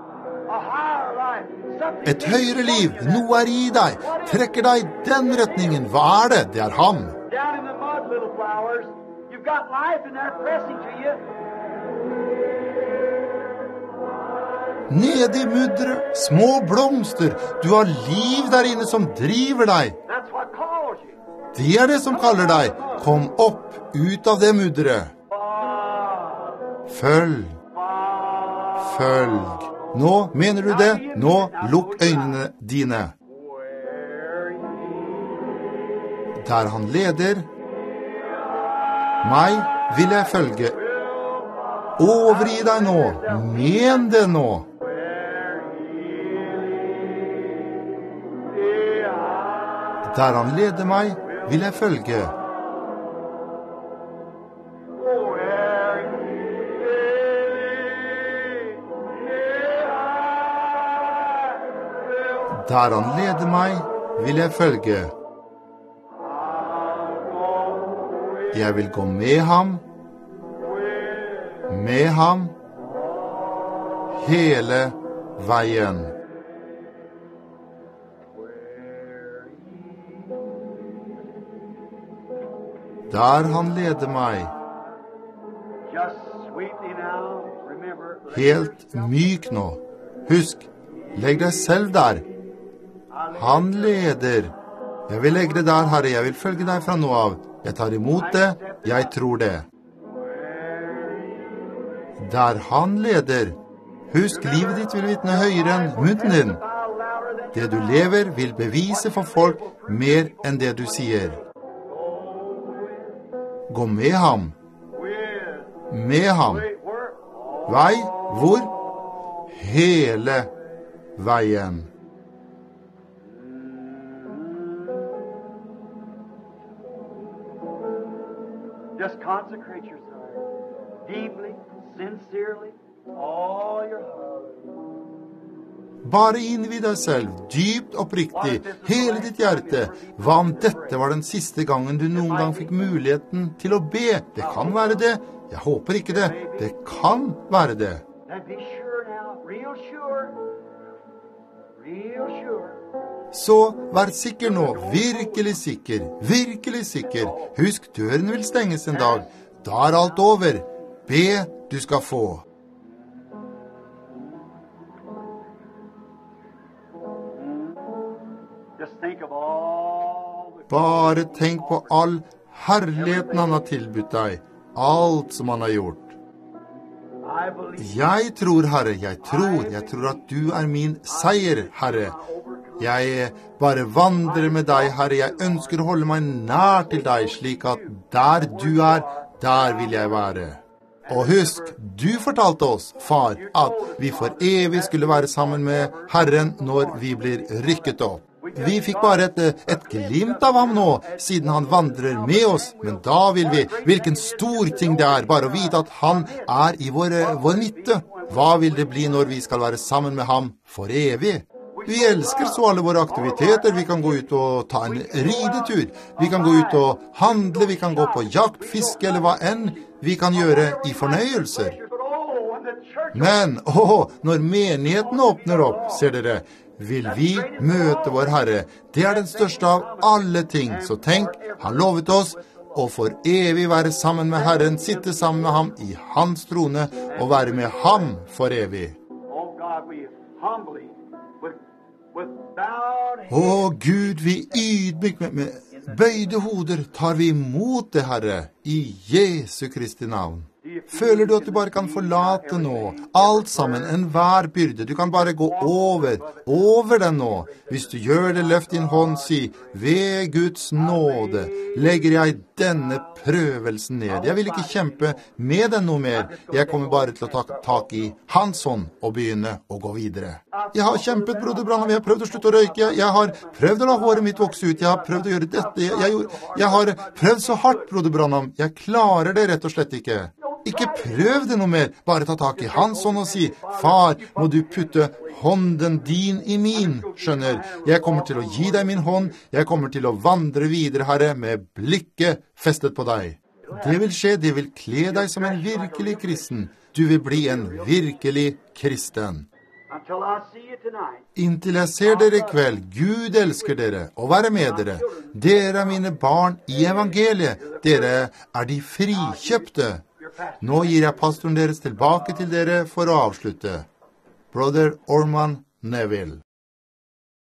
Et høyere liv, noe er i deg, trekker deg i den retningen. Hva er det? Det er ham. Nede i mudderet, små blomster, du har liv der inne som driver deg. Det er det som kaller deg. Kom opp ut av det mudderet. Følg. Følg. Nå, mener du det? Nå, lukk øynene dine. Der han leder, meg vil jeg følge. Overgi deg nå, men det nå. Der han leder meg, vil jeg følge. Der han leder meg, vil jeg følge. Jeg vil gå med ham, hele veien. Der han leder meg. Helt myk nå. Husk, legg deg selv der. Han leder. Jeg vil legge det der, Herre. Jeg vil følge deg fra nå av. Jeg tar imot det. Jeg tror det. Der han leder. Husk, livet ditt vil vitne høyere enn munnen din. Det du lever vil bevise for folk mer enn det du sier. Gå med ham. Med ham. Vei, hvor? Hele veien. Just consecrate yourself deeply, sincerely, all your heart. Bare innvid deg selv, dypt oppriktig, hele ditt hjerte. Hva om dette var den siste gangen du noen gang fikk muligheten til å be? Det kan være det. Jeg håper ikke det. Det kan være det. Så vær sikker nå, virkelig sikker, virkelig sikker. Husk, døren vil stenges en dag. Da er alt over. Be, du skal få. Bare tenk på all herligheten han har tilbudt deg, alt som han har gjort. Jeg tror, Herre, jeg tror at du er min seier, Herre. Jeg bare vandrer med deg, Herre. Jeg ønsker å holde meg nær til deg, slik at der du er, der vil jeg være. Og husk, du fortalte oss, Far, at vi for evig skulle være sammen med Herren når vi blir rykket opp. Vi fikk bare et glimt av ham nå, siden han vandrer med oss. Men da vil vi, hvilken stor ting det er, bare å vite at han er i vår midte. Hva vil det bli når vi skal være sammen med ham for evig? Vi elsker så alle våre aktiviteter. Vi kan gå ut og ta en ridetur. Vi kan gå ut og handle. Vi kan gå på jakt, fiske eller hva enn vi kan gjøre i fornøyelser. Men, når menigheten åpner opp, ser dere, vil vi møte vår Herre. Det er den største av alle ting. Så tenk, han lovet oss å for evig være sammen med Herren, sitte sammen med ham i hans trone og være med ham for evig. Å Gud, vi ydmyk med bøyde hoder tar vi imot det, Herre, i Jesu Kristi navn. Føler du at du bare kan forlate nå, alt sammen, enhver byrde, du kan bare gå over den nå. Hvis du gjør det, løft din hånd, si, ved Guds nåde legger jeg denne prøvelsen ned. Jeg vil ikke kjempe med den noe mer, jeg kommer bare til å ta tak i hans hånd og begynne å gå videre. Jeg har kjempet, broder Branham, jeg har prøvd å slutte å røyke, jeg har prøvd å la håret mitt vokse ut, jeg har prøvd å gjøre dette, jeg har prøvd så hardt, broder Branham, jeg klarer det rett og slett ikke. Ikke prøv det noe mer, bare ta tak i hans hånd og si, far, må du putte hånden din i min, skjønner. Jeg kommer til å gi deg min hånd, jeg kommer til å vandre videre, Herre, med blikket festet på deg. Det vil skje, det vil kle deg som en virkelig kristen. Du vil bli en virkelig kristen. Inntil jeg ser dere i kveld, Gud elsker dere og være med dere. Dere er mine barn i evangeliet. Dere er de frikjøpte. Nå gir jeg pastoren deres tilbake til dere for å avslutte. Brother Orman Neville.